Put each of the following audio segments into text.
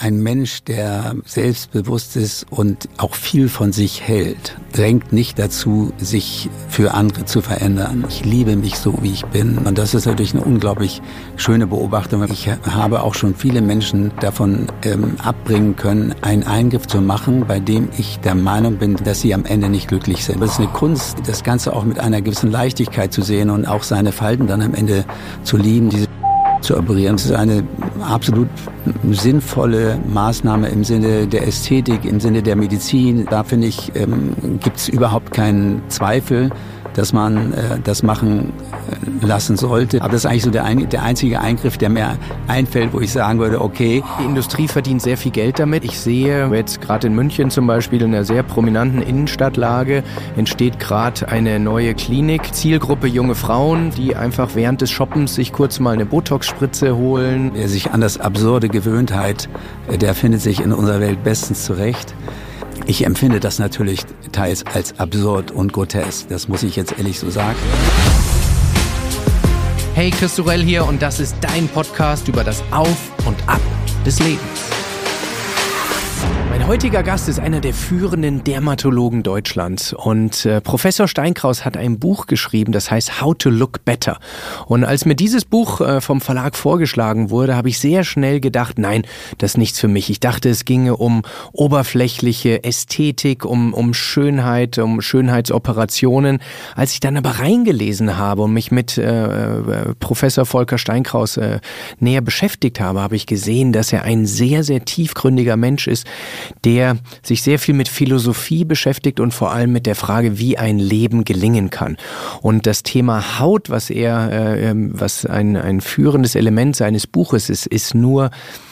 ein Mensch, der selbstbewusst ist und auch viel von sich hält, drängt nicht dazu, sich für andere zu verändern. Ich liebe mich so, wie ich bin. Und das ist natürlich eine unglaublich schöne Beobachtung. Ich habe auch schon viele Menschen davon abbringen können, einen Eingriff zu machen, bei dem ich der Meinung bin, dass sie am Ende nicht glücklich sind. Es ist eine Kunst, das Ganze auch mit einer gewissen Leichtigkeit zu sehen und auch seine Falten dann am Ende zu lieben, diese zu operieren. Das ist eine absolut sinnvolle Maßnahme im Sinne der Ästhetik, im Sinne der Medizin. Da finde ich, gibt es überhaupt keinen Zweifel, dass man das machen lassen sollte. Aber das ist eigentlich so der einzige Eingriff, der mir einfällt, wo ich sagen würde, okay. Die Industrie verdient sehr viel Geld damit. Ich sehe jetzt gerade in München zum Beispiel in einer sehr prominenten Innenstadtlage entsteht gerade eine neue Klinik. Zielgruppe junge Frauen, die einfach während des Shoppens sich kurz mal eine Botox-Spritze holen. Wer sich an das Absurde gewöhnt hat, der findet sich in unserer Welt bestens zurecht. Ich empfinde das natürlich teils als absurd und grotesk. Das muss ich jetzt ehrlich so sagen. Hey, Chris Sorel hier und das ist dein Podcast über das Auf und Ab des Lebens. Mein heutiger Gast ist einer der führenden Dermatologen Deutschlands und Professor Steinkraus hat ein Buch geschrieben, das heißt How to Look Better. Und als mir dieses Buch vom Verlag vorgeschlagen wurde, habe ich sehr schnell gedacht, nein, das ist nichts für mich. Ich dachte, es ginge um oberflächliche Ästhetik, um Schönheit, um Schönheitsoperationen. Als ich dann aber reingelesen habe und mich mit Professor Volker Steinkraus näher beschäftigt habe, habe ich gesehen, dass er ein sehr, sehr tiefgründiger Mensch ist, der sich sehr viel mit Philosophie beschäftigt und vor allem mit der Frage, wie ein Leben gelingen kann. Und das Thema Haut, was ein führendes Element seines Buches ist nur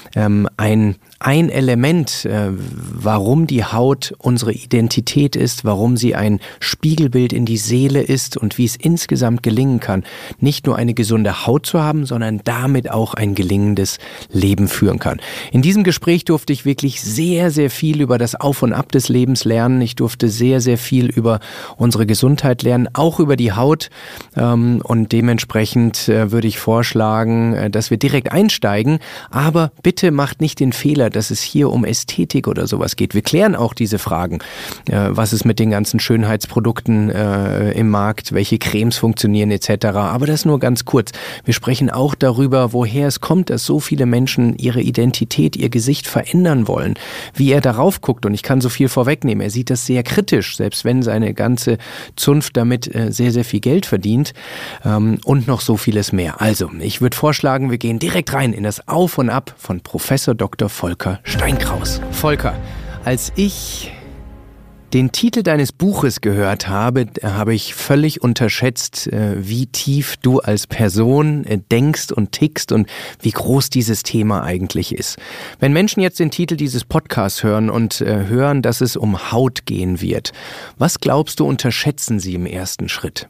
ein Element, warum die Haut unsere Identität ist, warum sie ein Spiegelbild in die Seele ist und wie es insgesamt gelingen kann, nicht nur eine gesunde Haut zu haben, sondern damit auch ein gelingendes Leben führen kann. In diesem Gespräch durfte ich wirklich sehr, sehr viel über das Auf und Ab des Lebens lernen. Ich durfte sehr, sehr viel über unsere Gesundheit lernen, auch über die Haut. Und dementsprechend würde ich vorschlagen, dass wir direkt einsteigen. Aber bitte macht nicht den Fehler, dass es hier um Ästhetik oder sowas geht. Wir klären auch diese Fragen. Was ist mit den ganzen Schönheitsprodukten im Markt? Welche Cremes funktionieren etc.? Aber das nur ganz kurz. Wir sprechen auch darüber, woher es kommt, dass so viele Menschen ihre Identität, ihr Gesicht verändern wollen. Wie er darauf guckt. Und ich kann so viel vorwegnehmen. Er sieht das sehr kritisch, selbst wenn seine ganze Zunft damit sehr, sehr viel Geld verdient. Und noch so vieles mehr. Also, ich würde vorschlagen, wir gehen direkt rein in das Auf und Ab von Professor Dr. Volker Steinkraus. Volker, als ich den Titel deines Buches gehört habe, habe ich völlig unterschätzt, wie tief du als Person denkst und tickst und wie groß dieses Thema eigentlich ist. Wenn Menschen jetzt den Titel dieses Podcasts hören und hören, dass es um Haut gehen wird, was glaubst du, unterschätzen sie im ersten Schritt?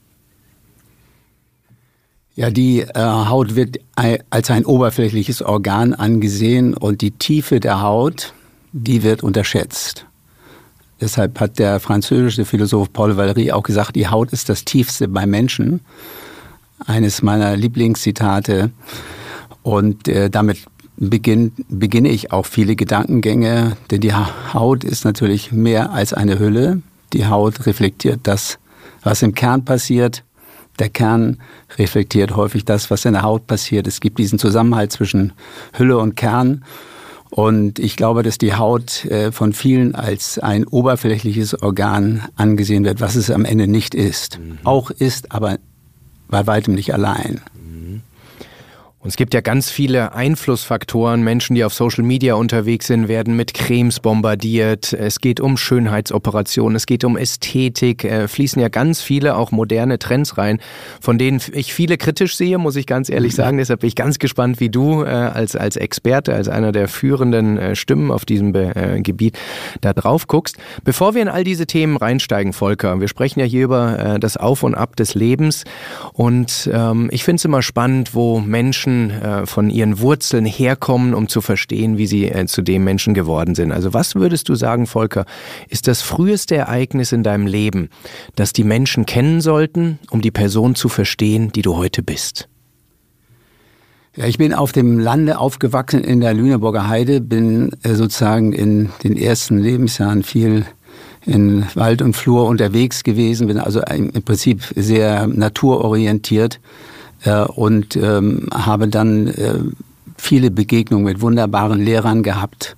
Ja, die Haut wird als ein oberflächliches Organ angesehen und die Tiefe der Haut, die wird unterschätzt. Deshalb hat der französische Philosoph Paul Valéry auch gesagt, die Haut ist das Tiefste beim Menschen. Eines meiner Lieblingszitate. Und damit beginne ich auch viele Gedankengänge, denn die Haut ist natürlich mehr als eine Hülle. Die Haut reflektiert das, was im Kern passiert. Der Kern reflektiert häufig das, was in der Haut passiert. Es gibt diesen Zusammenhalt zwischen Hülle und Kern. Und ich glaube, dass die Haut von vielen als ein oberflächliches Organ angesehen wird, was es am Ende nicht ist. Auch ist, aber bei weitem nicht allein. Und es gibt ja ganz viele Einflussfaktoren. Menschen, die auf Social Media unterwegs sind, werden mit Cremes bombardiert. Es geht um Schönheitsoperationen, es geht um Ästhetik. Fließen ja ganz viele, auch moderne Trends rein, von denen ich viele kritisch sehe, muss ich ganz ehrlich sagen. Deshalb bin ich ganz gespannt, wie du als Experte, als einer der führenden Stimmen auf diesem Gebiet da drauf guckst. Bevor wir in all diese Themen reinsteigen, Volker, wir sprechen ja hier über das Auf und Ab des Lebens. Und ich finde es immer spannend, wo Menschen von ihren Wurzeln herkommen, um zu verstehen, wie sie zu dem Menschen geworden sind. Also was würdest du sagen, Volker, ist das früheste Ereignis in deinem Leben, das die Menschen kennen sollten, um die Person zu verstehen, die du heute bist? Ja, ich bin auf dem Lande aufgewachsen in der Lüneburger Heide, bin sozusagen in den ersten Lebensjahren viel in Wald und Flur unterwegs gewesen, bin also im Prinzip sehr naturorientiert und habe dann viele Begegnungen mit wunderbaren Lehrern gehabt,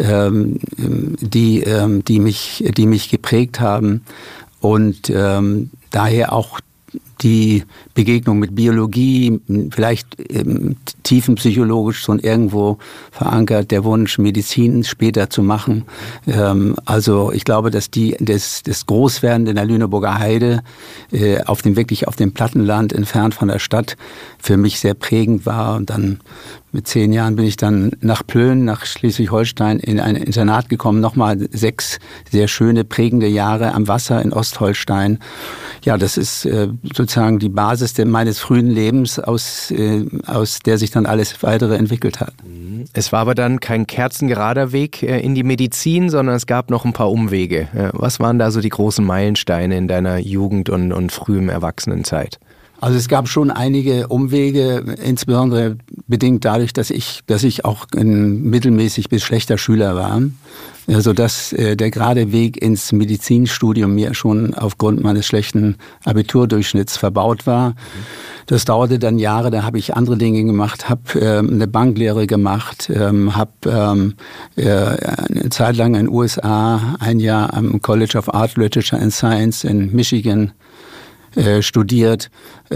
die mich geprägt haben und daher auch die Begegnung mit Biologie, vielleicht tiefenpsychologisch schon irgendwo verankert, der Wunsch, Medizin später zu machen. Also ich glaube, dass das Großwerden in der Lüneburger Heide auf dem Plattenland, entfernt von der Stadt, für mich sehr prägend war. Und dann mit 10 Jahren bin ich dann nach Plön, nach Schleswig-Holstein, in ein Internat gekommen. Nochmal 6 sehr schöne, prägende Jahre am Wasser in Ostholstein. Ja, das ist sozusagen die Basis meines frühen Lebens, aus der sich dann alles Weitere entwickelt hat. Es war aber dann kein kerzengerader Weg in die Medizin, sondern es gab noch ein paar Umwege. Was waren da so die großen Meilensteine in deiner Jugend und frühem Erwachsenenzeit? Also es gab schon einige Umwege, insbesondere bedingt dadurch, dass ich auch ein mittelmäßig bis schlechter Schüler war, sodass der gerade Weg ins Medizinstudium mir schon aufgrund meines schlechten Abiturdurchschnitts verbaut war. Das dauerte dann Jahre, da habe ich andere Dinge gemacht, habe eine Banklehre gemacht, habe eine Zeit lang in den USA, ein Jahr am College of Art, Literature and Science in Michigan studiert,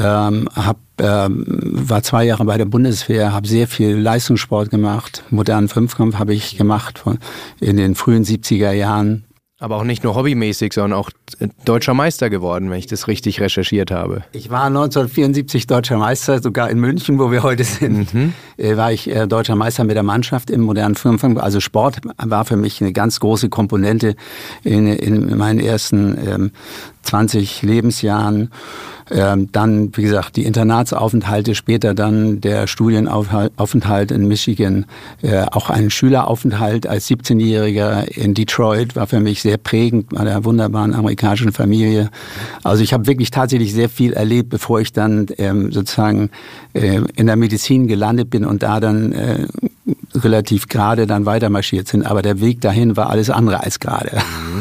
war 2 Jahre bei der Bundeswehr, habe sehr viel Leistungssport gemacht. Modernen Fünfkampf habe ich gemacht in den frühen 70er Jahren. Aber auch nicht nur hobbymäßig, sondern auch deutscher Meister geworden, wenn ich das richtig recherchiert habe. Ich war 1974 deutscher Meister, sogar in München, wo wir heute sind, war ich deutscher Meister mit der Mannschaft im modernen Fünfkampf. Also Sport war für mich eine ganz große Komponente in meinen ersten 20 Lebensjahren. Dann, wie gesagt, die Internatsaufenthalte, später dann der Studienaufenthalt in Michigan, auch ein Schüleraufenthalt als 17-Jähriger in Detroit war für mich sehr prägend bei der wunderbaren amerikanischen Familie. Also ich habe wirklich tatsächlich sehr viel erlebt, bevor ich dann sozusagen in der Medizin gelandet bin und da dann relativ gerade dann weitermarschiert sind. Aber der Weg dahin war alles andere als gerade.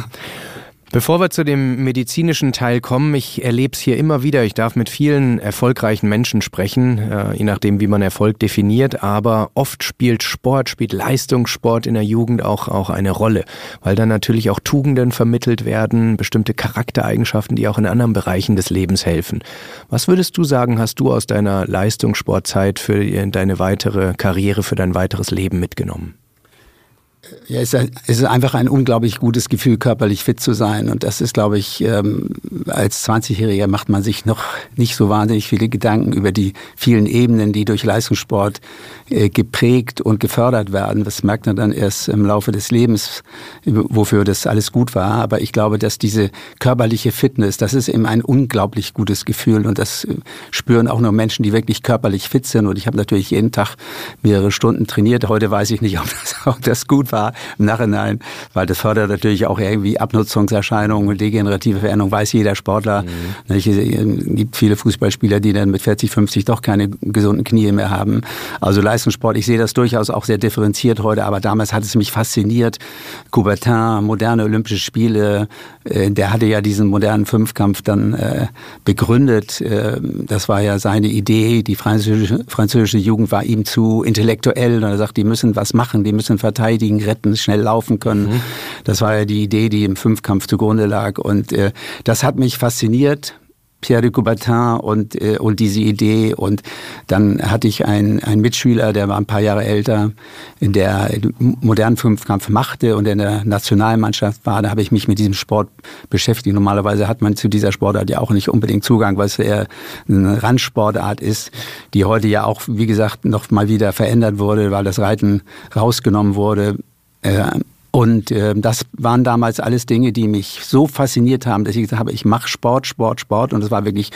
Bevor wir zu dem medizinischen Teil kommen, ich erlebe es hier immer wieder, ich darf mit vielen erfolgreichen Menschen sprechen, je nachdem wie man Erfolg definiert, aber oft spielt Leistungssport in der Jugend auch eine Rolle, weil dann natürlich auch Tugenden vermittelt werden, bestimmte Charaktereigenschaften, die auch in anderen Bereichen des Lebens helfen. Was würdest du sagen, hast du aus deiner Leistungssportzeit für deine weitere Karriere, für dein weiteres Leben mitgenommen? Ja, es ist einfach ein unglaublich gutes Gefühl, körperlich fit zu sein. Und das ist, glaube ich, als 20-Jähriger macht man sich noch nicht so wahnsinnig viele Gedanken über die vielen Ebenen, die durch Leistungssport geprägt und gefördert werden. Das merkt man dann erst im Laufe des Lebens, wofür das alles gut war. Aber ich glaube, dass diese körperliche Fitness, das ist eben ein unglaublich gutes Gefühl. Und das spüren auch nur Menschen, die wirklich körperlich fit sind. Und ich habe natürlich jeden Tag mehrere Stunden trainiert. Heute weiß ich nicht, ob das gut war im Nachhinein, weil das fördert natürlich auch irgendwie Abnutzungserscheinungen, degenerative Veränderungen, weiß jeder Sportler. Es gibt viele Fußballspieler, die dann mit 40, 50 doch keine gesunden Knie mehr haben. Also Leistungssport, ich sehe das durchaus auch sehr differenziert heute, aber damals hat es mich fasziniert. Coubertin, moderne Olympische Spiele, der hatte ja diesen modernen Fünfkampf dann begründet. Das war ja seine Idee. Die französische Jugend war ihm zu intellektuell und er sagt, die müssen was machen, die müssen verteidigen, retten, schnell laufen können. Das war ja die Idee, die im Fünfkampf zugrunde lag. Und das hat mich fasziniert, Pierre de Coubertin und diese Idee. Und dann hatte ich einen Mitschüler, der war ein paar Jahre älter, der modernen Fünfkampf machte und in der Nationalmannschaft war. Da habe ich mich mit diesem Sport beschäftigt. Normalerweise hat man zu dieser Sportart ja auch nicht unbedingt Zugang, weil es eher eine Randsportart ist, die heute ja auch, wie gesagt, noch mal wieder verändert wurde, weil das Reiten rausgenommen wurde. Und das waren damals alles Dinge, die mich so fasziniert haben, dass ich gesagt habe, ich mache Sport. Und das war wirklich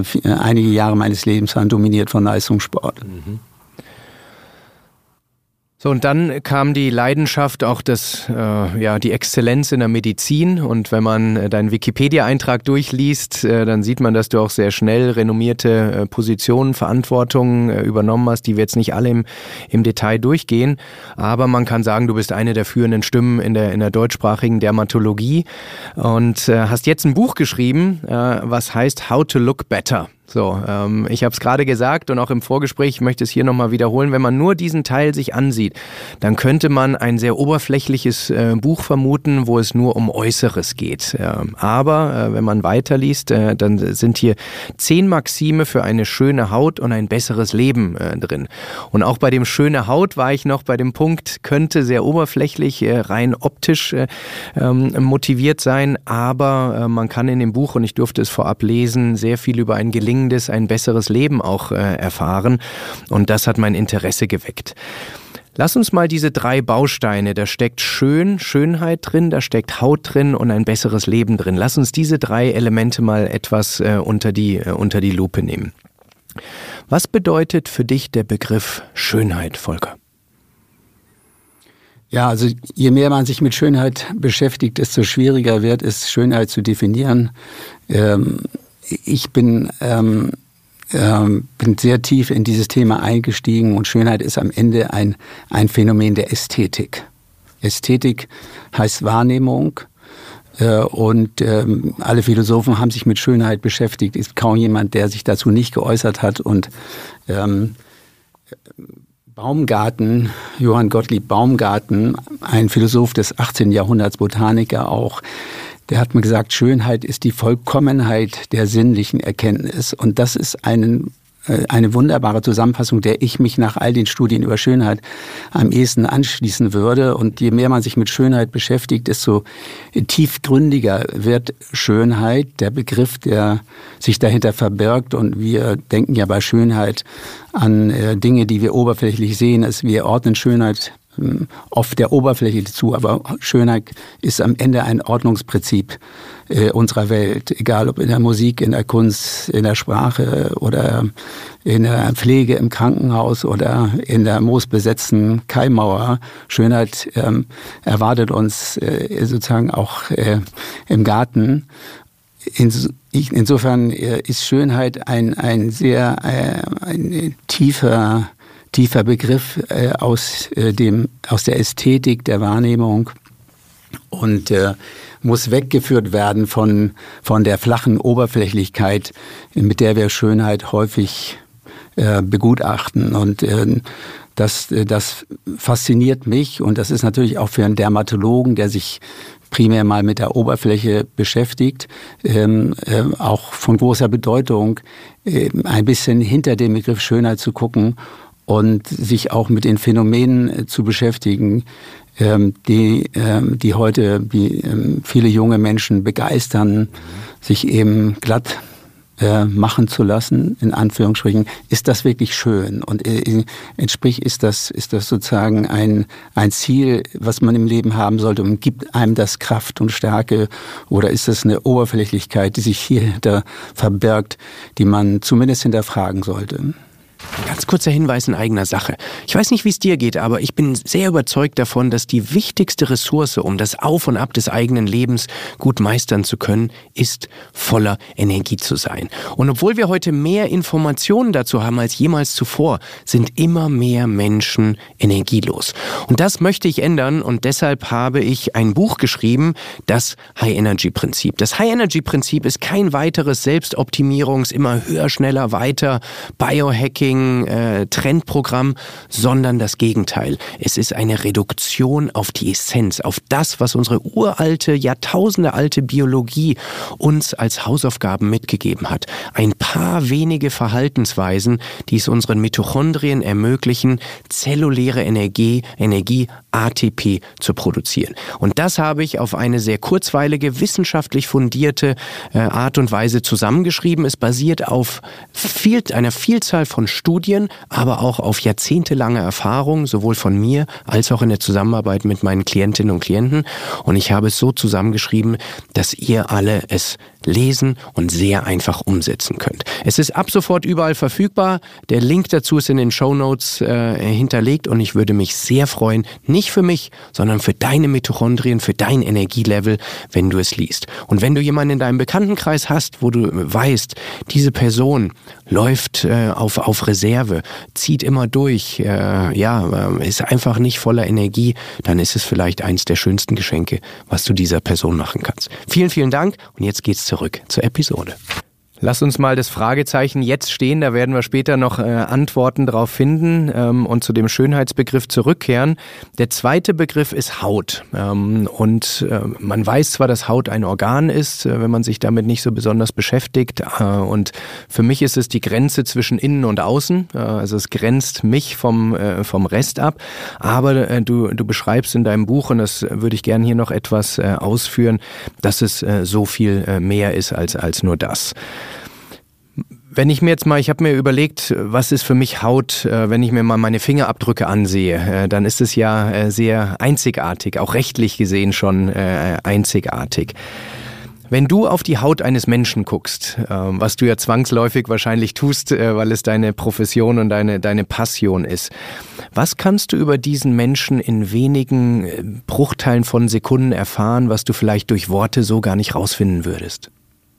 einige Jahre meines Lebens waren dominiert von Leistungssport. So, und dann kam die Leidenschaft, auch die Exzellenz in der Medizin. Und wenn man deinen Wikipedia-Eintrag durchliest, dann sieht man, dass du auch sehr schnell renommierte Positionen, Verantwortungen übernommen hast, die wir jetzt nicht alle im Detail durchgehen. Aber man kann sagen, du bist eine der führenden Stimmen in der deutschsprachigen Dermatologie und hast jetzt ein Buch geschrieben, was heißt How to Look Better. So, ich habe es gerade gesagt und auch im Vorgespräch, ich möchte es hier nochmal wiederholen, wenn man nur diesen Teil sich ansieht, dann könnte man ein sehr oberflächliches Buch vermuten, wo es nur um Äußeres geht. Aber wenn man weiterliest, dann sind hier 10 Maxime für eine schöne Haut und ein besseres Leben drin. Und auch bei dem schöne Haut war ich noch bei dem Punkt, könnte sehr oberflächlich, rein optisch motiviert sein, aber man kann in dem Buch, und ich durfte es vorab lesen, sehr viel über ein ein besseres Leben auch erfahren. Und das hat mein Interesse geweckt. Lass uns mal diese 3 Bausteine, da steckt Schönheit drin, da steckt Haut drin und ein besseres Leben drin. Lass uns diese 3 Elemente mal etwas unter die Lupe nehmen. Was bedeutet für dich der Begriff Schönheit, Volker? Ja, also je mehr man sich mit Schönheit beschäftigt, desto schwieriger wird es, Schönheit zu definieren. Ich bin sehr tief in dieses Thema eingestiegen und Schönheit ist am Ende ein Phänomen der Ästhetik. Ästhetik heißt Wahrnehmung und alle Philosophen haben sich mit Schönheit beschäftigt. Es ist kaum jemand, der sich dazu nicht geäußert hat und Baumgarten, Johann Gottlieb Baumgarten, ein Philosoph des 18. Jahrhunderts, Botaniker auch, der hat mir gesagt, Schönheit ist die Vollkommenheit der sinnlichen Erkenntnis. Und das ist eine wunderbare Zusammenfassung, der ich mich nach all den Studien über Schönheit am ehesten anschließen würde. Und je mehr man sich mit Schönheit beschäftigt, desto tiefgründiger wird Schönheit, der Begriff, der sich dahinter verbirgt. Und wir denken ja bei Schönheit an Dinge, die wir oberflächlich sehen. Wir ordnen Schönheit oft der Oberfläche zu, aber Schönheit ist am Ende ein Ordnungsprinzip unserer Welt, egal ob in der Musik, in der Kunst, in der Sprache oder in der Pflege im Krankenhaus oder in der moosbesetzten Kaimauer. Schönheit erwartet uns sozusagen auch im Garten. Insofern ist Schönheit ein sehr tiefer Begriff aus der Ästhetik der Wahrnehmung und muss weggeführt werden von der flachen Oberflächlichkeit, mit der wir Schönheit häufig begutachten. Und das fasziniert mich und das ist natürlich auch für einen Dermatologen, der sich primär mal mit der Oberfläche beschäftigt, auch von großer Bedeutung, ein bisschen hinter dem Begriff Schönheit zu gucken und sich auch mit den Phänomenen zu beschäftigen, die heute viele junge Menschen begeistern, sich eben glatt machen zu lassen, in Anführungsstrichen. Ist das wirklich schön? Und ist das sozusagen ein Ziel, was man im Leben haben sollte und gibt einem das Kraft und Stärke? Oder ist das eine Oberflächlichkeit, die sich hier da verbirgt, die man zumindest hinterfragen sollte? Ein ganz kurzer Hinweis in eigener Sache. Ich weiß nicht, wie es dir geht, aber ich bin sehr überzeugt davon, dass die wichtigste Ressource, um das Auf und Ab des eigenen Lebens gut meistern zu können, ist, voller Energie zu sein. Und obwohl wir heute mehr Informationen dazu haben als jemals zuvor, sind immer mehr Menschen energielos. Und das möchte ich ändern und deshalb habe ich ein Buch geschrieben, das High-Energy-Prinzip. Das High-Energy-Prinzip ist kein weiteres Selbstoptimierungs-, immer höher, schneller, weiter, Biohacking, Trendprogramm, sondern das Gegenteil. Es ist eine Reduktion auf die Essenz, auf das, was unsere uralte, jahrtausendealte Biologie uns als Hausaufgaben mitgegeben hat. Ein paar wenige Verhaltensweisen, die es unseren Mitochondrien ermöglichen, zelluläre Energie ATP zu produzieren. Und das habe ich auf eine sehr kurzweilige, wissenschaftlich fundierte Art und Weise zusammengeschrieben. Es basiert auf einer Vielzahl von Studien, aber auch auf jahrzehntelange Erfahrung, sowohl von mir als auch in der Zusammenarbeit mit meinen Klientinnen und Klienten. Und ich habe es so zusammengeschrieben, dass ihr alle es lesen und sehr einfach umsetzen könnt. Es ist ab sofort überall verfügbar. Der Link dazu ist in den Shownotes hinterlegt und ich würde mich sehr freuen, nicht für mich, sondern für deine Mitochondrien, für dein Energielevel, wenn du es liest. Und wenn du jemanden in deinem Bekanntenkreis hast, wo du weißt, diese Person läuft auf Reserve, zieht immer durch, ist einfach nicht voller Energie, dann ist es vielleicht eins der schönsten Geschenke, was du dieser Person machen kannst. Vielen, vielen Dank und jetzt geht's zurück zur Episode. Lass uns mal das Fragezeichen jetzt stehen, da werden wir später noch Antworten drauf finden und zu dem Schönheitsbegriff zurückkehren. Der zweite Begriff ist Haut und man weiß zwar, dass Haut ein Organ ist, wenn man sich damit nicht so besonders beschäftigt und für mich ist es die Grenze zwischen innen und außen, also es grenzt mich vom Rest ab, aber du beschreibst in deinem Buch, und das würde ich gerne hier noch etwas ausführen, dass es so viel mehr ist als nur das. Wenn ich mir jetzt mal, ich habe mir überlegt, was ist für mich Haut, wenn ich mir mal meine Fingerabdrücke ansehe, dann ist es ja sehr einzigartig, auch rechtlich gesehen schon einzigartig. Wenn du auf die Haut eines Menschen guckst, was du ja zwangsläufig wahrscheinlich tust, weil es deine Profession und deine Passion ist, was kannst du über diesen Menschen in wenigen Bruchteilen von Sekunden erfahren, was du vielleicht durch Worte so gar nicht rausfinden würdest?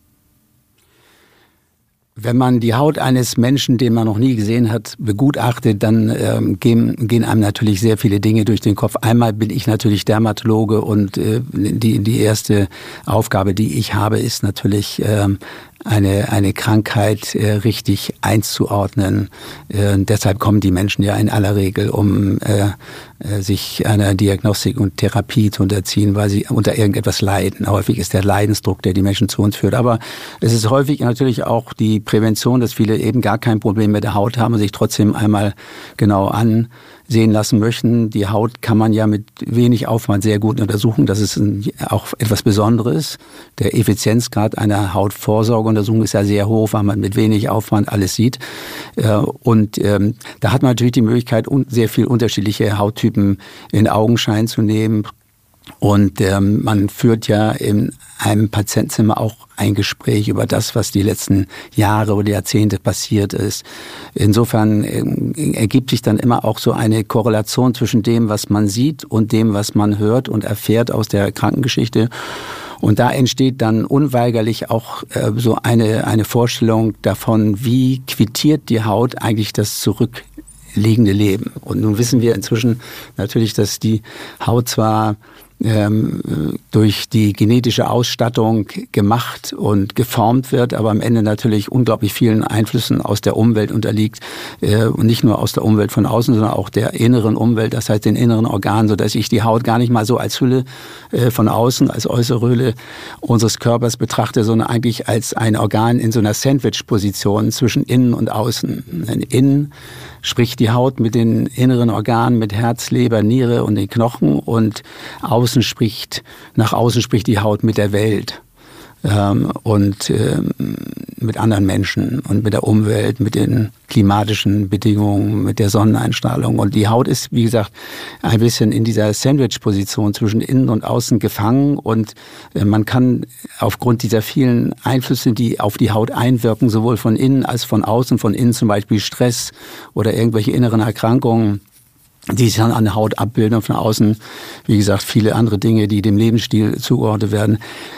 Wenn man die Haut eines Menschen, den man noch nie gesehen hat, begutachtet, dann gehen einem natürlich sehr viele Dinge durch den Kopf. Einmal bin ich natürlich Dermatologe und die erste Aufgabe, die ich habe, ist natürlich eine Krankheit richtig einzuordnen. Deshalb kommen die Menschen ja in aller Regel, um sich einer Diagnostik und Therapie zu unterziehen, weil sie unter irgendetwas leiden. Häufig ist der Leidensdruck, der die Menschen zu uns führt. Aber es ist häufig natürlich auch die Prävention, dass viele eben gar kein Problem mit der Haut haben und sich trotzdem einmal genau ansehen lassen möchten. Die Haut kann man ja mit wenig Aufwand sehr gut untersuchen. Das ist auch etwas Besonderes. Der Effizienzgrad einer Hautvorsorgeuntersuchung ist ja sehr hoch, weil man mit wenig Aufwand alles sieht. Und da hat man natürlich die Möglichkeit, sehr viel unterschiedliche Hauttypen in Augenschein zu nehmen. Und man führt ja in einem Patientenzimmer auch ein Gespräch über das, was die letzten Jahre oder Jahrzehnte passiert ist. Insofern ergibt sich dann immer auch so eine Korrelation zwischen dem, was man sieht und dem, was man hört und erfährt aus der Krankengeschichte. Und da entsteht dann unweigerlich auch so eine Vorstellung davon, wie quittiert die Haut eigentlich das zurückliegende Leben. Und nun wissen wir inzwischen natürlich, dass die Haut zwar durch die genetische Ausstattung gemacht und geformt wird, aber am Ende natürlich unglaublich vielen Einflüssen aus der Umwelt unterliegt. Und nicht nur aus der Umwelt von außen, sondern auch der inneren Umwelt, das heißt den inneren Organen, sodass ich die Haut gar nicht mal so als Hülle von außen, als äußere Hülle unseres Körpers betrachte, sondern eigentlich als ein Organ in so einer Sandwich-Position zwischen innen und außen. Denn innen spricht die Haut mit den inneren Organen, mit Herz, Leber, Niere und den Knochen und nach außen spricht die Haut mit der Welt und mit anderen Menschen und mit der Umwelt, mit den klimatischen Bedingungen, mit der Sonneneinstrahlung. Und die Haut ist, wie gesagt, ein bisschen in dieser Sandwich-Position zwischen innen und außen gefangen und man kann aufgrund dieser vielen Einflüsse, die auf die Haut einwirken, sowohl von innen als von außen, von innen zum Beispiel Stress oder irgendwelche inneren Erkrankungen, die sich dann an der Haut abbilden und von außen, wie gesagt, viele andere Dinge, die dem Lebensstil zugeordnet werden,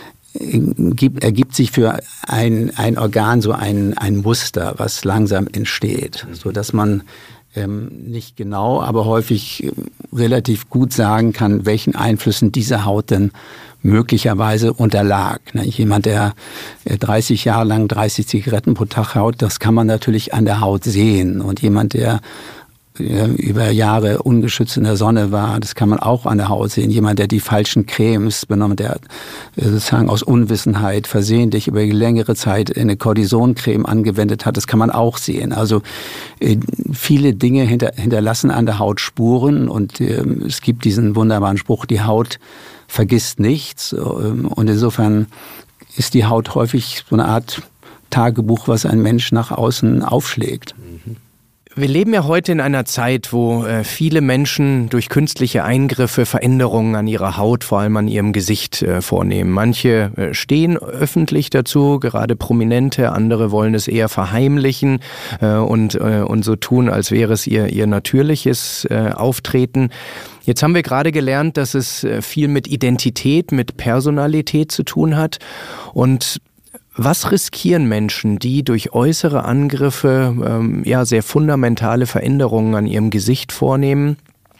ergibt sich für ein Organ so ein Muster, was langsam entsteht, so dass man nicht genau, aber häufig relativ gut sagen kann, welchen Einflüssen diese Haut denn möglicherweise unterlag. Jemand, der 30 Jahre lang 30 Zigaretten pro Tag raucht, das kann man natürlich an der Haut sehen. Und jemand, der über Jahre ungeschützt in der Sonne war, das kann man auch an der Haut sehen. Jemand, der die falschen Cremes benommen, der sozusagen aus Unwissenheit versehentlich über längere Zeit eine Cortisoncreme angewendet hat, das kann man auch sehen. Also viele Dinge hinterlassen an der Haut Spuren und es gibt diesen wunderbaren Spruch, die Haut vergisst nichts. Und insofern ist die Haut häufig so eine Art Tagebuch, was ein Mensch nach außen aufschlägt. Wir leben ja heute in einer Zeit, wo viele Menschen durch künstliche Eingriffe Veränderungen an ihrer Haut, vor allem an ihrem Gesicht vornehmen. Manche stehen öffentlich dazu, gerade Prominente, andere wollen es eher verheimlichen und so tun, als wäre es ihr natürliches Auftreten. Jetzt haben wir gerade gelernt, dass es viel mit Identität, mit Personalität zu tun hat. Und was riskieren Menschen, die durch äußere Angriffe sehr fundamentale Veränderungen an ihrem Gesicht vornehmen,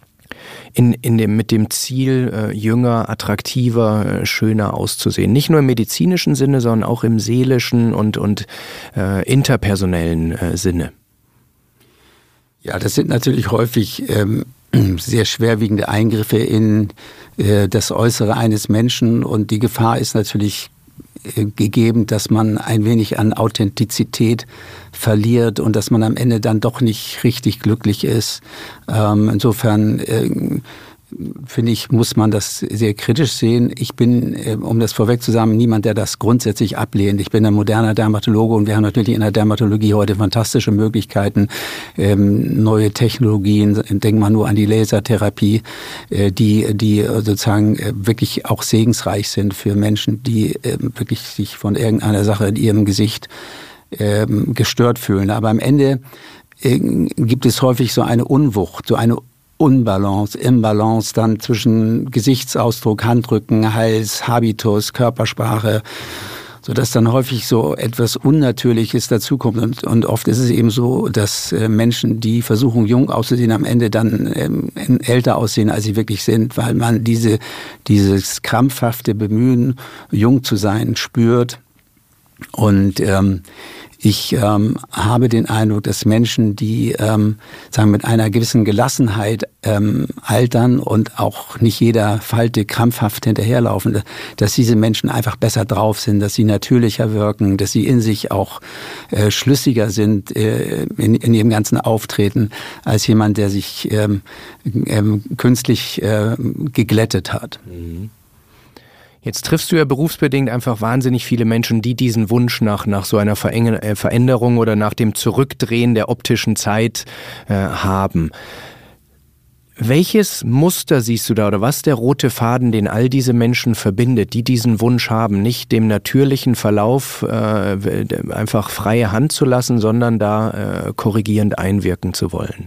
mit dem Ziel, jünger, attraktiver, schöner auszusehen? Nicht nur im medizinischen Sinne, sondern auch im seelischen und interpersonellen Sinne. Ja, das sind natürlich häufig sehr schwerwiegende Eingriffe in das Äußere eines Menschen, und die Gefahr ist natürlich gegeben, dass man ein wenig an Authentizität verliert und dass man am Ende dann doch nicht richtig glücklich ist. Insofern finde ich, muss man das sehr kritisch sehen. Ich bin, um das vorweg zu sagen, niemand, der das grundsätzlich ablehnt. Ich bin ein moderner Dermatologe, und wir haben natürlich in der Dermatologie heute fantastische Möglichkeiten, neue Technologien, denkt man nur an die Lasertherapie, die sozusagen wirklich auch segensreich sind für Menschen, die wirklich sich von irgendeiner Sache in ihrem Gesicht gestört fühlen. Aber am Ende gibt es häufig so eine Unwucht, so eine Imbalance dann zwischen Gesichtsausdruck, Handrücken, Hals, Habitus, Körpersprache, sodass dann häufig so etwas Unnatürliches dazukommt. Und oft ist es eben so, dass Menschen, die versuchen, jung auszusehen, am Ende dann älter aussehen, als sie wirklich sind, weil man dieses krampfhafte Bemühen, jung zu sein, spürt. Und ich habe den Eindruck, dass Menschen, die mit einer gewissen Gelassenheit altern und auch nicht jeder Falte krampfhaft hinterherlaufen, dass diese Menschen einfach besser drauf sind, dass sie natürlicher wirken, dass sie in sich auch schlüssiger sind in ihrem ganzen Auftreten als jemand, der sich künstlich geglättet hat. Mhm. Jetzt triffst du ja berufsbedingt einfach wahnsinnig viele Menschen, die diesen Wunsch nach so einer Veränderung oder nach dem Zurückdrehen der optischen Zeit haben. Welches Muster siehst du da, oder was ist der rote Faden, den all diese Menschen verbindet, die diesen Wunsch haben, nicht dem natürlichen Verlauf einfach freie Hand zu lassen, sondern da korrigierend einwirken zu wollen?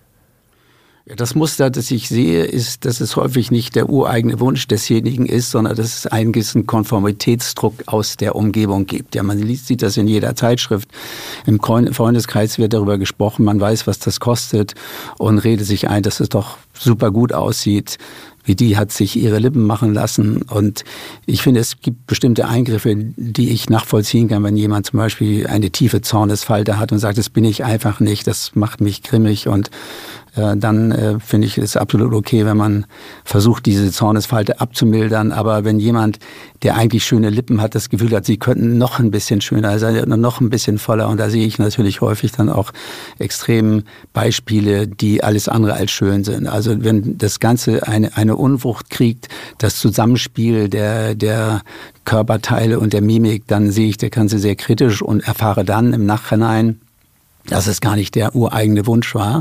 Das Muster, das ich sehe, ist, dass es häufig nicht der ureigene Wunsch desjenigen ist, sondern dass es einen gewissen Konformitätsdruck aus der Umgebung gibt. Ja, man sieht das in jeder Zeitschrift. Im Freundeskreis wird darüber gesprochen, man weiß, was das kostet, und redet sich ein, dass es doch super gut aussieht. Wie die hat sich ihre Lippen machen lassen. Und ich finde, es gibt bestimmte Eingriffe, die ich nachvollziehen kann, wenn jemand zum Beispiel eine tiefe Zornesfalte hat und sagt, das bin ich einfach nicht, das macht mich grimmig, und dann finde ich es absolut okay, wenn man versucht, diese Zornesfalte abzumildern. Aber wenn jemand, der eigentlich schöne Lippen hat, das Gefühl hat, sie könnten noch ein bisschen schöner sein, noch ein bisschen voller, und da sehe ich natürlich häufig dann auch extrem Beispiele, die alles andere als schön sind. Also wenn das Ganze eine Unwucht kriegt, das Zusammenspiel der Körperteile und der Mimik, dann sehe ich das Ganze sehr kritisch und erfahre dann im Nachhinein, dass es gar nicht der ureigene Wunsch war,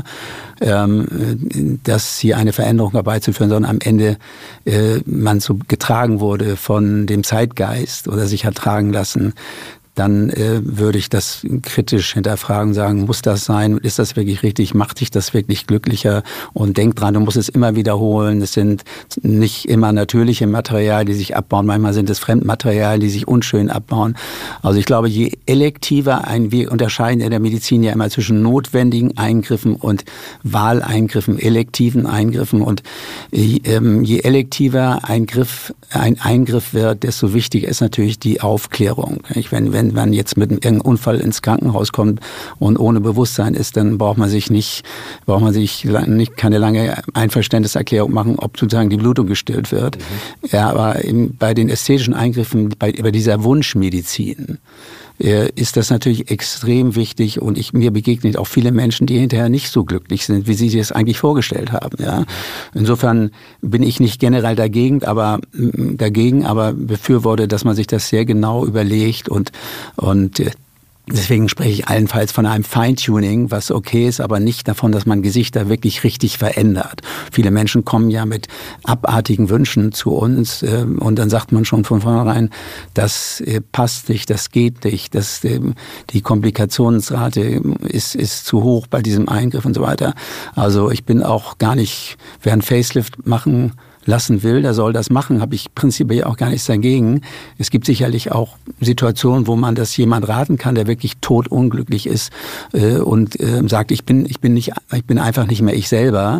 dass hier eine Veränderung herbeizuführen, sondern am Ende man so getragen wurde von dem Zeitgeist oder sich hat tragen lassen. Dann würde ich das kritisch hinterfragen, sagen, muss das sein? Ist das wirklich richtig? Macht dich das wirklich glücklicher? Und denk dran, du musst es immer wiederholen. Es sind nicht immer natürliche Materialien, die sich abbauen. Manchmal sind es Fremdmaterialien, die sich unschön abbauen. Also ich glaube, je elektiver wir unterscheiden in der Medizin ja immer zwischen notwendigen Eingriffen und Wahleingriffen, elektiven Eingriffen. Und je elektiver ein Eingriff wird, desto wichtiger ist natürlich die Aufklärung. Wenn man jetzt mit irgendeinem Unfall ins Krankenhaus kommt und ohne Bewusstsein ist, dann braucht man sich keine lange Einverständniserklärung machen, ob sozusagen die Blutung gestillt wird. Mhm. Ja, aber bei den ästhetischen Eingriffen, bei dieser Wunschmedizin, ist das natürlich extrem wichtig, und mir begegnen auch viele Menschen, die hinterher nicht so glücklich sind, wie sie sich das eigentlich vorgestellt haben. Ja. Insofern bin ich nicht generell dagegen, aber befürworte, dass man sich das sehr genau überlegt und Deswegen spreche ich allenfalls von einem Feintuning, was okay ist, aber nicht davon, dass man Gesichter wirklich richtig verändert. Viele Menschen kommen ja mit abartigen Wünschen zu uns und dann sagt man schon von vornherein, das passt nicht, das geht nicht, die Komplikationsrate ist zu hoch bei diesem Eingriff und so weiter. Also ich bin auch gar nicht, wer einen Facelift machen lassen will, der soll das machen, habe ich prinzipiell auch gar nichts dagegen. Es gibt sicherlich auch Situationen, wo man das jemand raten kann, der wirklich totunglücklich ist und sagt, ich bin einfach nicht mehr ich selber.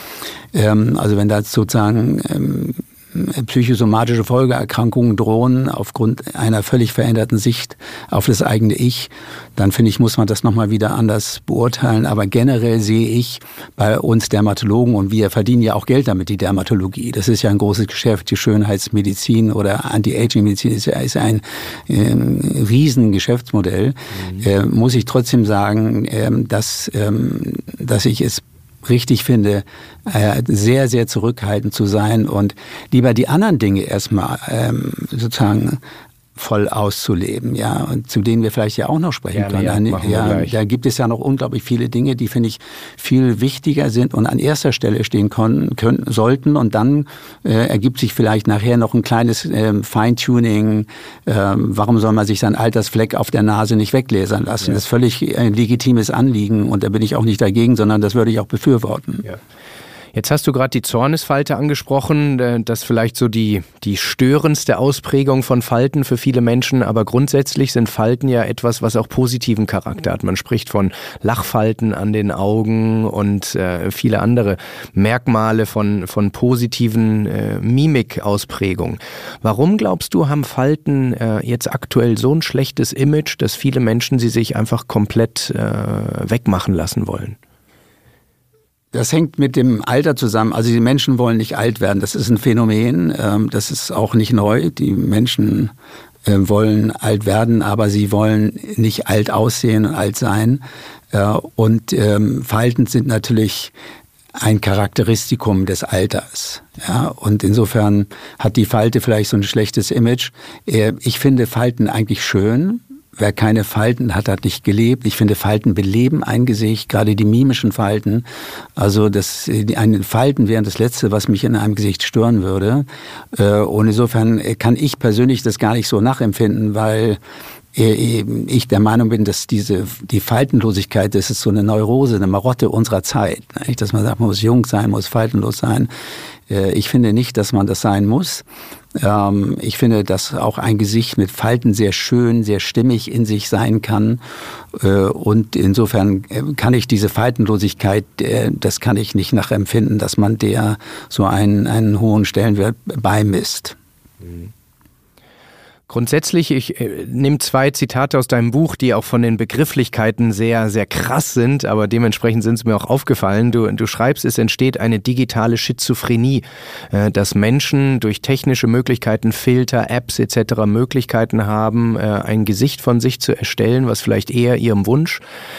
Also wenn da sozusagen psychosomatische Folgeerkrankungen drohen aufgrund einer völlig veränderten Sicht auf das eigene Ich, dann finde ich, muss man das nochmal wieder anders beurteilen. Aber generell sehe ich bei uns Dermatologen, und wir verdienen ja auch Geld damit, die Dermatologie. Das ist ja ein großes Geschäft, die Schönheitsmedizin oder Anti-Aging-Medizin ist ein riesen Geschäftsmodell. Muss ich trotzdem sagen, dass ich es richtig finde, sehr, sehr zurückhaltend zu sein und lieber die anderen Dinge erstmal sozusagen voll auszuleben, ja, und zu denen wir vielleicht ja auch noch sprechen können. Da gibt es ja noch unglaublich viele Dinge, die, finde ich, viel wichtiger sind und an erster Stelle stehen sollten, und dann ergibt sich vielleicht nachher noch ein kleines Feintuning. Warum soll man sich sein Altersfleck auf der Nase nicht weglasern lassen? Ja. Das ist völlig ein legitimes Anliegen und da bin ich auch nicht dagegen, sondern das würde ich auch befürworten. Ja. Jetzt hast du gerade die Zornesfalte angesprochen, das vielleicht so die störendste Ausprägung von Falten für viele Menschen, aber grundsätzlich sind Falten ja etwas, was auch positiven Charakter hat. Man spricht von Lachfalten an den Augen und viele andere Merkmale von positiven Mimikausprägungen. Warum, glaubst du, haben Falten jetzt aktuell so ein schlechtes Image, dass viele Menschen sie sich einfach komplett wegmachen lassen wollen? Das hängt mit dem Alter zusammen. Also die Menschen wollen nicht alt werden. Das ist ein Phänomen. Das ist auch nicht neu. Die Menschen wollen alt werden, aber sie wollen nicht alt aussehen und alt sein. Und Falten sind natürlich ein Charakteristikum des Alters. Ja, und insofern hat die Falte vielleicht so ein schlechtes Image. Ich finde Falten eigentlich schön. Wer keine Falten hat, hat nicht gelebt. Ich finde, Falten beleben ein Gesicht, gerade die mimischen Falten. Also eine Falten wären das Letzte, was mich in einem Gesicht stören würde. Und insofern kann ich persönlich das gar nicht so nachempfinden, weil ich der Meinung bin, dass die Faltenlosigkeit, das ist so eine Neurose, eine Marotte unserer Zeit. Nicht? Dass man sagt, man muss jung sein, muss faltenlos sein. Ich finde nicht, dass man das sein muss. Ich finde, dass auch ein Gesicht mit Falten sehr schön, sehr stimmig in sich sein kann. Und insofern kann ich diese Faltenlosigkeit, das kann ich nicht nachempfinden, dass man der so einen hohen Stellenwert beimisst. Grundsätzlich, ich nehme 2 Zitate aus deinem Buch, die auch von den Begrifflichkeiten sehr, sehr krass sind, aber dementsprechend sind es mir auch aufgefallen. Du schreibst, es entsteht eine digitale Schizophrenie, dass Menschen durch technische Möglichkeiten, Filter, Apps etc. Möglichkeiten haben, ein Gesicht von sich zu erstellen, was vielleicht eher ihrem Wunsch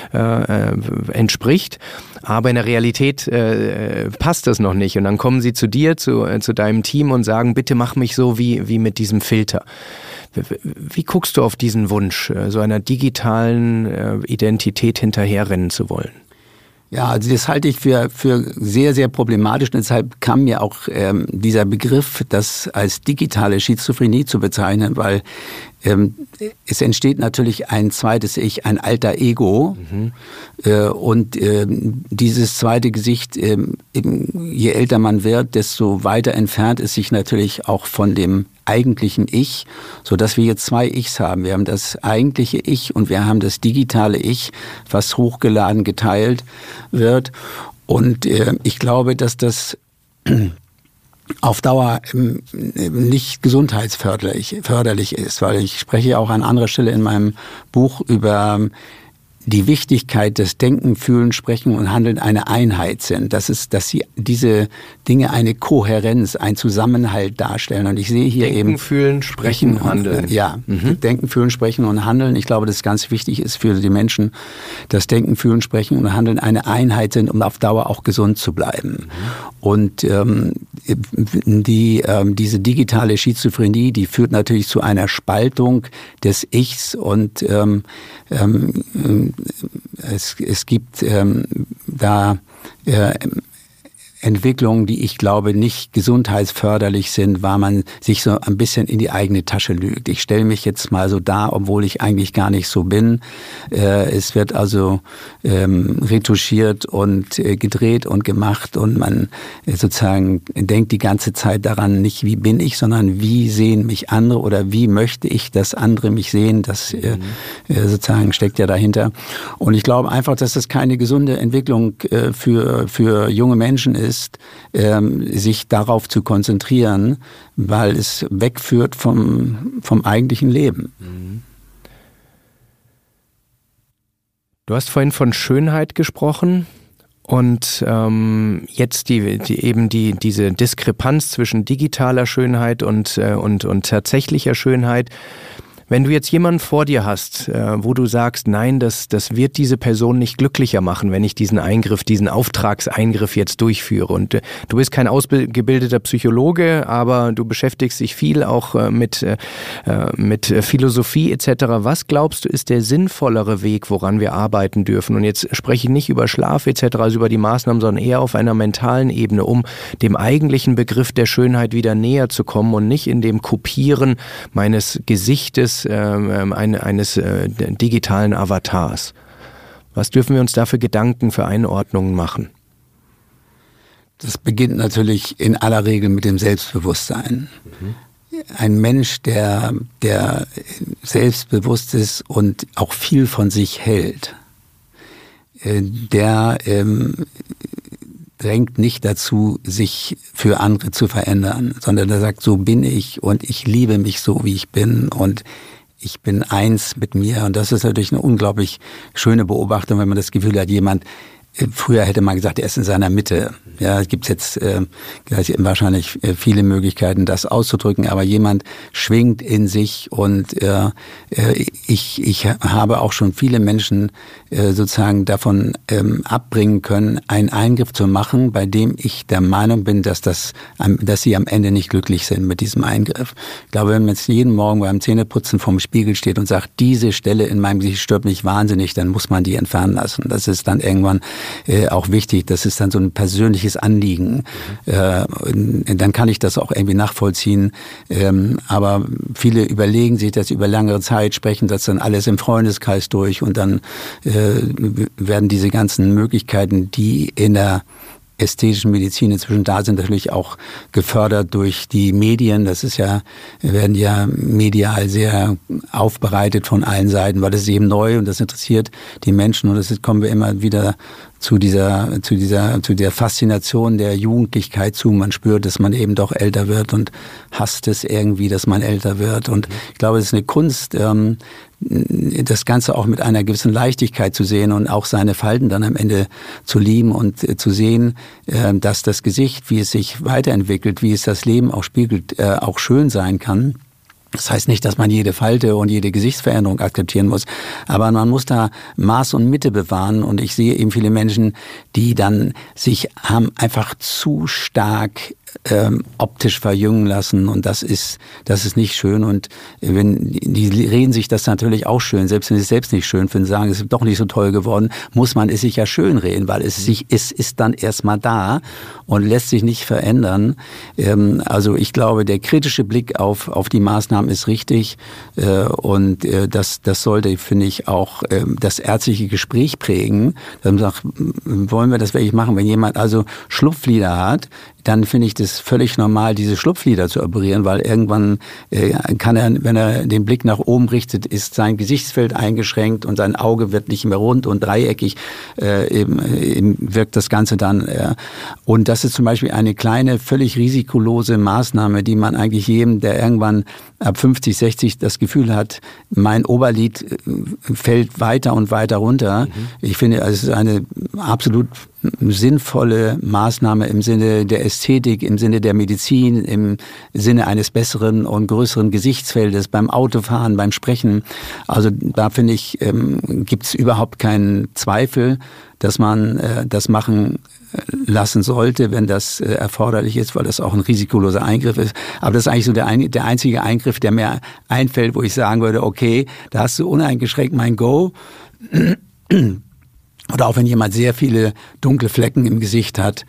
entspricht. Aber in der Realität passt das noch nicht. Und dann kommen sie zu dir, zu deinem Team und sagen, bitte mach mich so wie mit diesem Filter. Wie guckst du auf diesen Wunsch, so einer digitalen Identität hinterherrennen zu wollen? Ja, also das halte ich für sehr, sehr problematisch. Und deshalb kam mir auch dieser Begriff, das als digitale Schizophrenie zu bezeichnen, weil es entsteht natürlich ein zweites Ich, ein alter Ego. Und dieses zweite Gesicht, je älter man wird, desto weiter entfernt es sich natürlich auch von dem eigentlichen Ich, so dass wir jetzt 2 Ichs haben. Wir haben das eigentliche Ich und wir haben das digitale Ich, was hochgeladen geteilt wird. Und ich glaube, dass das auf Dauer nicht gesundheitsförderlich ist, weil ich spreche auch an anderer Stelle in meinem Buch über die Wichtigkeit des Denken, Fühlen, Sprechen und Handeln eine Einheit sind. Dass sie diese Dinge eine Kohärenz, einen Zusammenhalt darstellen. Und ich sehe hier Denken, Fühlen, Sprechen, Handeln. Denken, Fühlen, Sprechen und Handeln. Ich glaube, dass ganz wichtig ist für die Menschen, dass Denken, Fühlen, Sprechen und Handeln eine Einheit sind, um auf Dauer auch gesund zu bleiben. Und diese digitale Schizophrenie, die führt natürlich zu einer Spaltung des Ichs und es gibt da Entwicklungen, die ich glaube nicht gesundheitsförderlich sind, weil man sich so ein bisschen in die eigene Tasche lügt. Ich stelle mich jetzt mal so dar, obwohl ich eigentlich gar nicht so bin. Es wird also retuschiert und gedreht und gemacht und man sozusagen denkt die ganze Zeit daran, nicht wie bin ich, sondern wie sehen mich andere oder wie möchte ich, dass andere mich sehen. Das sozusagen steckt ja dahinter. Und ich glaube einfach, dass das keine gesunde Entwicklung für junge Menschen ist, sich darauf zu konzentrieren, weil es wegführt vom eigentlichen Leben. Du hast vorhin von Schönheit gesprochen und jetzt diese Diskrepanz zwischen digitaler Schönheit und tatsächlicher Schönheit. Wenn du jetzt jemanden vor dir hast, wo du sagst, nein, das wird diese Person nicht glücklicher machen, wenn ich diesen Auftragseingriff jetzt durchführe. Und du bist kein ausgebildeter Psychologe, aber du beschäftigst dich viel auch mit Philosophie etc. Was glaubst du, ist der sinnvollere Weg, woran wir arbeiten dürfen? Und jetzt spreche ich nicht über Schlaf etc., also über die Maßnahmen, sondern eher auf einer mentalen Ebene, um dem eigentlichen Begriff der Schönheit wieder näher zu kommen und nicht in dem Kopieren meines Gesichtes eines digitalen Avatars. Was dürfen wir uns da für Gedanken, für Einordnungen machen? Das beginnt natürlich in aller Regel mit dem Selbstbewusstsein. Ein Mensch, der selbstbewusst ist und auch viel von sich hält, der drängt nicht dazu, sich für andere zu verändern, sondern der sagt, so bin ich und ich liebe mich so, wie ich bin und ich bin eins mit mir. Und das ist natürlich eine unglaublich schöne Beobachtung, wenn man das Gefühl hat, früher hätte man gesagt, er ist in seiner Mitte. Ja, es gibt jetzt wahrscheinlich viele Möglichkeiten, das auszudrücken, aber jemand schwingt in sich und ich habe auch schon viele Menschen sozusagen davon abbringen können, einen Eingriff zu machen, bei dem ich der Meinung bin, dass sie am Ende nicht glücklich sind mit diesem Eingriff. Ich glaube, wenn man jetzt jeden Morgen beim Zähneputzen vorm Spiegel steht und sagt, diese Stelle in meinem Gesicht stört mich wahnsinnig, dann muss man die entfernen lassen. Das ist dann irgendwann auch wichtig. Das ist dann so ein persönliches Anliegen. Dann kann ich das auch irgendwie nachvollziehen. Aber viele überlegen sich das über längere Zeit, sprechen das dann alles im Freundeskreis durch und dann werden diese ganzen Möglichkeiten, die in der ästhetischen Medizin inzwischen da sind, natürlich auch gefördert durch die Medien. Werden ja medial sehr aufbereitet von allen Seiten, weil das ist eben neu und das interessiert die Menschen und kommen wir immer wieder zu der Faszination der Jugendlichkeit zu. Man spürt, dass man eben doch älter wird und hasst es irgendwie, dass man älter wird. Und ich glaube, es ist eine Kunst, das Ganze auch mit einer gewissen Leichtigkeit zu sehen und auch seine Falten dann am Ende zu lieben und zu sehen, dass das Gesicht, wie es sich weiterentwickelt, wie es das Leben auch spiegelt, auch schön sein kann. Das heißt nicht, dass man jede Falte und jede Gesichtsveränderung akzeptieren muss, aber man muss da Maß und Mitte bewahren und ich sehe eben viele Menschen, die dann haben einfach zu stark optisch verjüngen lassen und das ist nicht schön und die reden sich das natürlich auch schön, selbst wenn sie es selbst nicht schön finden, sagen, es ist doch nicht so toll geworden, muss man es sich ja schön reden, weil es ist dann erstmal da und lässt sich nicht verändern. Also ich glaube, der kritische Blick auf die Maßnahmen ist richtig und das sollte, finde ich, auch das ärztliche Gespräch prägen. Dann sagt, wollen wir das wirklich machen? Wenn jemand also Schlupflider hat, dann finde ich es völlig normal, diese Schlupflider zu operieren, weil irgendwann kann er, wenn er den Blick nach oben richtet, ist sein Gesichtsfeld eingeschränkt und sein Auge wird nicht mehr rund und dreieckig, eben wirkt das Ganze dann. Und das ist zum Beispiel eine kleine, völlig risikolose Maßnahme, die man eigentlich jedem, der irgendwann ab 50, 60 das Gefühl hat, mein Oberlid fällt weiter und weiter runter. Ich finde, es ist eine absolut sinnvolle Maßnahme im Sinne der Ästhetik, im Sinne der Medizin, im Sinne eines besseren und größeren Gesichtsfeldes beim Autofahren, beim Sprechen. Also da finde ich, gibt es überhaupt keinen Zweifel, dass man das machen lassen sollte, wenn das erforderlich ist, weil das auch ein risikoloser Eingriff ist. Aber das ist eigentlich so der einzige Eingriff, der mir einfällt, wo ich sagen würde, okay, da hast du uneingeschränkt mein Go. Oder auch wenn jemand sehr viele dunkle Flecken im Gesicht hat,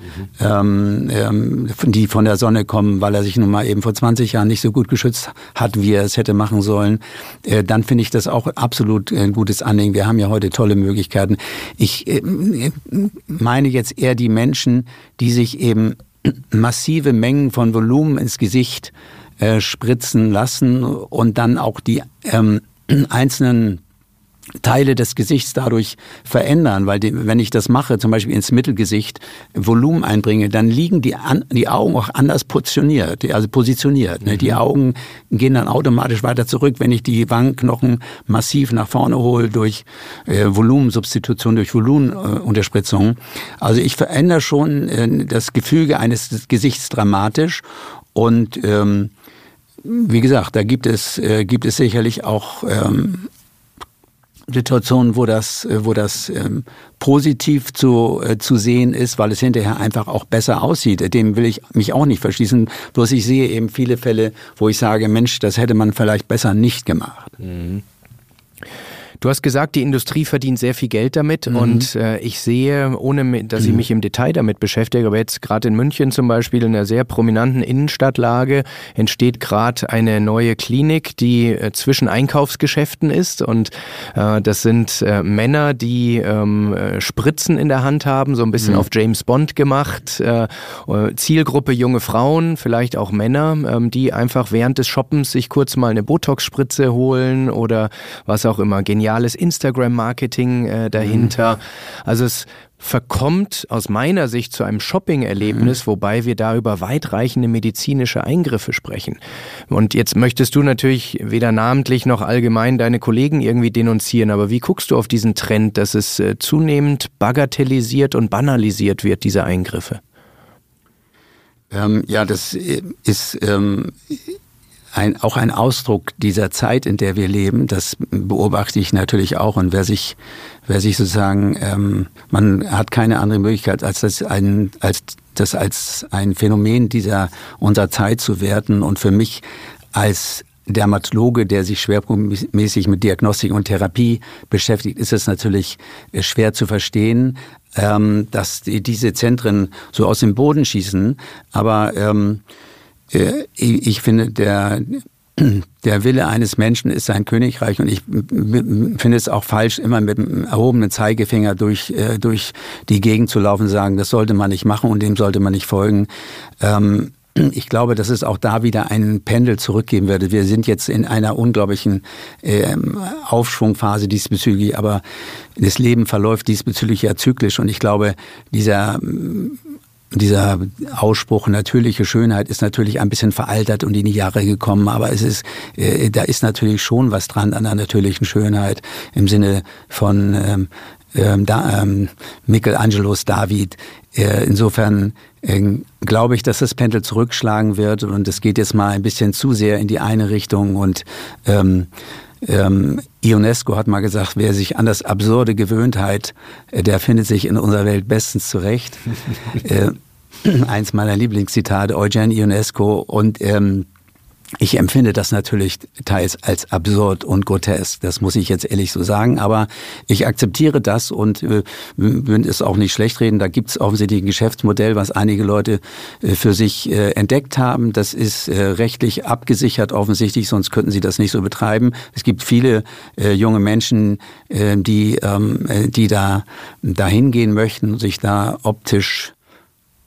die von der Sonne kommen, weil er sich nun mal eben vor 20 Jahren nicht so gut geschützt hat, wie er es hätte machen sollen, dann finde ich das auch absolut ein gutes Anliegen. Wir haben ja heute tolle Möglichkeiten. Ich meine jetzt eher die Menschen, die sich eben massive Mengen von Volumen ins Gesicht spritzen lassen und dann auch die einzelnen Teile des Gesichts dadurch verändern, weil wenn ich das mache, zum Beispiel ins Mittelgesicht Volumen einbringe, dann liegen die Augen auch anders positioniert. Ne? Die Augen gehen dann automatisch weiter zurück, wenn ich die Wangenknochen massiv nach vorne hole durch Volumensubstitution, durch Volumenunterspritzung. Also ich verändere schon das Gefüge eines Gesichts dramatisch und wie gesagt, da gibt es sicherlich auch Situationen, wo das positiv zu sehen ist, weil es hinterher einfach auch besser aussieht. Dem will ich mich auch nicht verschließen. Bloß ich sehe eben viele Fälle, wo ich sage, Mensch, das hätte man vielleicht besser nicht gemacht. Mhm. Du hast gesagt, die Industrie verdient sehr viel Geld damit und ich sehe, ohne dass ich mich im Detail damit beschäftige, aber jetzt gerade in München zum Beispiel in einer sehr prominenten Innenstadtlage entsteht gerade eine neue Klinik, die zwischen Einkaufsgeschäften ist und das sind Männer, die Spritzen in der Hand haben, so ein bisschen auf James Bond gemacht, Zielgruppe junge Frauen, vielleicht auch Männer, die einfach während des Shoppens sich kurz mal eine Botox-Spritze holen oder was auch immer, geniales Instagram-Marketing dahinter. Also es verkommt aus meiner Sicht zu einem Shopping-Erlebnis, wobei wir da über weitreichende medizinische Eingriffe sprechen. Und jetzt möchtest du natürlich weder namentlich noch allgemein deine Kollegen irgendwie denunzieren, aber wie guckst du auf diesen Trend, dass es zunehmend bagatellisiert und banalisiert wird, diese Eingriffe? Ja, das ist auch ein Ausdruck dieser Zeit, in der wir leben. Das beobachte ich natürlich auch. Und wer sich sozusagen, man hat keine andere Möglichkeit, als das als ein Phänomen unserer Zeit zu werten. Und für mich als Dermatologe, der sich schwerpunktmäßig mit Diagnostik und Therapie beschäftigt, ist es natürlich schwer zu verstehen, dass diese Zentren so aus dem Boden schießen. Aber ich finde, der Wille eines Menschen ist sein Königreich und ich finde es auch falsch, immer mit dem erhobenen Zeigefinger durch die Gegend zu laufen und sagen, das sollte man nicht machen und dem sollte man nicht folgen. Ich glaube, dass es auch da wieder einen Pendel zurückgeben würde. Wir sind jetzt in einer unglaublichen Aufschwungphase diesbezüglich, aber das Leben verläuft diesbezüglich ja zyklisch und ich glaube, dieser Ausspruch natürliche Schönheit ist natürlich ein bisschen veraltert und in die Jahre gekommen, aber da ist natürlich schon was dran an der natürlichen Schönheit im Sinne von Michelangelos David. Insofern glaube ich, dass das Pendel zurückschlagen wird und es geht jetzt mal ein bisschen zu sehr in die eine Richtung und Ionesco hat mal gesagt, wer sich an das Absurde gewöhnt hat, der findet sich in unserer Welt bestens zurecht. Eins meiner Lieblingszitate, Eugen Ionesco. Und ich empfinde das natürlich teils als absurd und grotesk. Das muss ich jetzt ehrlich so sagen. Aber ich akzeptiere das und will es auch nicht schlecht reden. Da gibt es offensichtlich ein Geschäftsmodell, was einige Leute für sich entdeckt haben. Das ist rechtlich abgesichert offensichtlich, sonst könnten sie das nicht so betreiben. Es gibt viele junge Menschen, die da hingehen möchten, sich da optisch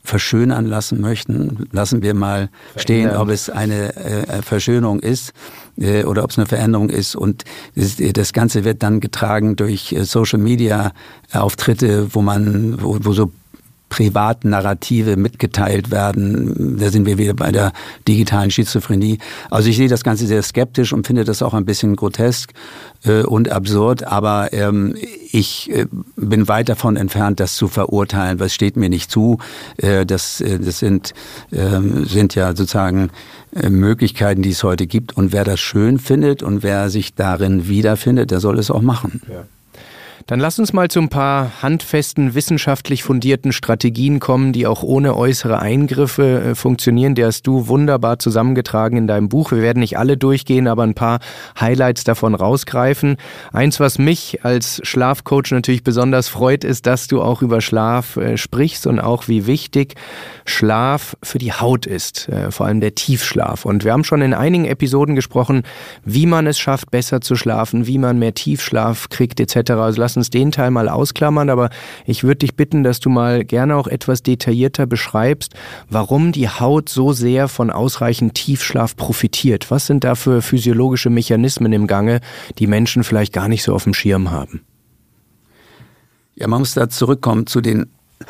verschönern lassen möchten, lassen wir mal stehen, ob es eine Verschönung ist oder ob es eine Veränderung ist. Und das Ganze wird dann getragen durch Social-Media-Auftritte, wo so Privatnarrative mitgeteilt werden. Da sind wir wieder bei der digitalen Schizophrenie. Also ich sehe das Ganze sehr skeptisch und finde das auch ein bisschen grotesk und absurd, aber ich bin weit davon entfernt, das zu verurteilen. Was steht mir nicht zu? Das sind ja sozusagen Möglichkeiten, die es heute gibt. Und wer das schön findet und wer sich darin wiederfindet, der soll es auch machen. Ja. Dann lass uns mal zu ein paar handfesten, wissenschaftlich fundierten Strategien kommen, die auch ohne äußere Eingriffe funktionieren. Die hast du wunderbar zusammengetragen in deinem Buch. Wir werden nicht alle durchgehen, aber ein paar Highlights davon rausgreifen. Eins, was mich als Schlafcoach natürlich besonders freut, ist, dass du auch über Schlaf sprichst und auch wie wichtig Schlaf für die Haut ist, vor allem der Tiefschlaf. Und wir haben schon in einigen Episoden gesprochen, wie man es schafft, besser zu schlafen, wie man mehr Tiefschlaf kriegt etc. Also lass uns den Teil mal ausklammern, aber ich würde dich bitten, dass du mal gerne auch etwas detaillierter beschreibst, warum die Haut so sehr von ausreichend Tiefschlaf profitiert. Was sind da für physiologische Mechanismen im Gange, die Menschen vielleicht gar nicht so auf dem Schirm haben? Ja, man muss da zurückkommen zu den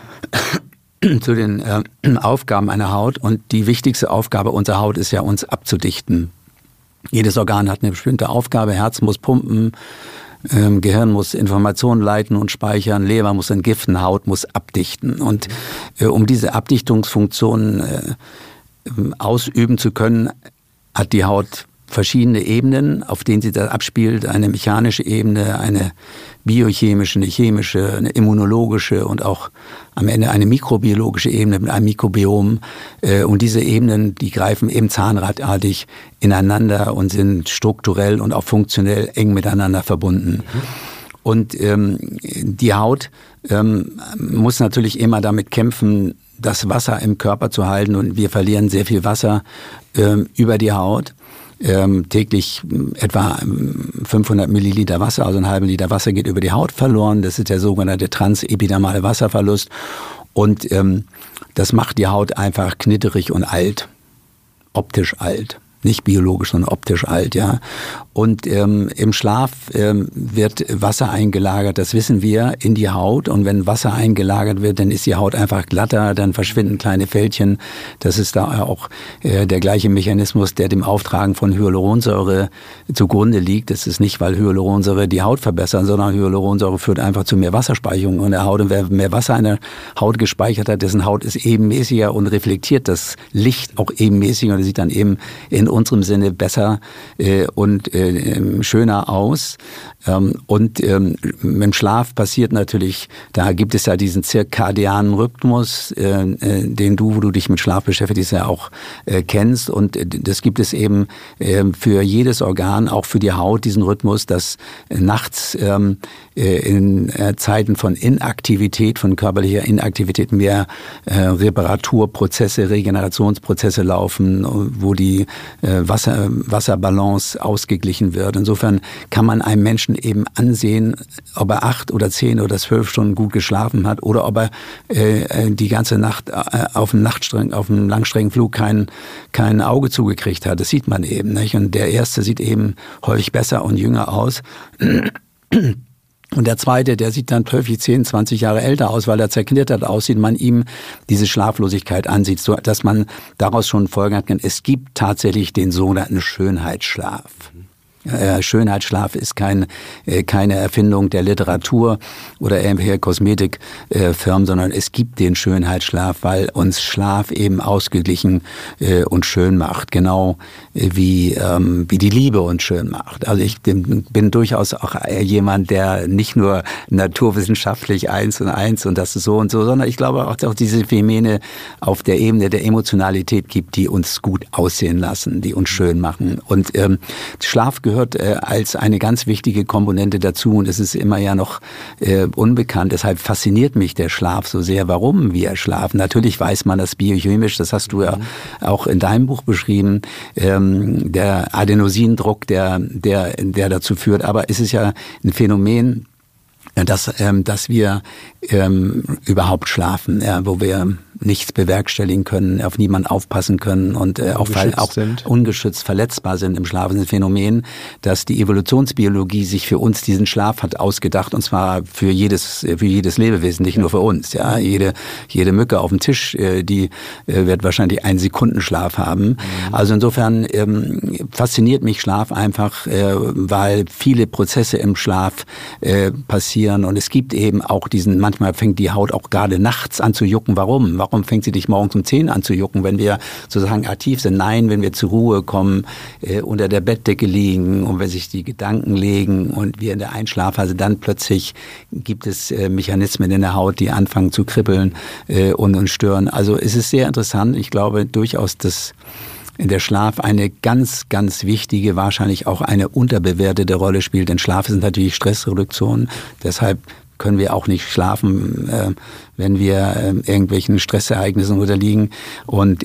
Aufgaben einer Haut, und die wichtigste Aufgabe unserer Haut ist ja, uns abzudichten. Jedes Organ hat eine bestimmte Aufgabe, Herz muss pumpen, Gehirn muss Informationen leiten und speichern, Leber muss entgiften, Haut muss abdichten. Und um diese Abdichtungsfunktionen ausüben zu können, hat die Haut verschiedene Ebenen, auf denen sie das abspielt. Eine mechanische Ebene, eine biochemische, eine chemische, eine immunologische und auch am Ende eine mikrobiologische Ebene mit einem Mikrobiom. Und diese Ebenen, die greifen eben zahnradartig ineinander und sind strukturell und auch funktionell eng miteinander verbunden. Und die Haut muss natürlich immer damit kämpfen, das Wasser im Körper zu halten. Und wir verlieren sehr viel Wasser über die Haut. Täglich etwa 500 Milliliter Wasser, also einen halben Liter Wasser geht über die Haut verloren. Das ist der sogenannte transepidermale Wasserverlust. Und das macht die Haut einfach knitterig und alt, optisch alt. Nicht biologisch, sondern optisch alt, ja. Und im Schlaf wird Wasser eingelagert, das wissen wir, in die Haut. Und wenn Wasser eingelagert wird, dann ist die Haut einfach glatter, dann verschwinden kleine Fältchen. Das ist da auch der gleiche Mechanismus, der dem Auftragen von Hyaluronsäure zugrunde liegt. Das ist nicht, weil Hyaluronsäure die Haut verbessert, sondern Hyaluronsäure führt einfach zu mehr Wasserspeicherung in der Haut. Und wer mehr Wasser in der Haut gespeichert hat, dessen Haut ist ebenmäßiger und reflektiert das Licht auch ebenmäßiger und sieht dann eben in unserem Sinne besser und schöner aus. Und im Schlaf passiert natürlich, da gibt es ja diesen zirkadianen Rhythmus, wo du dich mit Schlaf beschäftigst, ja auch kennst. Und das gibt es eben für jedes Organ, auch für die Haut, diesen Rhythmus, dass nachts in Zeiten von Inaktivität, von körperlicher Inaktivität mehr Reparaturprozesse, Regenerationsprozesse laufen, wo die Wasserbalance ausgeglichen wird. Insofern kann man einem Menschen eben ansehen, ob er 8 oder 10 oder 12 Stunden gut geschlafen hat oder ob er die ganze Nacht auf dem Langstreckenflug kein Auge zugekriegt hat. Das sieht man eben, nicht? Und der Erste sieht eben häufig besser und jünger aus. Und der Zweite, der sieht dann plötzlich 10, 20 Jahre älter aus, weil er zerknittert aussieht, man ihm diese Schlaflosigkeit ansieht, so dass man daraus schon folgern kann, es gibt tatsächlich den sogenannten Schönheitsschlaf. Schönheitsschlaf ist keine Erfindung der Literatur oder irgendwelcher Kosmetikfirmen, sondern es gibt den Schönheitsschlaf, weil uns Schlaf eben ausgeglichen und schön macht, genau wie die Liebe uns schön macht. Also ich bin durchaus auch jemand, der nicht nur naturwissenschaftlich 1 und 1 und das ist so und so, sondern ich glaube auch diese Phänomene auf der Ebene der Emotionalität gibt, die uns gut aussehen lassen, die uns schön machen. Und Schlaf gehört als eine ganz wichtige Komponente dazu und es ist immer ja noch unbekannt. Deshalb fasziniert mich der Schlaf so sehr, warum wir schlafen. Natürlich weiß man das biochemisch, das hast du ja auch in deinem Buch beschrieben, der Adenosindruck, der dazu führt. Aber es ist ja ein Phänomen, dass wir überhaupt schlafen, ja, wo wir nichts bewerkstelligen können, auf niemanden aufpassen können und auch ungeschützt verletzbar sind im Schlaf. Das ist ein Phänomen, dass die Evolutionsbiologie sich für uns diesen Schlaf hat ausgedacht, und zwar für jedes Lebewesen, nicht nur für uns. Ja, jede Mücke auf dem Tisch, die wird wahrscheinlich einen Sekundenschlaf haben. Also insofern fasziniert mich Schlaf einfach, weil viele Prozesse im Schlaf passieren, und es gibt eben auch manchmal fängt die Haut auch gerade nachts an zu jucken. Warum? Warum fängt sie dich morgens um 10 an zu jucken, wenn wir sozusagen aktiv sind? Nein, wenn wir zur Ruhe kommen, unter der Bettdecke liegen und wenn sich die Gedanken legen und wir in der Einschlafphase, dann plötzlich gibt es Mechanismen in der Haut, die anfangen zu kribbeln und uns stören. Also es ist sehr interessant. Ich glaube durchaus, dass in der Schlaf eine ganz, ganz wichtige, wahrscheinlich auch eine unterbewertete Rolle spielt. Denn Schlaf ist natürlich Stressreduktion. Deshalb können wir auch nicht schlafen, wenn wir irgendwelchen Stressereignissen unterliegen. Und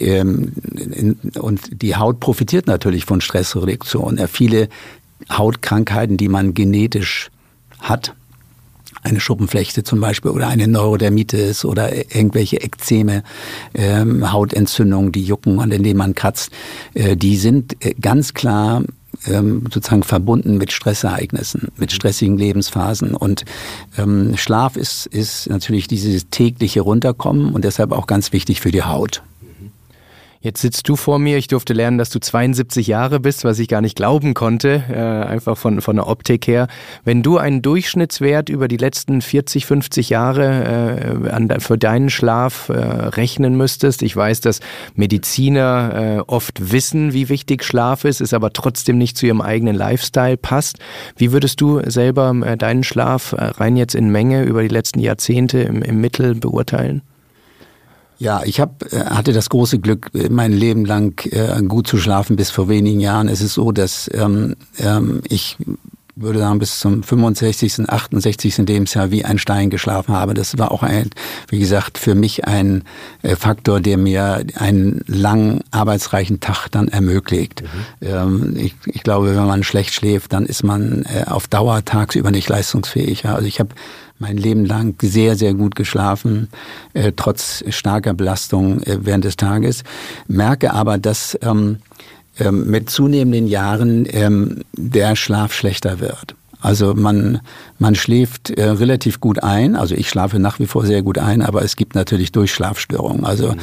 die Haut profitiert natürlich von Stressreduktion. Ja, viele Hautkrankheiten, die man genetisch hat, eine Schuppenflechte zum Beispiel oder eine Neurodermitis oder irgendwelche Ekzeme, Hautentzündungen, die jucken und in denen man kratzt, die sind ganz klar sozusagen verbunden mit Stressereignissen, mit stressigen Lebensphasen. Und Schlaf ist natürlich dieses tägliche Runterkommen und deshalb auch ganz wichtig für die Haut. Jetzt sitzt du vor mir. Ich durfte lernen, dass du 72 Jahre bist, was ich gar nicht glauben konnte, einfach von der Optik her. Wenn du einen Durchschnittswert über die letzten 40, 50 Jahre für deinen Schlaf rechnen müsstest, ich weiß, dass Mediziner oft wissen, wie wichtig Schlaf ist, es aber trotzdem nicht zu ihrem eigenen Lifestyle passt. Wie würdest du selber deinen Schlaf rein jetzt in Menge über die letzten Jahrzehnte im Mittel beurteilen? Ja, ich hatte das große Glück, mein Leben lang gut zu schlafen bis vor wenigen Jahren. Es ist so, dass ich würde sagen, bis zum 65., 68. Lebensjahr wie ein Stein geschlafen habe. Das war auch wie gesagt, für mich ein Faktor, der mir einen langen, arbeitsreichen Tag dann ermöglicht. Ich glaube, wenn man schlecht schläft, dann ist man auf Dauer tagsüber nicht leistungsfähig. Also ich habe mein Leben lang sehr, sehr gut geschlafen, trotz starker Belastung während des Tages. Merke aber, dass mit zunehmenden Jahren der Schlaf schlechter wird. Also man schläft relativ gut ein. Also ich schlafe nach wie vor sehr gut ein, aber es gibt natürlich Durchschlafstörungen. Also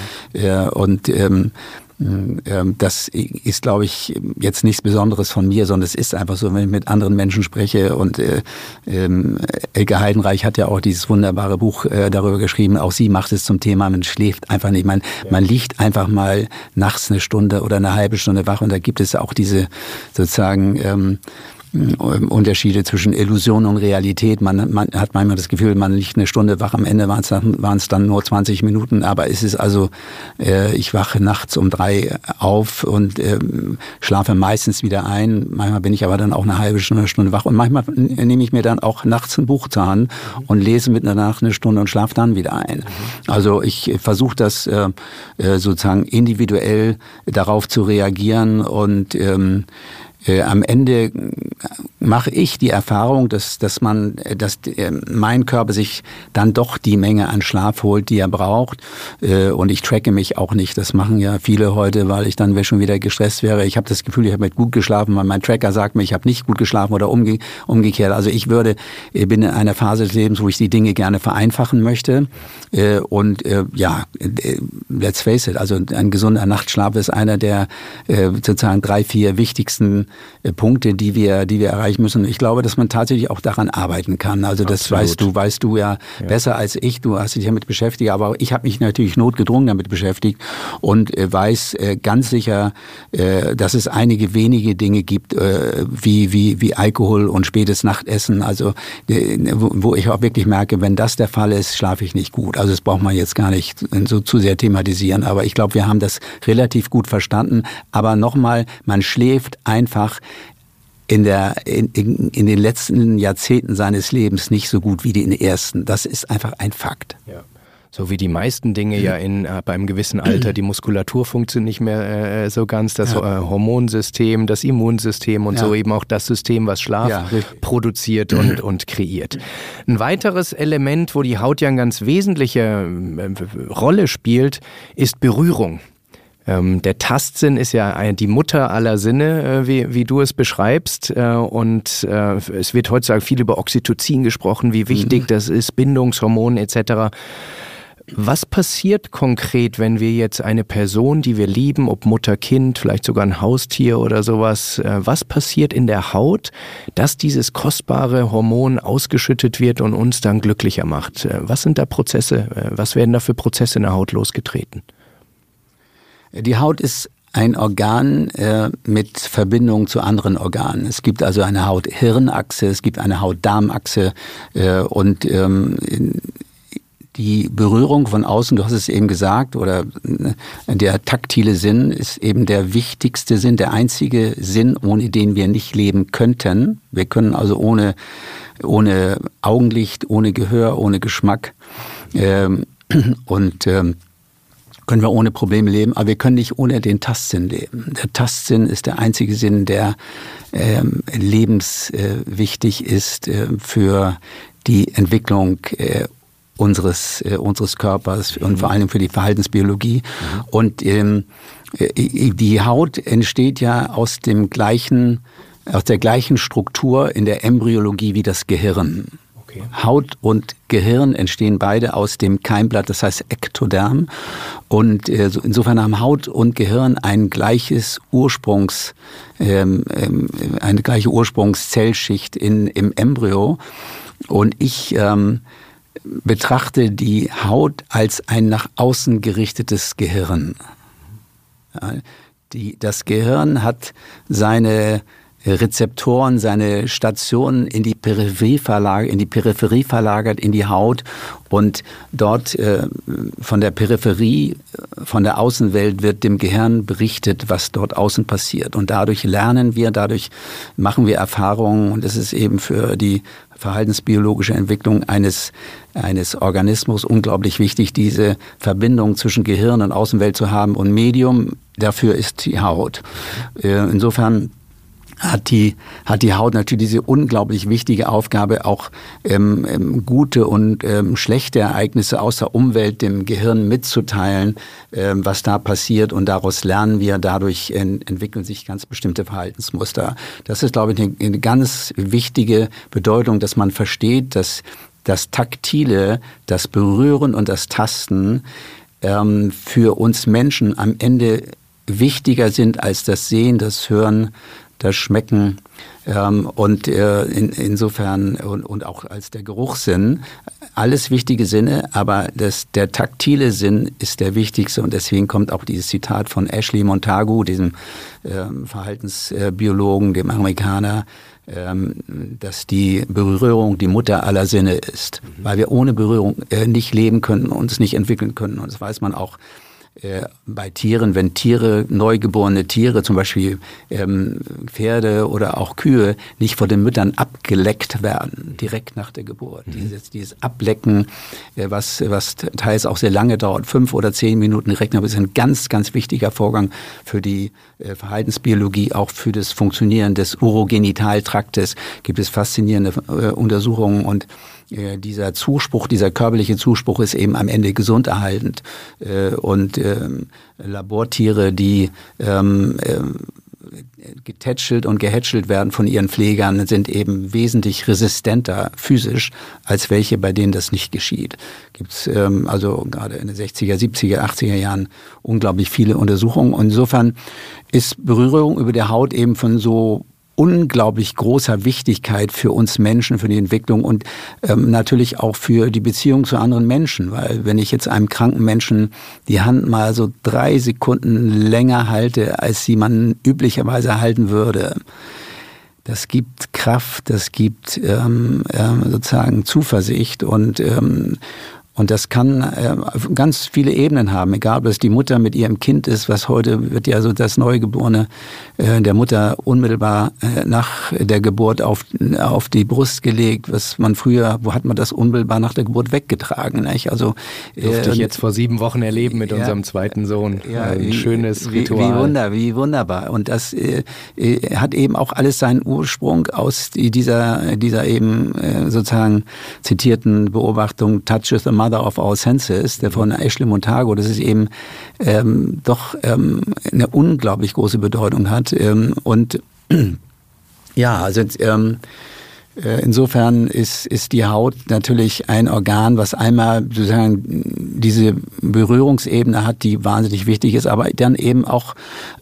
das ist, glaube ich, jetzt nichts Besonderes von mir, sondern es ist einfach so, wenn ich mit anderen Menschen spreche. Und Elke Heidenreich hat ja auch dieses wunderbare Buch darüber geschrieben. Auch sie macht es zum Thema, man schläft einfach nicht. Man liegt einfach mal nachts eine Stunde oder eine halbe Stunde wach. Und da gibt es auch diese sozusagen Unterschiede zwischen Illusion und Realität. Man hat manchmal das Gefühl, man liegt eine Stunde wach, am Ende waren es dann nur 20 Minuten, aber es ist also, ich wache nachts um 3 auf und schlafe meistens wieder ein. Manchmal bin ich aber dann auch eine halbe Stunde wach und manchmal nehme ich mir dann auch nachts ein Buch zur Hand und lese mit danach eine Stunde und schlafe dann wieder ein. Also ich versuche das sozusagen individuell darauf zu reagieren und am Ende mache ich die Erfahrung, dass mein Körper sich dann doch die Menge an Schlaf holt, die er braucht. Und ich tracke mich auch nicht. Das machen ja viele heute, weil ich dann schon wieder gestresst wäre. Ich habe das Gefühl, ich habe gut geschlafen, weil mein Tracker sagt mir, ich habe nicht gut geschlafen oder umgekehrt. Also ich bin in einer Phase des Lebens, wo ich die Dinge gerne vereinfachen möchte. Let's face it, also ein gesunder Nachtschlaf ist einer der sozusagen 3, 4 wichtigsten Punkte, die wir erreichen müssen. Ich glaube, dass man tatsächlich auch daran arbeiten kann. Also das weißt du ja besser als ich. Du hast dich damit beschäftigt, aber ich habe mich natürlich notgedrungen damit beschäftigt und weiß ganz sicher, dass es einige wenige Dinge gibt, wie Alkohol und spätes Nachtessen. Also wo ich auch wirklich merke, wenn das der Fall ist, schlafe ich nicht gut. Also das braucht man jetzt gar nicht so zu sehr thematisieren. Aber ich glaube, wir haben das relativ gut verstanden. Aber nochmal, man schläft einfach in den letzten Jahrzehnten seines Lebens nicht so gut wie die in den ersten. Das ist einfach ein Fakt. Ja. So wie die meisten Dinge ja bei einem gewissen Alter, die Muskulatur funktioniert nicht mehr so ganz, das Hormonsystem, das Immunsystem und so eben auch das System, was Schlaf produziert und kreiert. Ein weiteres Element, wo die Haut ja eine ganz wesentliche Rolle spielt, ist Berührung. Der Tastsinn ist ja die Mutter aller Sinne, wie du es beschreibst. Und es wird heutzutage viel über Oxytocin gesprochen, wie wichtig das ist, Bindungshormone etc. Was passiert konkret, wenn wir jetzt eine Person, die wir lieben, ob Mutter, Kind, vielleicht sogar ein Haustier oder sowas, was passiert in der Haut, dass dieses kostbare Hormon ausgeschüttet wird und uns dann glücklicher macht? Was sind da Prozesse? Was werden da für Prozesse in der Haut losgetreten? Die Haut ist ein Organ mit Verbindung zu anderen Organen. Es gibt also eine Haut-Hirn-Achse, es gibt eine Haut-Darm-Achse und die Berührung von außen, du hast es eben gesagt, oder der taktile Sinn ist eben der wichtigste Sinn, der einzige Sinn, ohne den wir nicht leben könnten. Wir können also ohne Augenlicht, ohne Gehör, ohne Geschmack können wir ohne Probleme leben, aber wir können nicht ohne den Tastsinn leben. Der Tastsinn ist der einzige Sinn, der lebenswichtig ist für die Entwicklung unseres Körpers und vor allem für die Verhaltensbiologie. Und die Haut entsteht ja aus der gleichen Struktur in der Embryologie wie das Gehirn. Okay. Haut und Gehirn entstehen beide aus dem Keimblatt, das heißt Ektoderm. Und insofern haben Haut und Gehirn eine gleiche Ursprungszellschicht im Embryo. Und ich betrachte die Haut als ein nach außen gerichtetes Gehirn. Ja, das Gehirn hat seine Rezeptoren, seine Stationen in die Peripherie verlagert, in die Haut, und dort von der Peripherie, von der Außenwelt wird dem Gehirn berichtet, was dort außen passiert. Und dadurch lernen wir, dadurch machen wir Erfahrungen, und es ist eben für die verhaltensbiologische Entwicklung eines Organismus unglaublich wichtig, diese Verbindung zwischen Gehirn und Außenwelt zu haben, und Medium dafür ist die Haut. Insofern hat die Haut natürlich diese unglaublich wichtige Aufgabe, auch gute und schlechte Ereignisse aus der Umwelt dem Gehirn mitzuteilen, was da passiert, und daraus lernen wir, dadurch entwickeln sich ganz bestimmte Verhaltensmuster. Das ist, glaube ich, eine ganz wichtige Bedeutung, dass man versteht, dass das Taktile, das Berühren und das Tasten für uns Menschen am Ende wichtiger sind als das Sehen, das Hören, das Schmecken und insofern und auch als der Geruchssinn. Alles wichtige Sinne, aber der taktile Sinn ist der wichtigste, und deswegen kommt auch dieses Zitat von Ashley Montagu, diesem Verhaltensbiologen, dem Amerikaner, dass die Berührung die Mutter aller Sinne ist, weil wir ohne Berührung nicht leben können, uns nicht entwickeln können, und das weiß man auch bei Tieren, wenn neugeborene Tiere, zum Beispiel Pferde oder auch Kühe, nicht von den Müttern abgeleckt werden, direkt nach der Geburt. Dieses Ablecken, was teils auch sehr lange dauert, 5 oder 10 Minuten direkt, aber es ist ein ganz, ganz wichtiger Vorgang für die Verhaltensbiologie, auch für das Funktionieren des Urogenitaltraktes. Gibt es faszinierende Untersuchungen, und dieser Zuspruch, dieser körperliche Zuspruch ist eben am Ende gesunderhaltend. Und Labortiere, die getätschelt und gehätschelt werden von ihren Pflegern, sind eben wesentlich resistenter physisch als welche, bei denen das nicht geschieht. Gibt's also gerade in den 60er, 70er, 80er Jahren unglaublich viele Untersuchungen. Und insofern ist Berührung über der Haut eben von so unglaublich großer Wichtigkeit für uns Menschen, für die Entwicklung und natürlich auch für die Beziehung zu anderen Menschen. Weil wenn ich jetzt einem kranken Menschen die Hand mal so 3 Sekunden länger halte, als sie man üblicherweise halten würde, das gibt Kraft, das gibt sozusagen Zuversicht, und Und das kann ganz viele Ebenen haben, egal ob es die Mutter mit ihrem Kind ist, was heute wird ja so das Neugeborene der Mutter unmittelbar nach der Geburt auf die Brust gelegt, was man früher, wo hat man das unmittelbar nach der Geburt weggetragen, nicht? Also durfte ich jetzt vor 7 Wochen erleben mit unserem zweiten Sohn. Ja, ein schönes Ritual. Wie wunderbar. Und das hat eben auch alles seinen Ursprung aus dieser eben sozusagen zitierten Beobachtung Touch is the mother of all senses, der von Ashley Montagu, das ist eben doch eine unglaublich große Bedeutung hat. Und ja, also insofern ist die Haut natürlich ein Organ, was einmal sozusagen diese Berührungsebene hat, die wahnsinnig wichtig ist, aber dann eben auch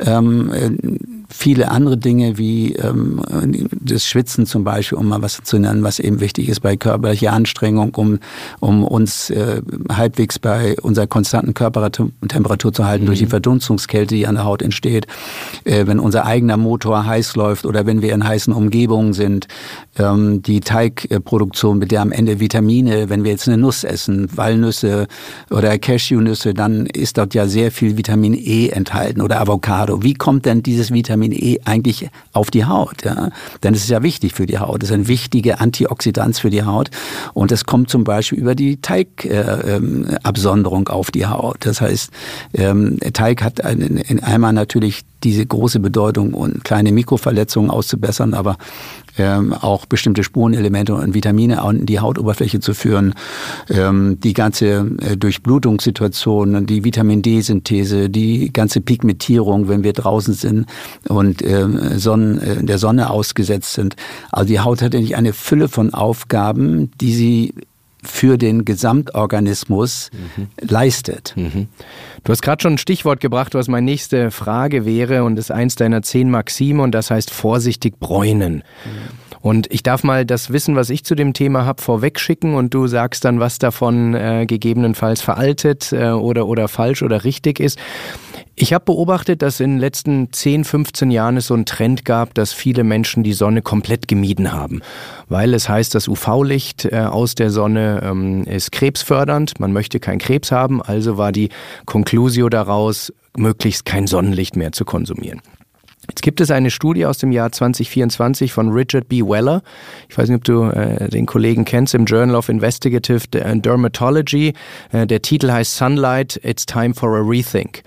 viele andere Dinge wie das Schwitzen zum Beispiel, um mal was zu nennen, was eben wichtig ist bei körperlicher Anstrengung, um uns halbwegs bei unserer konstanten Körpertemperatur zu halten durch die Verdunstungskälte, die an der Haut entsteht. Wenn unser eigener Motor heiß läuft oder wenn wir in heißen Umgebungen sind, die Teigproduktion, mit der am Ende Vitamine, wenn wir jetzt eine Nuss essen, Walnüsse oder Cashewnüsse, dann ist dort ja sehr viel Vitamin E enthalten oder Avocado. Wie kommt denn dieses Vitamin E eigentlich auf die Haut? Ja? Denn es ist ja wichtig für die Haut. Es ist ein wichtiger Antioxidant für die Haut. Und es kommt zum Beispiel über die Teigabsonderung auf die Haut. Das heißt, Teig hat in einmal natürlich diese große Bedeutung, und kleine Mikroverletzungen auszubessern, aber auch bestimmte Spurenelemente und Vitamine an die Hautoberfläche zu führen, die ganze Durchblutungssituation, die Vitamin-D-Synthese, die ganze Pigmentierung, wenn wir draußen sind und der Sonne ausgesetzt sind. Also die Haut hat eigentlich eine Fülle von Aufgaben, die sie für den Gesamtorganismus leistet. Du hast gerade schon ein Stichwort gebracht, was meine nächste Frage wäre, und das ist eins deiner 10 Maxime, und das heißt vorsichtig bräunen. Und ich darf mal das Wissen, was ich zu dem Thema habe, vorweg schicken, und du sagst dann, was davon gegebenenfalls veraltet oder falsch oder richtig ist. Ich habe beobachtet, dass in den letzten 10, 15 Jahren es so einen Trend gab, dass viele Menschen die Sonne komplett gemieden haben. Weil es heißt, das UV-Licht aus der Sonne ist krebsfördernd. Man möchte keinen Krebs haben, also war die Conclusio daraus, möglichst kein Sonnenlicht mehr zu konsumieren. Jetzt gibt es eine Studie aus dem Jahr 2024 von Richard B. Weller. Ich weiß nicht, ob du den Kollegen kennst, im Journal of Investigative Dermatology. Der Titel heißt Sunlight, It's Time for a Rethink.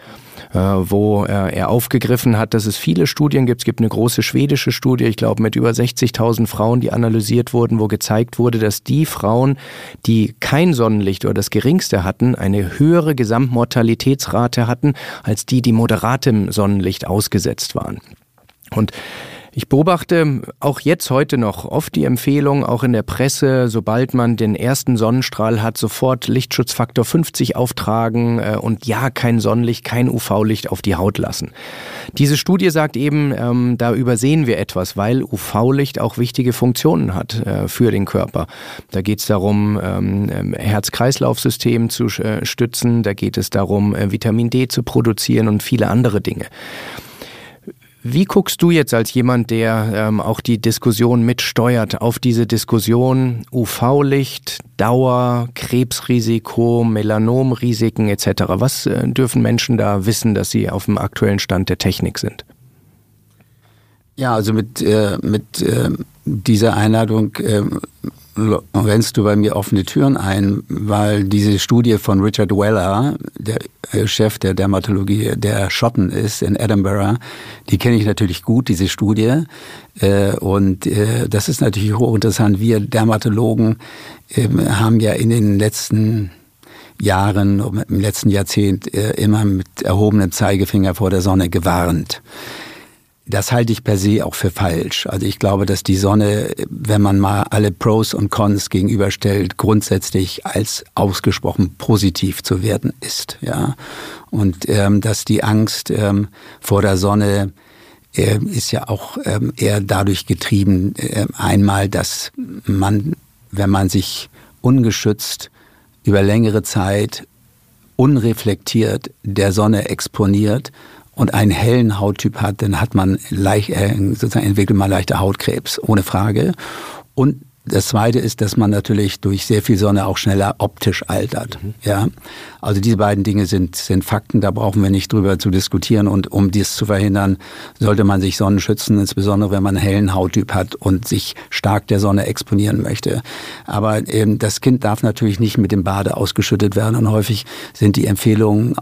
Wo er aufgegriffen hat, dass es viele Studien gibt. Es gibt eine große schwedische Studie, ich glaube mit über 60.000 Frauen, die analysiert wurden, wo gezeigt wurde, dass die Frauen, die kein Sonnenlicht oder das geringste hatten, eine höhere Gesamtmortalitätsrate hatten, als die moderatem Sonnenlicht ausgesetzt waren. Und ich beobachte auch jetzt heute noch oft die Empfehlung, auch in der Presse, sobald man den ersten Sonnenstrahl hat, sofort Lichtschutzfaktor 50 auftragen und ja, kein Sonnenlicht, kein UV-Licht auf die Haut lassen. Diese Studie sagt eben, da übersehen wir etwas, weil UV-Licht auch wichtige Funktionen hat für den Körper. Da geht es darum, Herz-Kreislauf-System zu stützen, da geht es darum, Vitamin D zu produzieren und viele andere Dinge. Wie guckst du jetzt als jemand, der auch die Diskussion mitsteuert, auf diese Diskussion UV-Licht, Dauer, Krebsrisiko, Melanomrisiken etc.? Was dürfen Menschen da wissen, dass sie auf dem aktuellen Stand der Technik sind? Ja, also mit dieser Einladung rennst du bei mir offene Türen ein, weil diese Studie von Richard Weller, der Chef der Dermatologie der Schotten ist in Edinburgh, die kenne ich natürlich gut, diese Studie. Und das ist natürlich hochinteressant. Wir Dermatologen haben ja in den letzten Jahren, im letzten Jahrzehnt immer mit erhobenem Zeigefinger vor der Sonne gewarnt. Das halte ich per se auch für falsch. Also ich glaube, dass die Sonne, wenn man mal alle Pros und Cons gegenüberstellt, grundsätzlich als ausgesprochen positiv zu werten ist. Ja? Und dass die Angst vor der Sonne ist ja auch eher dadurch getrieben, einmal, dass man, wenn man sich ungeschützt über längere Zeit unreflektiert der Sonne exponiert und einen hellen Hauttyp hat, dann hat man sozusagen entwickelt man leichter Hautkrebs, ohne Frage. Und Das Zweite ist, dass man natürlich durch sehr viel Sonne auch schneller optisch altert. Ja, also diese beiden Dinge sind Fakten, da brauchen wir nicht drüber zu diskutieren. Und um dies zu verhindern, sollte man sich Sonnenschützen, insbesondere wenn man einen hellen Hauttyp hat und sich stark der Sonne exponieren möchte. Aber das Kind darf natürlich nicht mit dem Bade ausgeschüttet werden. Und häufig sind die Empfehlungen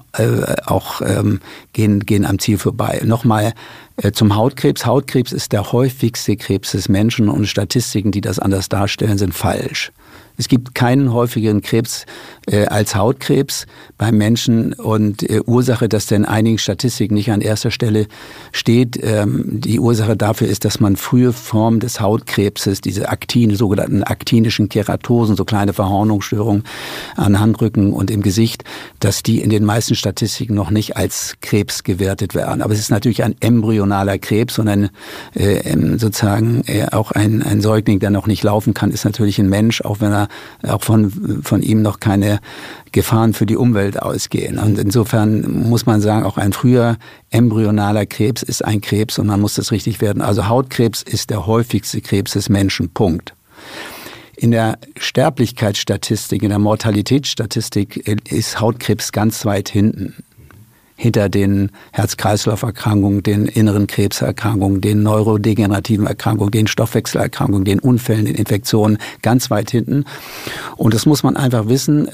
gehen am Ziel vorbei. Nochmal zum Hautkrebs. Hautkrebs ist der häufigste Krebs des Menschen und Statistiken, die das anders darstellen, sind falsch. Es gibt keinen häufigeren Krebs als Hautkrebs beim Menschen und Ursache, dass der in einigen Statistiken nicht an erster Stelle steht. Die Ursache dafür ist, dass man frühe Formen des Hautkrebses, diese sogenannten aktinischen Keratosen, so kleine Verhornungsstörungen an Handrücken und im Gesicht, dass die in den meisten Statistiken noch nicht als Krebs gewertet werden. Aber es ist natürlich ein embryonaler Krebs und sozusagen auch ein Säugling, der noch nicht laufen kann, ist natürlich ein Mensch, auch wenn er auch von ihm noch keine Gefahren für die Umwelt ausgehen. Und insofern muss man sagen, auch ein früher embryonaler Krebs ist ein Krebs und man muss das richtig werden. Also Hautkrebs ist der häufigste Krebs des Menschen, Punkt. In der Sterblichkeitsstatistik, in der Mortalitätsstatistik ist Hautkrebs ganz weit hinten. Hinter den Herz-Kreislauf-Erkrankungen, den inneren Krebserkrankungen, den neurodegenerativen Erkrankungen, den Stoffwechselerkrankungen, den Unfällen, den Infektionen, ganz weit hinten. Und das muss man einfach wissen.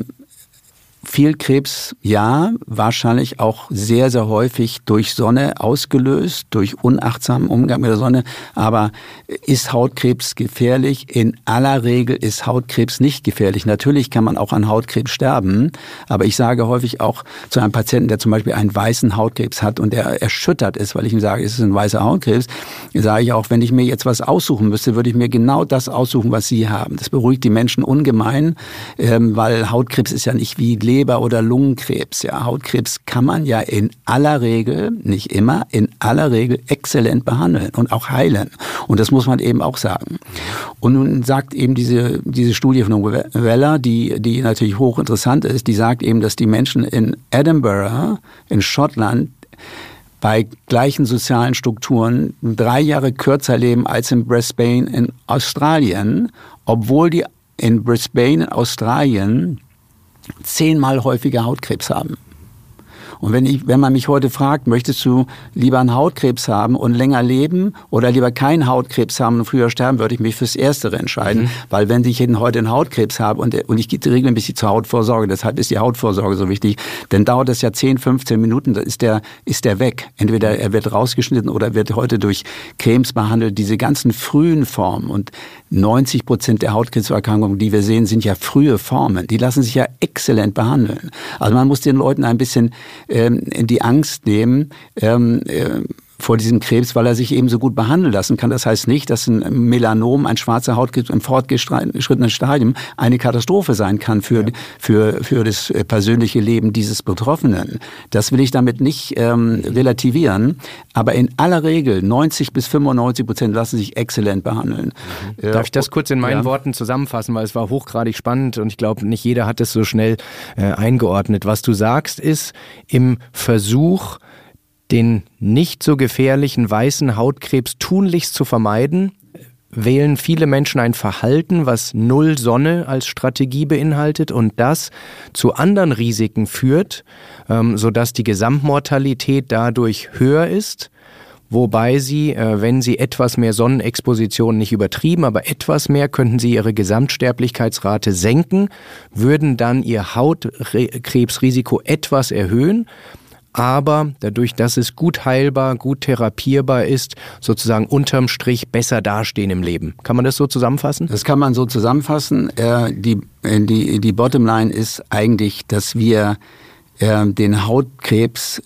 Viel Krebs, ja, wahrscheinlich auch sehr, sehr häufig durch Sonne ausgelöst, durch unachtsamen Umgang mit der Sonne. Aber ist Hautkrebs gefährlich? In aller Regel ist Hautkrebs nicht gefährlich. Natürlich kann man auch an Hautkrebs sterben, aber ich sage häufig auch zu einem Patienten, der zum Beispiel einen weißen Hautkrebs hat und der erschüttert ist, weil ich ihm sage, es ist ein weißer Hautkrebs, sage ich auch, wenn ich mir jetzt was aussuchen müsste, würde ich mir genau das aussuchen, was Sie haben. Das beruhigt die Menschen ungemein, weil Hautkrebs ist ja nicht wie Leber- oder Lungenkrebs. Ja, Hautkrebs kann man ja in aller Regel, nicht immer, in aller Regel exzellent behandeln und auch heilen. Und das muss man eben auch sagen. Und nun sagt eben diese Studie von Weller, die natürlich hochinteressant ist, die sagt eben, dass die Menschen in Edinburgh, in Schottland, bei gleichen sozialen Strukturen 3 Jahre kürzer leben als in Brisbane in Australien, obwohl die in Brisbane in Australien 10-mal häufiger Hautkrebs haben. Und wenn man mich heute fragt, möchtest du lieber einen Hautkrebs haben und länger leben oder lieber keinen Hautkrebs haben und früher sterben, würde ich mich fürs Erstere entscheiden. Weil wenn ich heute einen Hautkrebs habe und ich gehe regelmäßig zur Hautvorsorge, deshalb ist die Hautvorsorge so wichtig, dann dauert das ja 10, 15 Minuten, da ist der weg. Entweder er wird rausgeschnitten oder wird heute durch Cremes behandelt. Diese ganzen frühen Formen und 90% der Hautkrebserkrankungen, die wir sehen, sind ja frühe Formen. Die lassen sich ja exzellent behandeln. Also man muss den Leuten ein bisschen die Angst nehmen vor diesem Krebs, weil er sich eben so gut behandeln lassen kann. Das heißt nicht, dass ein Melanom, ein schwarzer Hautkrebs im fortgeschrittenen Stadium eine Katastrophe sein kann für das persönliche Leben dieses Betroffenen. Das will ich damit nicht relativieren. Aber in aller Regel 90-95% lassen sich exzellent behandeln. Darf ich das kurz in meinen Worten zusammenfassen, weil es war hochgradig spannend und ich glaube, nicht jeder hat es so schnell eingeordnet. Was du sagst, ist im Versuch, den nicht so gefährlichen weißen Hautkrebs tunlichst zu vermeiden, wählen viele Menschen ein Verhalten, was null Sonne als Strategie beinhaltet und das zu anderen Risiken führt, sodass die Gesamtmortalität dadurch höher ist. Wobei sie, wenn sie etwas mehr Sonnenexposition, nicht übertrieben, aber etwas mehr, könnten sie ihre Gesamtsterblichkeitsrate senken, würden dann ihr Hautkrebsrisiko etwas erhöhen. Aber dadurch, dass es gut heilbar, gut therapierbar ist, sozusagen unterm Strich besser dastehen im Leben. Kann man das so zusammenfassen? Das kann man so zusammenfassen. Die Bottomline ist eigentlich, dass wir den Hautkrebs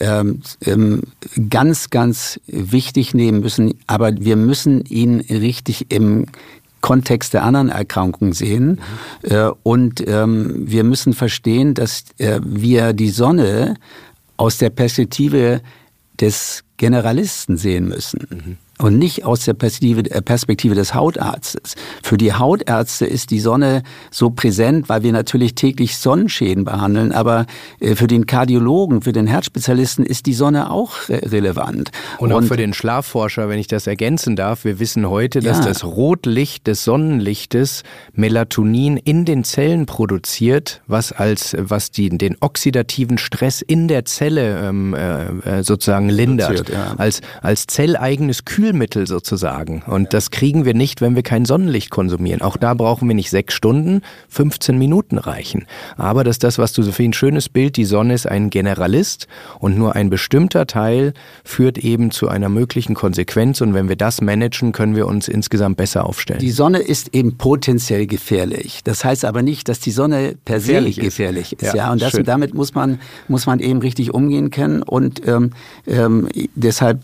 ganz, ganz wichtig nehmen müssen. Aber wir müssen ihn richtig im Kontext der anderen Erkrankungen sehen. Und wir müssen verstehen, dass wir die Sonne aus der Perspektive des Generalisten sehen müssen. und nicht aus der Perspektive des Hautarztes. Für die Hautärzte ist die Sonne so präsent, weil wir natürlich täglich Sonnenschäden behandeln, aber für den Kardiologen, für den Herzspezialisten ist die Sonne auch relevant. Und auch für den Schlafforscher, wenn ich das ergänzen darf, wir wissen heute, dass das Rotlicht des Sonnenlichtes Melatonin in den Zellen produziert, was den oxidativen Stress in der Zelle sozusagen lindert, als zelleigenes Kühlmittel sozusagen. Und das kriegen wir nicht, wenn wir kein Sonnenlicht konsumieren. Auch da brauchen wir nicht 6 Stunden, 15 Minuten reichen. Aber das ist das, was du so für ein schönes Bild, die Sonne ist ein Generalist und nur ein bestimmter Teil führt eben zu einer möglichen Konsequenz. Und wenn wir das managen, können wir uns insgesamt besser aufstellen. Die Sonne ist eben potenziell gefährlich. Das heißt aber nicht, dass die Sonne per se gefährlich ist. Ja, und damit muss man eben richtig umgehen können. Und deshalb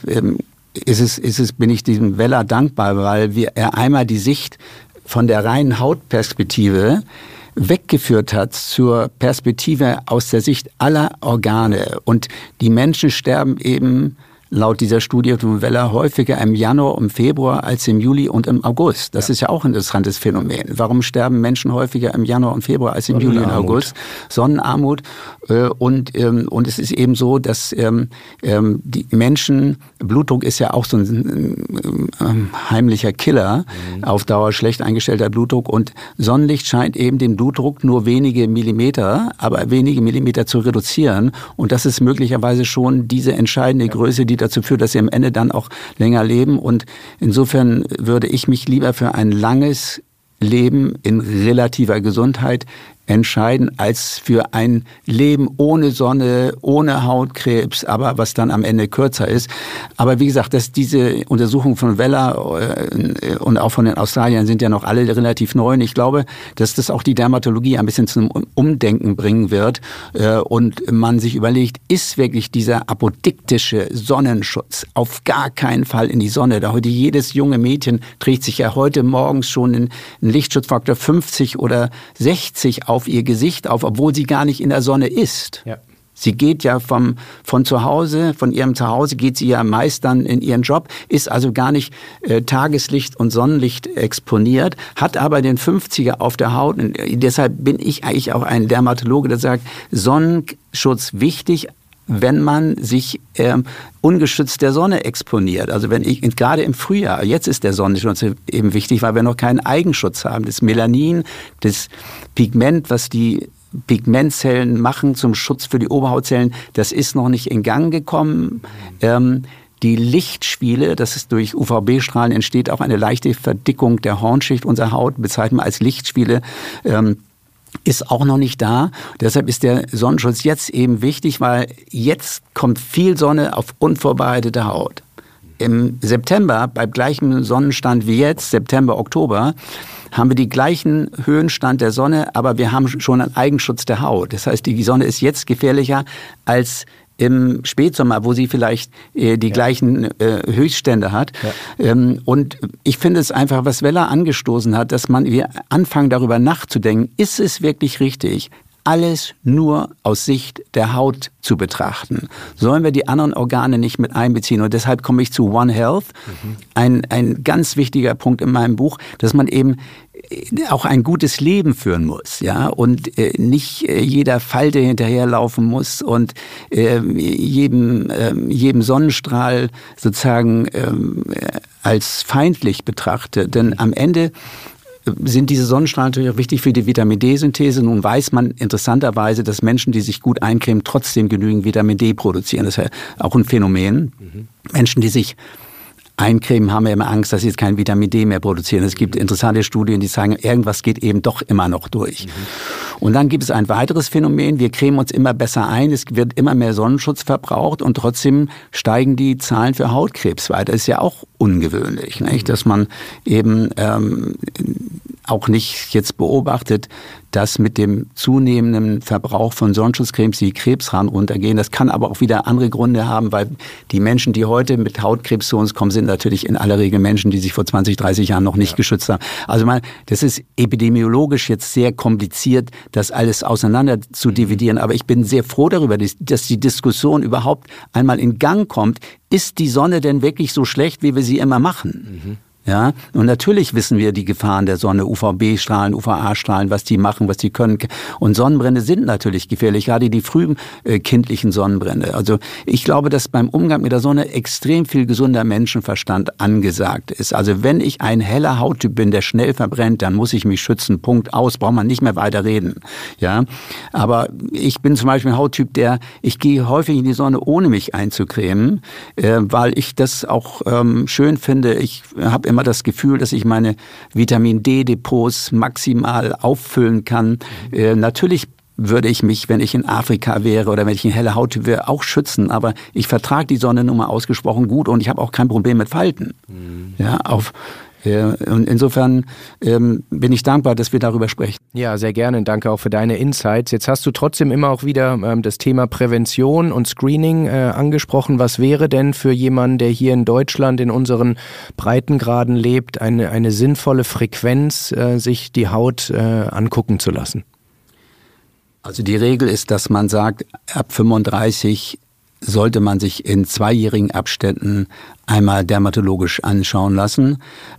bin ich diesem Weller dankbar, weil er einmal die Sicht von der reinen Hautperspektive weggeführt hat zur Perspektive aus der Sicht aller Organe. Und die Menschen sterben eben laut dieser Studie von Weller häufiger im Januar und Februar als im Juli und im August. Das ist ja auch ein interessantes Phänomen. Warum sterben Menschen häufiger im Januar und Februar als im Juli und August? Sonnenarmut. Und es ist eben so, dass die Menschen, Blutdruck ist ja auch so ein heimlicher Killer, auf Dauer schlecht eingestellter Blutdruck. Und Sonnenlicht scheint eben den Blutdruck nur wenige Millimeter zu reduzieren. Und das ist möglicherweise schon diese entscheidende Größe, die dazu führt, dass sie am Ende dann auch länger leben. Und insofern würde ich mich lieber für ein langes Leben in relativer Gesundheit entscheiden, als für ein Leben ohne Sonne, ohne Hautkrebs, aber was dann am Ende kürzer ist. Aber wie gesagt, dass diese Untersuchungen von Weller und auch von den Australiern sind ja noch alle relativ neu. Und ich glaube, dass das auch die Dermatologie ein bisschen zum Umdenken bringen wird und man sich überlegt, ist wirklich dieser apodiktische Sonnenschutz auf gar keinen Fall in die Sonne. Da heute jedes junge Mädchen trägt sich ja heute morgens schon einen Lichtschutzfaktor 50 oder 60 auf ihr Gesicht auf, obwohl sie gar nicht in der Sonne ist. Ja. Sie geht ja von ihrem Zuhause geht sie ja meist dann in ihren Job, ist also gar nicht Tageslicht und Sonnenlicht exponiert, hat aber den 50er auf der Haut. Und deshalb bin ich eigentlich auch ein Dermatologe, der sagt, Sonnenschutz wichtig, wenn man sich ungeschützt der Sonne exponiert. Also gerade im Frühjahr, jetzt ist der Sonnenschutz eben wichtig, weil wir noch keinen Eigenschutz haben. Das Melanin, das Pigment, was die Pigmentzellen machen zum Schutz für die Oberhautzellen, das ist noch nicht in Gang gekommen. Die Lichtspiele, das ist durch UVB-Strahlen entsteht auch eine leichte Verdickung der Hornschicht unserer Haut, bezeichnen wir als Lichtspiele, ist auch noch nicht da. Deshalb ist der Sonnenschutz jetzt eben wichtig, weil jetzt kommt viel Sonne auf unvorbereitete Haut. Im September, bei gleichem Sonnenstand wie jetzt, September, Oktober, haben wir die gleichen Höhenstand der Sonne, aber wir haben schon einen Eigenschutz der Haut. Das heißt, die Sonne ist jetzt gefährlicher als im Spätsommer, wo sie vielleicht die gleichen Höchststände hat. Ja. Und ich finde es einfach, was Weller angestoßen hat, dass wir anfangen darüber nachzudenken, ist es wirklich richtig, alles nur aus Sicht der Haut zu betrachten? Sollen wir die anderen Organe nicht mit einbeziehen? Und deshalb komme ich zu One Health. Ein ganz wichtiger Punkt in meinem Buch, dass man eben auch ein gutes Leben führen muss, ja, und nicht jeder Falte hinterherlaufen muss und jedem Sonnenstrahl sozusagen als feindlich betrachtet. Denn am Ende sind diese Sonnenstrahlen natürlich auch wichtig für die Vitamin-D-Synthese. Nun weiß man interessanterweise, dass Menschen, die sich gut eincremen, trotzdem genügend Vitamin D produzieren. Das ist ja auch ein Phänomen. Menschen, die sich eincremen, haben ja immer Angst, dass sie jetzt kein Vitamin D mehr produzieren. Es gibt interessante Studien, die zeigen, irgendwas geht eben doch immer noch durch. Und dann gibt es ein weiteres Phänomen. Wir cremen uns immer besser ein. Es wird immer mehr Sonnenschutz verbraucht und trotzdem steigen die Zahlen für Hautkrebs weiter. Das ist ja auch ungewöhnlich, nicht? Dass man eben auch nicht jetzt beobachtet, dass mit dem zunehmenden Verbrauch von Sonnenschutzcremes die Krebsraten runtergehen. Das kann aber auch wieder andere Gründe haben, weil die Menschen, die heute mit Hautkrebs zu uns kommen, sind natürlich in aller Regel Menschen, die sich vor 20, 30 Jahren noch nicht geschützt haben. Also das ist epidemiologisch jetzt sehr kompliziert, das alles auseinander zu dividieren. Aber ich bin sehr froh darüber, dass die Diskussion überhaupt einmal in Gang kommt. Ist die Sonne denn wirklich so schlecht, wie wir sie immer machen? Ja, und natürlich wissen wir die Gefahren der Sonne, UVB-Strahlen, UVA-Strahlen, was die machen, was die können. Und Sonnenbrände sind natürlich gefährlich, gerade die frühen kindlichen Sonnenbrände. Also ich glaube, dass beim Umgang mit der Sonne extrem viel gesunder Menschenverstand angesagt ist. Also wenn ich ein heller Hauttyp bin, der schnell verbrennt, dann muss ich mich schützen, Punkt, aus, braucht man nicht mehr weiter reden. Ja, aber ich bin zum Beispiel ein Hauttyp, ich gehe häufig in die Sonne, ohne mich einzucremen, weil ich das auch schön finde. Ich habe immer das Gefühl, dass ich meine Vitamin-D-Depots maximal auffüllen kann. Natürlich würde ich mich, wenn ich in Afrika wäre oder wenn ich eine helle Haut wäre, auch schützen. Aber ich vertrage die Sonne nun mal ausgesprochen gut und ich habe auch kein Problem mit Falten. Ja, und insofern bin ich dankbar, dass wir darüber sprechen. Ja, sehr gerne. Danke auch für deine Insights. Jetzt hast du trotzdem immer auch wieder das Thema Prävention und Screening angesprochen. Was wäre denn für jemanden, der hier in Deutschland in unseren Breitengraden lebt, eine sinnvolle Frequenz, sich die Haut angucken zu lassen? Also die Regel ist, dass man sagt, ab 35 sollte man sich in 2-jährigen Abständen einmal dermatologisch anschauen lassen.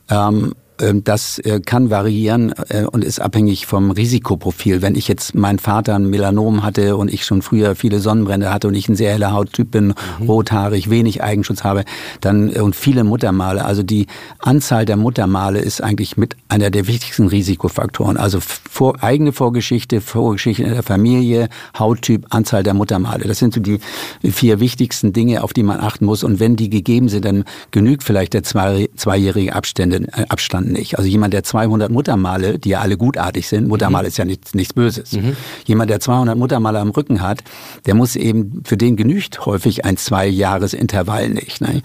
Das kann variieren und ist abhängig vom Risikoprofil. Wenn ich jetzt meinen Vater ein Melanom hatte und ich schon früher viele Sonnenbrände hatte und ich ein sehr heller Hauttyp bin, rothaarig, wenig Eigenschutz habe, und viele Muttermale. Also die Anzahl der Muttermale ist eigentlich mit einer der wichtigsten Risikofaktoren. Also eigene Vorgeschichte in der Familie, Hauttyp, Anzahl der Muttermale. Das sind so die 4 wichtigsten Dinge, auf die man achten muss. Und wenn die gegeben sind, dann genügt vielleicht der 2-jährige Abstand nicht. Also jemand, der 200 Muttermale, die ja alle gutartig sind, Muttermale ist ja nichts Böses. Jemand, der 200 Muttermale am Rücken hat, der muss eben, für den genügt häufig ein 2-Jahres-Intervall nicht. Ne?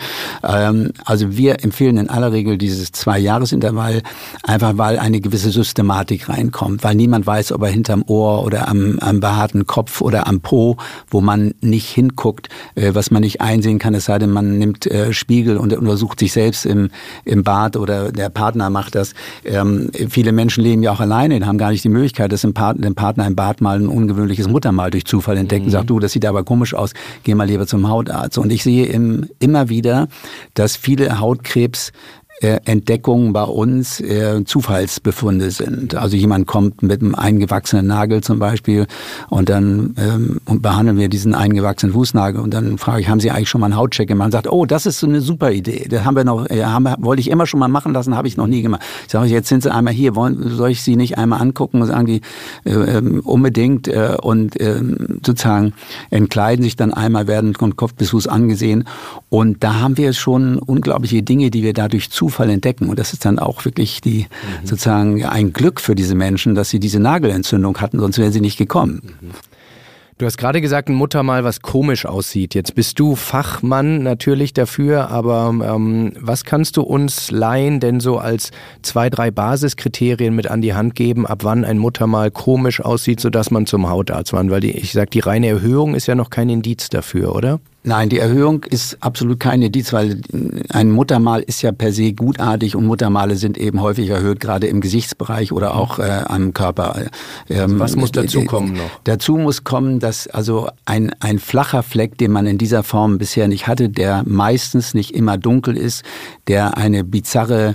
Also wir empfehlen in aller Regel dieses 2-Jahres-Intervall, einfach weil eine gewisse Systematik reinkommt, weil niemand weiß, ob er hinterm Ohr oder am behaarten Kopf oder am Po, wo man nicht hinguckt, was man nicht einsehen kann, es sei denn, man nimmt Spiegel und untersucht sich selbst im Bad oder der Partner macht das. Viele Menschen leben ja auch alleine und haben gar nicht die Möglichkeit, dass dem Partner im Bad mal ein ungewöhnliches Muttermal durch Zufall entdeckt und sagt, du, das sieht aber komisch aus, geh mal lieber zum Hautarzt. Und ich sehe immer wieder, dass viele Hautkrebs Entdeckungen bei uns Zufallsbefunde sind. Also jemand kommt mit einem eingewachsenen Nagel zum Beispiel und dann behandeln wir diesen eingewachsenen Fußnagel und dann frage ich, haben Sie eigentlich schon mal einen Hautcheck gemacht? Und sagt, oh, das ist so eine super Idee. Das wollte ich immer schon mal machen lassen, habe ich noch nie gemacht. Ich sage, jetzt sind Sie einmal hier, soll ich Sie nicht einmal angucken? Und sagen die unbedingt und sozusagen entkleiden sich dann einmal, werden von Kopf bis Fuß angesehen. Und da haben wir schon unglaubliche Dinge, die wir dadurch Zufall entdecken. Und das ist dann auch wirklich sozusagen ein Glück für diese Menschen, dass sie diese Nagelentzündung hatten, sonst wären sie nicht gekommen. Du hast gerade gesagt, ein Muttermal, was komisch aussieht. Jetzt bist du Fachmann natürlich dafür, aber was kannst du uns Laien denn so als 2, 3 Basiskriterien mit an die Hand geben, ab wann ein Muttermal komisch aussieht, sodass man zum Hautarzt wandert? Weil die reine Erhöhung ist ja noch kein Indiz dafür, oder? Nein, die Erhöhung ist absolut kein Indiz, weil ein Muttermal ist ja per se gutartig und Muttermale sind eben häufig erhöht, gerade im Gesichtsbereich oder auch am Körper. Was muss dazu kommen noch? Dazu muss kommen, dass also ein flacher Fleck, den man in dieser Form bisher nicht hatte, der meistens nicht immer dunkel ist, der eine bizarre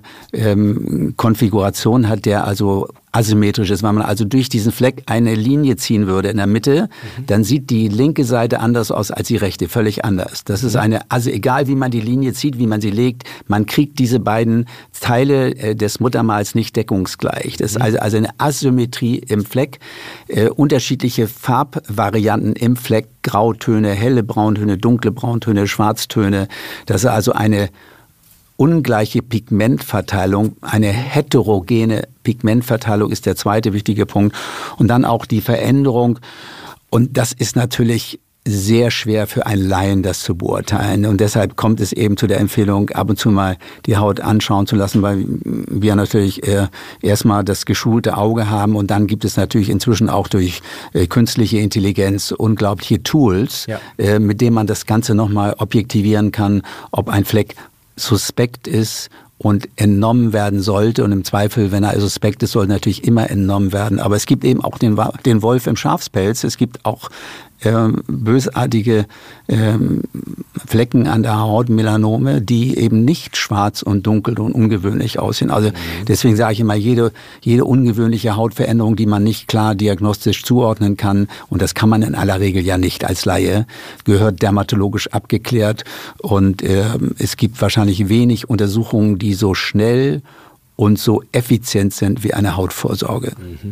Konfiguration hat, der also asymmetrisch ist, weil man also durch diesen Fleck eine Linie ziehen würde in der Mitte, dann sieht die linke Seite anders aus als die rechte, völlig anders. Das ist also egal wie man die Linie zieht, wie man sie legt, man kriegt diese beiden Teile des Muttermals nicht deckungsgleich. Das ist also eine Asymmetrie im Fleck, unterschiedliche Farbvarianten im Fleck, Grautöne, helle Brauntöne, dunkle Brauntöne, Schwarztöne. Das ist also eine ungleiche Pigmentverteilung, eine heterogene Pigmentverteilung ist der zweite wichtige Punkt. Und dann auch die Veränderung. Und das ist natürlich sehr schwer für einen Laien, das zu beurteilen. Und deshalb kommt es eben zu der Empfehlung, ab und zu mal die Haut anschauen zu lassen, weil wir natürlich erstmal das geschulte Auge haben und dann gibt es natürlich inzwischen auch durch künstliche Intelligenz unglaubliche Tools, mit denen man das Ganze nochmal objektivieren kann, ob ein Fleck suspekt ist und entnommen werden sollte. Und im Zweifel, wenn er suspekt ist, soll natürlich immer entnommen werden. Aber es gibt eben auch den Wolf im Schafspelz. Es gibt auch bösartige Flecken an der Haut, Melanome, die eben nicht schwarz und dunkel und ungewöhnlich aussehen. Also deswegen sage ich immer, jede ungewöhnliche Hautveränderung, die man nicht klar diagnostisch zuordnen kann, und das kann man in aller Regel ja nicht als Laie, gehört dermatologisch abgeklärt. Und es gibt wahrscheinlich wenig Untersuchungen, die so schnell und so effizient sind wie eine Hautvorsorge.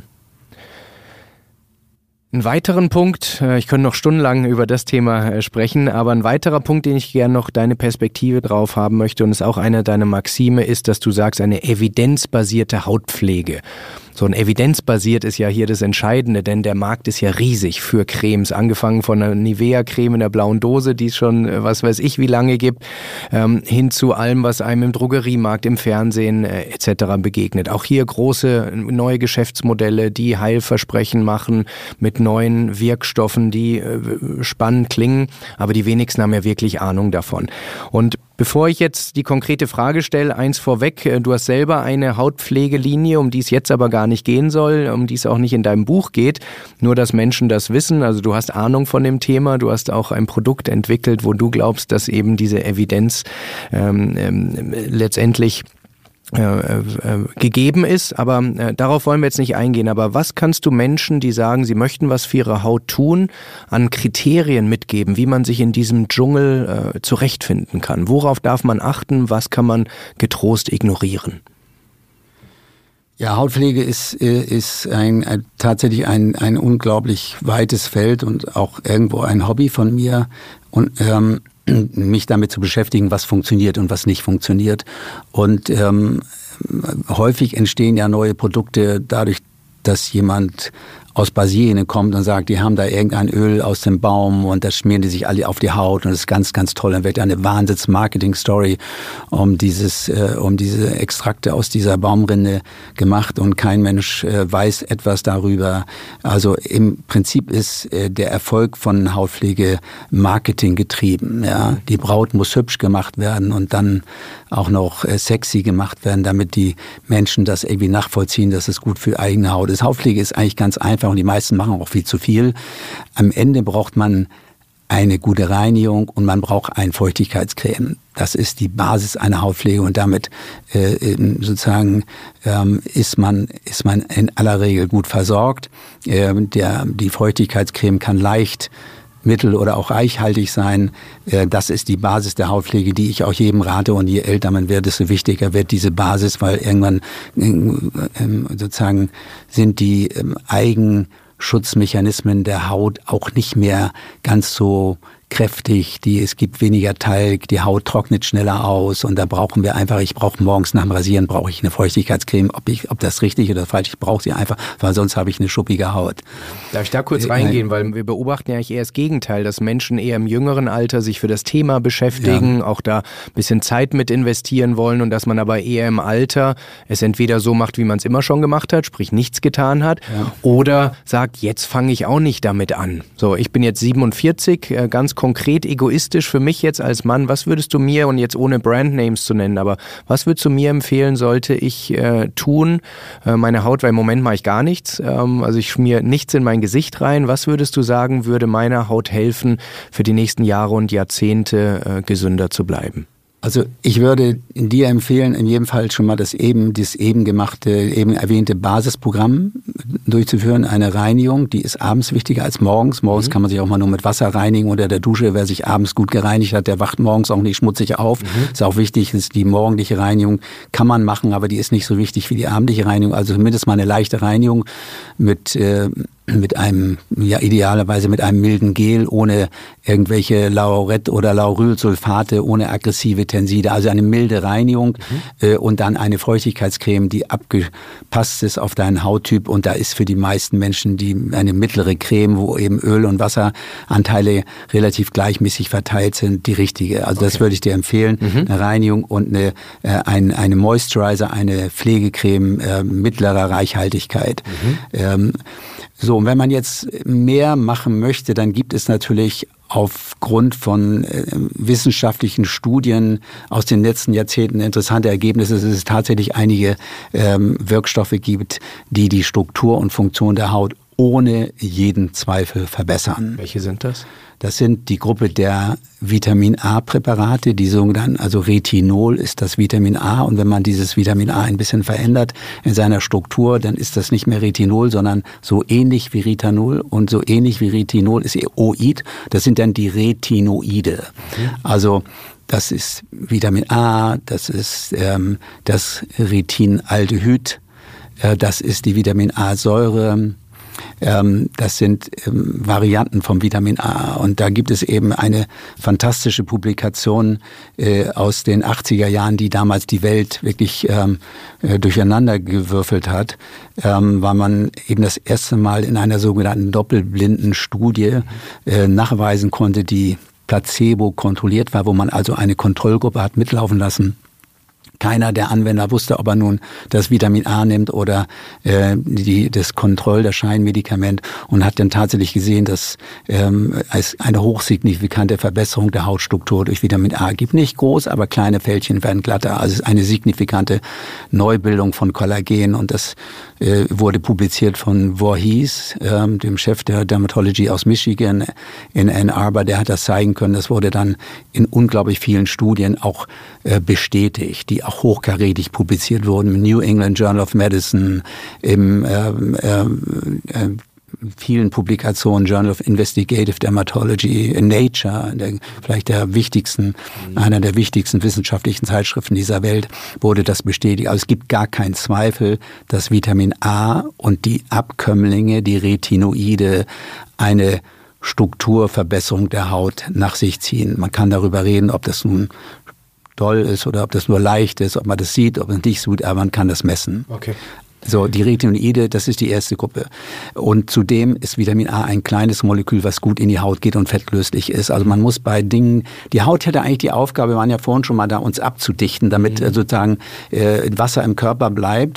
Ein weiteren Punkt, ich könnte noch stundenlang über das Thema sprechen, aber ein weiterer Punkt, den ich gerne noch deine Perspektive drauf haben möchte, und ist auch eine deiner Maxime, ist, dass du sagst, eine evidenzbasierte Hautpflege. So ein evidenzbasiert ist ja hier das Entscheidende, denn der Markt ist ja riesig für Cremes, angefangen von einer Nivea-Creme in der blauen Dose, die es schon, was weiß ich, wie lange gibt, hin zu allem, was einem im Drogeriemarkt, im Fernsehen etc. begegnet. Auch hier große neue Geschäftsmodelle, die Heilversprechen machen mit neuen Wirkstoffen, die spannend klingen, aber die wenigsten haben ja wirklich Ahnung davon. Und bevor ich jetzt die konkrete Frage stelle, eins vorweg, du hast selber eine Hautpflegelinie, um die es jetzt aber gar nicht gehen soll, um die es auch nicht in deinem Buch geht, nur dass Menschen das wissen, also du hast Ahnung von dem Thema, du hast auch ein Produkt entwickelt, wo du glaubst, dass eben diese Evidenz letztendlich gegeben ist, aber darauf wollen wir jetzt nicht eingehen. Aber was kannst du Menschen, die sagen, sie möchten was für ihre Haut tun, an Kriterien mitgeben, wie man sich in diesem Dschungel zurechtfinden kann? Worauf darf man achten? Was kann man getrost ignorieren? Ja, Hautpflege ist tatsächlich ein unglaublich weites Feld und auch irgendwo ein Hobby von mir. Und mich damit zu beschäftigen, was funktioniert und was nicht funktioniert. Und häufig entstehen ja neue Produkte dadurch, dass jemand aus Brasilien kommt und sagt, die haben da irgendein Öl aus dem Baum und das schmieren die sich alle auf die Haut und das ist ganz, ganz toll. Dann wird eine Wahnsinns-Marketing-Story um diese Extrakte aus dieser Baumrinde gemacht und kein Mensch weiß etwas darüber. Also im Prinzip ist der Erfolg von Hautpflege Marketing getrieben. Ja? Die Braut muss hübsch gemacht werden und dann auch noch sexy gemacht werden, damit die Menschen das irgendwie nachvollziehen, dass es gut für eigene Haut ist. Hautpflege ist eigentlich ganz einfach und die meisten machen auch viel zu viel. Am Ende braucht man eine gute Reinigung und man braucht ein Feuchtigkeitscreme. Das ist die Basis einer Hautpflege und damit sozusagen ist man in aller Regel gut versorgt. Die Feuchtigkeitscreme kann leicht mittel- oder auch reichhaltig sein. Das ist die Basis der Hautpflege, die ich auch jedem rate. Und je älter man wird, desto wichtiger wird diese Basis, weil irgendwann sozusagen sind die Eigenschutzmechanismen der Haut auch nicht mehr ganz so kräftig, es gibt weniger Talg, die Haut trocknet schneller aus und da brauchen wir einfach, ich brauche morgens nach dem Rasieren brauche ich eine Feuchtigkeitscreme, ob das richtig oder falsch, ich brauche sie einfach, weil sonst habe ich eine schuppige Haut. Darf ich da kurz reingehen, weil wir beobachten ja eigentlich eher das Gegenteil, dass Menschen eher im jüngeren Alter sich für das Thema beschäftigen, auch da ein bisschen Zeit mit investieren wollen und dass man aber eher im Alter es entweder so macht, wie man es immer schon gemacht hat, sprich nichts getan hat, oder sagt, jetzt fange ich auch nicht damit an. So, ich bin jetzt 47, ganz konkret egoistisch für mich jetzt als Mann, was würdest du mir, und jetzt ohne Brandnames zu nennen, aber was würdest du mir empfehlen, sollte ich tun, meine Haut, weil im Moment mache ich gar nichts, also ich schmiere nichts in mein Gesicht rein, was würdest du sagen, würde meiner Haut helfen, für die nächsten Jahre und Jahrzehnte gesünder zu bleiben? Also ich würde dir empfehlen, in jedem Fall schon mal das eben erwähnte Basisprogramm durchzuführen, eine Reinigung, die ist abends wichtiger als morgens. Morgens kann man sich auch mal nur mit Wasser reinigen unter der Dusche. Wer sich abends gut gereinigt hat, der wacht morgens auch nicht schmutzig auf. Ist auch wichtig, ist die morgendliche Reinigung kann man machen, aber die ist nicht so wichtig wie die abendliche Reinigung. Also zumindest mal eine leichte Reinigung mit mit einem, ja idealerweise mit einem milden Gel, ohne irgendwelche Laurett- oder Laurylsulfate, ohne aggressive Tenside, also eine milde Reinigung und dann eine Feuchtigkeitscreme, die abgepasst ist auf deinen Hauttyp, und da ist für die meisten Menschen eine mittlere Creme, wo eben Öl- und Wasseranteile relativ gleichmäßig verteilt sind, die richtige. Also das würde ich dir empfehlen, eine Reinigung und eine Moisturizer, eine Pflegecreme mittlerer Reichhaltigkeit. So, und wenn man jetzt mehr machen möchte, dann gibt es natürlich aufgrund von wissenschaftlichen Studien aus den letzten Jahrzehnten interessante Ergebnisse, dass es tatsächlich einige Wirkstoffe gibt, die die Struktur und Funktion der Haut ohne jeden Zweifel verbessern. Welche sind das? Das sind die Gruppe der Vitamin-A-Präparate, die sogenannten, also Retinol ist das Vitamin A, und wenn man dieses Vitamin A ein bisschen verändert in seiner Struktur, dann ist das nicht mehr Retinol, sondern so ähnlich wie Retinol, und so ähnlich wie Retinol ist Oid, das sind dann die Retinoide. Also das ist Vitamin A, das ist das Retinaldehyd, das ist die Vitamin-A-Säure, das sind Varianten vom Vitamin A, und da gibt es eben eine fantastische Publikation aus den 80er Jahren, die damals die Welt wirklich durcheinander gewürfelt hat, weil man eben das erste Mal in einer sogenannten doppelblinden Studie nachweisen konnte, die Placebo kontrolliert war, wo man also eine Kontrollgruppe hat mitlaufen lassen. Keiner der Anwender wusste, ob er nun das Vitamin A nimmt oder das Kontroll, das Scheinmedikament, und hat dann tatsächlich gesehen, dass es eine hochsignifikante Verbesserung der Hautstruktur durch Vitamin A gibt. Nicht groß, aber kleine Fältchen werden glatter. Also es ist eine signifikante Neubildung von Kollagen, und das wurde publiziert von Voorhees, dem Chef der Dermatology aus Michigan in Ann Arbor. Der hat das zeigen können. Das wurde dann in unglaublich vielen Studien auch bestätigt, die auch hochkarätig publiziert wurden, im New England Journal of Medicine, im vielen Publikationen, Journal of Investigative Dermatology, in Nature, vielleicht einer der wichtigsten wissenschaftlichen Zeitschriften dieser Welt, wurde das bestätigt. Also es gibt gar keinen Zweifel, dass Vitamin A und die Abkömmlinge, die Retinoide, eine Strukturverbesserung der Haut nach sich ziehen. Man kann darüber reden, ob das nun doll ist oder ob das nur leicht ist, ob man das sieht, ob man es nicht sieht, aber man kann das messen. Okay. So, die Retinoide, das ist die erste Gruppe. Und zudem ist Vitamin A ein kleines Molekül, was gut in die Haut geht und fettlöslich ist. Also man muss bei Dingen, die Haut hätte eigentlich die Aufgabe, wir waren ja vorhin schon mal da, uns abzudichten, damit sozusagen Wasser im Körper bleibt.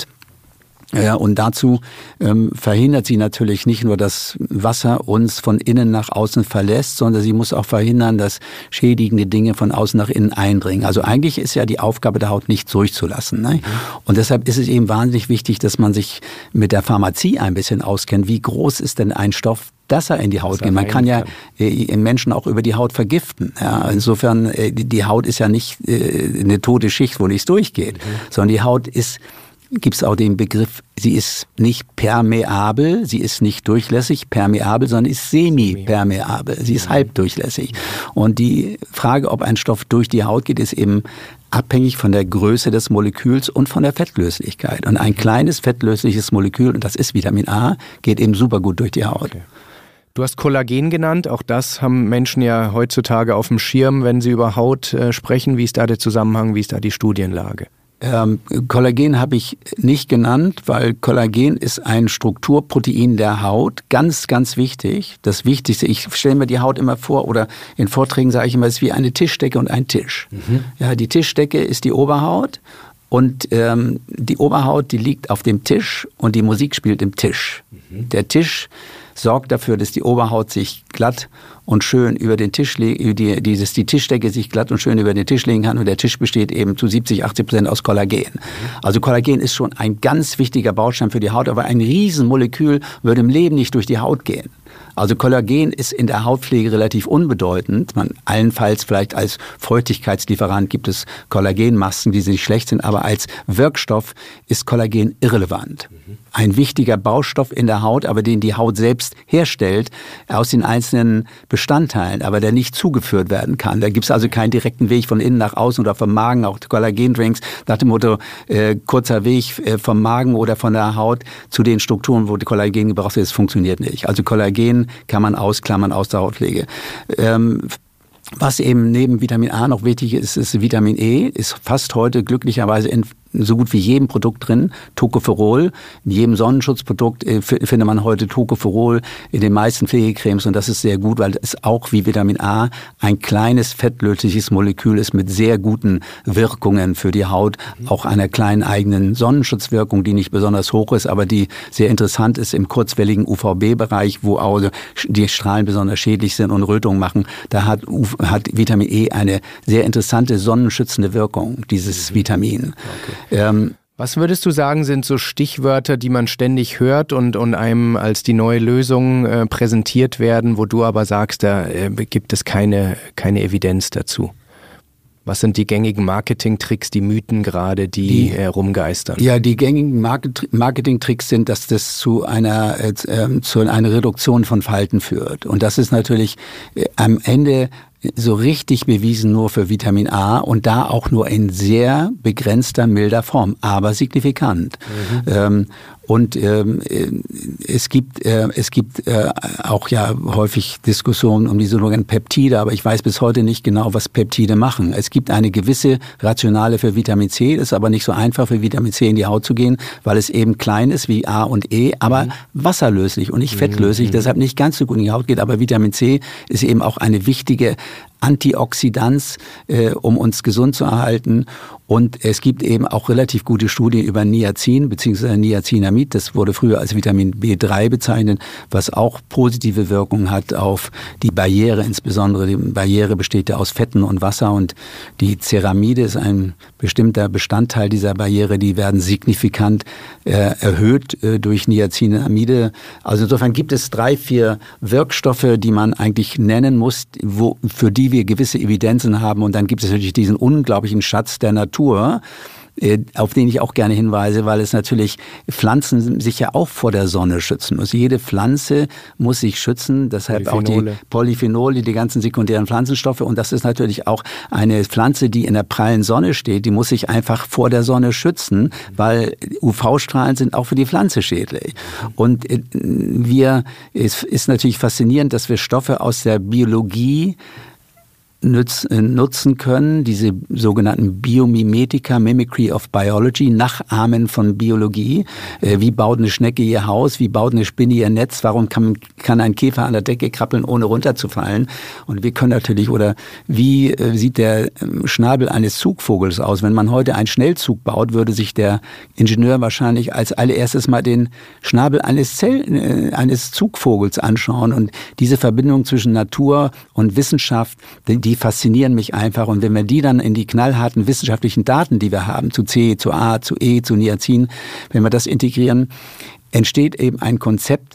Und dazu verhindert sie natürlich nicht nur, dass Wasser uns von innen nach außen verlässt, sondern sie muss auch verhindern, dass schädigende Dinge von außen nach innen eindringen. Also eigentlich ist ja die Aufgabe der Haut, nichts durchzulassen. Ne? Und deshalb ist es eben wahnsinnig wichtig, dass man sich mit der Pharmazie ein bisschen auskennt. Wie groß ist denn ein Stoff, dass er in die Haut geht? Man kann ja Menschen auch über die Haut vergiften. Ja, insofern, die Haut ist ja nicht eine tote Schicht, wo nichts durchgeht, sondern die Haut gibt es auch den Begriff, sie ist nicht permeabel, sie ist nicht durchlässig, permeabel, sondern ist semipermeabel, sie ist halbdurchlässig. Und die Frage, ob ein Stoff durch die Haut geht, ist eben abhängig von der Größe des Moleküls und von der Fettlöslichkeit. Und ein kleines fettlösliches Molekül, und das ist Vitamin A, geht eben super gut durch die Haut. Okay. Du hast Kollagen genannt, auch das haben Menschen ja heutzutage auf dem Schirm, wenn sie über Haut sprechen. Wie ist da der Zusammenhang, wie ist da die Studienlage? Kollagen habe ich nicht genannt, weil Kollagen ist ein Strukturprotein der Haut, ganz, ganz wichtig. Das Wichtigste, ich stelle mir die Haut immer vor, oder in Vorträgen sage ich immer, es ist wie eine Tischdecke und ein Tisch. Ja, die Tischdecke ist die Oberhaut, und die Oberhaut, die liegt auf dem Tisch, und die Musik spielt im Tisch. Der Tisch sorgt dafür, dass die Oberhaut sich glatt und schön über den Tisch legt, dass die Tischdecke sich glatt und schön über den Tisch legen kann, und der Tisch besteht eben zu 70-80% aus Kollagen. Also Kollagen ist schon ein ganz wichtiger Baustein für die Haut, aber ein Riesenmolekül würde im Leben nicht durch die Haut gehen. Also Kollagen ist in der Hautpflege relativ unbedeutend. Allenfalls vielleicht als Feuchtigkeitslieferant gibt es Kollagenmasken, die nicht schlecht sind, aber als Wirkstoff ist Kollagen irrelevant. Ein wichtiger Baustoff in der Haut, aber den die Haut selbst herstellt, aus den einzelnen Bestandteilen, aber der nicht zugeführt werden kann. Da gibt es also keinen direkten Weg von innen nach außen oder vom Magen, auch Kollagendrinks, nach dem Motto kurzer Weg vom Magen oder von der Haut zu den Strukturen, wo die Kollagen gebraucht wird, das funktioniert nicht. Also Kollagen kann man ausklammern aus der Hautpflege. Was eben neben Vitamin A noch wichtig ist, ist Vitamin E, ist fast heute glücklicherweise in so gut wie jedem Produkt drin. Tocopherol, in jedem Sonnenschutzprodukt findet man heute Tocopherol, in den meisten Pflegecremes, und das ist sehr gut, weil es auch wie Vitamin A ein kleines fettlösliches Molekül ist mit sehr guten Wirkungen für die Haut, auch einer kleinen eigenen Sonnenschutzwirkung, die nicht besonders hoch ist, aber die sehr interessant ist im kurzwelligen UVB-Bereich, wo auch die Strahlen besonders schädlich sind und Rötungen machen. Da hat Vitamin E eine sehr interessante sonnenschützende Wirkung, dieses Vitamin. Okay. Was würdest du sagen, sind so Stichwörter, die man ständig hört und einem als die neue Lösung präsentiert werden, wo du aber sagst, da gibt es keine Evidenz dazu? Was sind die gängigen Marketingtricks, die Mythen gerade, die rumgeistern? Ja, die gängigen Marketingtricks sind, dass das zu einer Reduktion von Falten führt. Und das ist natürlich am Ende so richtig bewiesen nur für Vitamin A und da auch nur in sehr begrenzter, milder Form, aber signifikant. Es gibt auch ja häufig Diskussionen um die sogenannten Peptide, aber ich weiß bis heute nicht genau, was Peptide machen. Es gibt eine gewisse Rationale für Vitamin C, ist aber nicht so einfach für Vitamin C in die Haut zu gehen, weil es eben klein ist wie A und E, aber wasserlöslich und nicht fettlöslich, deshalb nicht ganz so gut in die Haut geht. Aber Vitamin C ist eben auch eine wichtige Antioxidanz, um uns gesund zu erhalten. Und es gibt eben auch relativ gute Studien über Niacin bzw. Niacinamid. Das wurde früher als Vitamin B3 bezeichnet, was auch positive Wirkungen hat auf die Barriere. Insbesondere die Barriere besteht ja aus Fetten und Wasser. Und die Ceramide ist ein bestimmter Bestandteil dieser Barriere. Die werden signifikant erhöht durch Niacinamide. Also insofern gibt es 3-4 Wirkstoffe, die man eigentlich nennen muss, für die wir gewisse Evidenzen haben. Und dann gibt es natürlich diesen unglaublichen Schatz der Natur, auf den ich auch gerne hinweise, weil es natürlich Pflanzen sich ja auch vor der Sonne schützen muss. Jede Pflanze muss sich schützen, deshalb auch die Polyphenole, die ganzen sekundären Pflanzenstoffe. Und das ist natürlich auch eine Pflanze, die in der prallen Sonne steht, die muss sich einfach vor der Sonne schützen, weil UV-Strahlen sind auch für die Pflanze schädlich. Und es ist natürlich faszinierend, dass wir Stoffe aus der Biologie nutzen können, diese sogenannten Biomimetika, Mimicry of Biology, Nachahmen von Biologie. Wie baut eine Schnecke ihr Haus? Wie baut eine Spinne ihr Netz? Warum kann ein Käfer an der Decke krabbeln, ohne runterzufallen? Und wir können natürlich, oder wie sieht der Schnabel eines Zugvogels aus? Wenn man heute einen Schnellzug baut, würde sich der Ingenieur wahrscheinlich als allererstes mal den Schnabel eines Zugvogels anschauen. Und diese Verbindung zwischen Natur und Wissenschaft, die faszinieren mich einfach. Und wenn wir die dann in die knallharten wissenschaftlichen Daten, die wir haben, zu C, zu A, zu E, zu Niacin, wenn wir das integrieren, entsteht eben ein Konzept,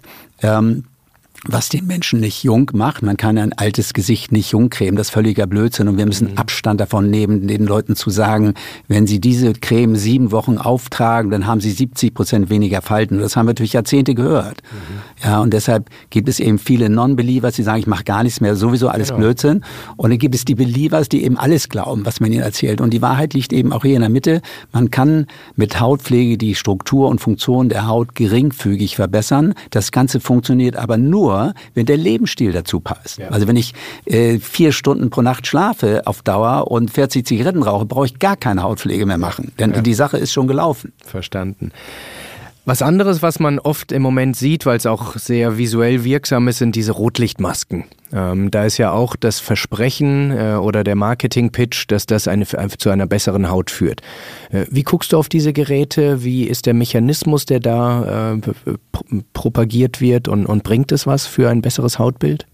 was den Menschen nicht jung macht. Man kann ein altes Gesicht nicht jung cremen, das ist völliger Blödsinn. Und wir müssen Abstand davon nehmen, den Leuten zu sagen, wenn sie diese Creme 7 Wochen auftragen, dann haben sie 70% weniger Falten. Das haben wir durch Jahrzehnte gehört. Ja, und deshalb gibt es eben viele Non-Believers, die sagen, ich mache gar nichts mehr, sowieso alles Blödsinn. Und dann gibt es die Believers, die eben alles glauben, was man ihnen erzählt. Und die Wahrheit liegt eben auch hier in der Mitte. Man kann mit Hautpflege die Struktur und Funktion der Haut geringfügig verbessern. Das Ganze funktioniert aber nur, wenn der Lebensstil dazu passt. Ja. Also wenn ich 4 Stunden pro Nacht schlafe auf Dauer und 40 Zigaretten rauche, brauche ich gar keine Hautpflege mehr machen. Denn die Sache ist schon gelaufen. Verstanden. Was anderes, was man oft im Moment sieht, weil es auch sehr visuell wirksam ist, sind diese Rotlichtmasken. Da ist ja auch das Versprechen oder der Marketing-Pitch, dass das zu einer besseren Haut führt. Wie guckst du auf diese Geräte? Wie ist der Mechanismus, der da propagiert wird und bringt es was für ein besseres Hautbild?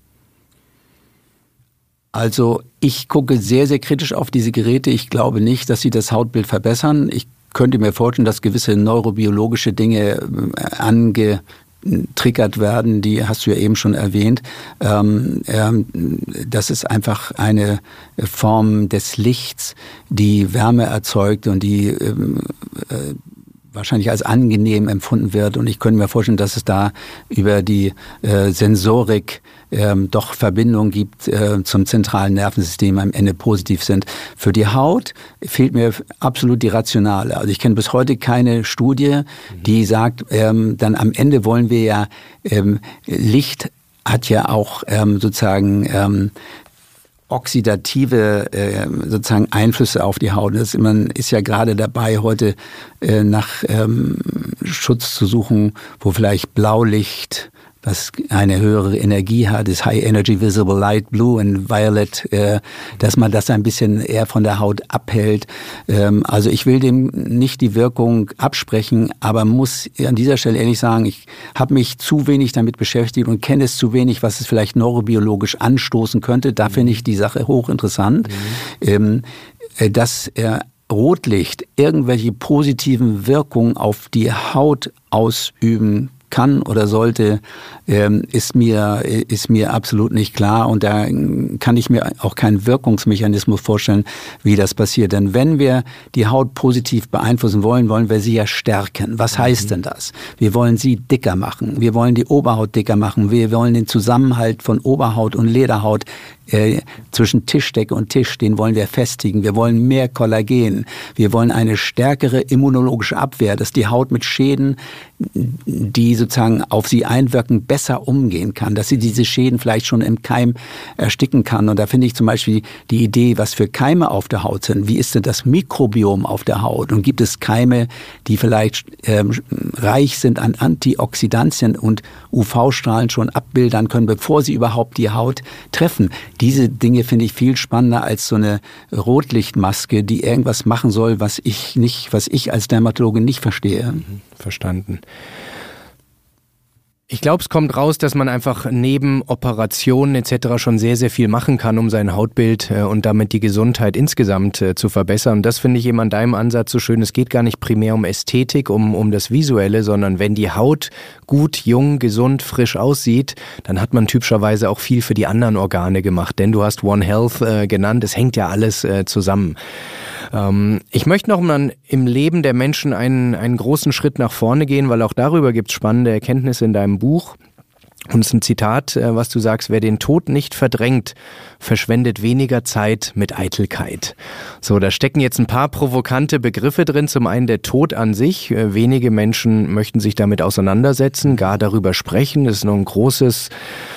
Also ich gucke sehr, sehr kritisch auf diese Geräte. Ich glaube nicht, dass sie das Hautbild verbessern. Ich könnte mir vorstellen, dass gewisse neurobiologische Dinge getriggert werden, die hast du ja eben schon erwähnt. Das ist einfach eine Form des Lichts, die Wärme erzeugt und die wahrscheinlich als angenehm empfunden wird. Und ich könnte mir vorstellen, dass es da über die Sensorik doch Verbindungen gibt zum zentralen Nervensystem, am Ende positiv sind. Für die Haut fehlt mir absolut die Rationale. Also ich kenne bis heute keine Studie, die sagt, dann am Ende wollen wir ja, Licht hat ja auch sozusagen oxidative sozusagen Einflüsse auf die Haut. Man ist ja gerade dabei, heute nach Schutz zu suchen, wo vielleicht Blaulicht, was eine höhere Energie hat, ist High Energy Visible Light, Blue und Violet, dass man das ein bisschen eher von der Haut abhält. Also ich will dem nicht die Wirkung absprechen, aber muss an dieser Stelle ehrlich sagen, ich habe mich zu wenig damit beschäftigt und kenne es zu wenig, was es vielleicht neurobiologisch anstoßen könnte. Da finde ich die Sache hochinteressant. Dass Rotlicht irgendwelche positiven Wirkungen auf die Haut ausüben kann oder sollte, ist mir absolut nicht klar, und da kann ich mir auch keinen Wirkungsmechanismus vorstellen, wie das passiert. Denn wenn wir die Haut positiv beeinflussen wollen, wollen wir sie ja stärken. Was heißt denn das? Wir wollen sie dicker machen. Wir wollen die Oberhaut dicker machen. Wir wollen den Zusammenhalt von Oberhaut und Lederhaut zwischen Tischdecke und Tisch, den wollen wir festigen. Wir wollen mehr Kollagen. Wir wollen eine stärkere immunologische Abwehr, dass die Haut mit Schäden, die sozusagen auf sie einwirken, besser umgehen kann, dass sie diese Schäden vielleicht schon im Keim ersticken kann. Und da finde ich zum Beispiel die Idee, was für Keime auf der Haut sind. Wie ist denn das Mikrobiom auf der Haut? Und gibt es Keime, die vielleicht reich sind an Antioxidantien und UV-Strahlen schon abbilden können, bevor sie überhaupt die Haut treffen? Diese Dinge finde ich viel spannender als so eine Rotlichtmaske, die irgendwas machen soll, was ich als Dermatologe nicht verstehe. Verstanden. Ich glaube, es kommt raus, dass man einfach neben Operationen etc. schon sehr, sehr viel machen kann, um sein Hautbild und damit die Gesundheit insgesamt zu verbessern. Und das finde ich eben an deinem Ansatz so schön. Es geht gar nicht primär um Ästhetik, um das Visuelle, sondern wenn die Haut gut, jung, gesund, frisch aussieht, dann hat man typischerweise auch viel für die anderen Organe gemacht. Denn du hast One Health genannt, es hängt ja alles zusammen. Ich möchte noch mal im Leben der Menschen einen großen Schritt nach vorne gehen, weil auch darüber gibt es spannende Erkenntnisse in deinem Buch. Und es ist ein Zitat, was du sagst: Wer den Tod nicht verdrängt, verschwendet weniger Zeit mit Eitelkeit. So, da stecken jetzt ein paar provokante Begriffe drin. Zum einen der Tod an sich. Wenige Menschen möchten sich damit auseinandersetzen, gar darüber sprechen. Das ist noch ein große,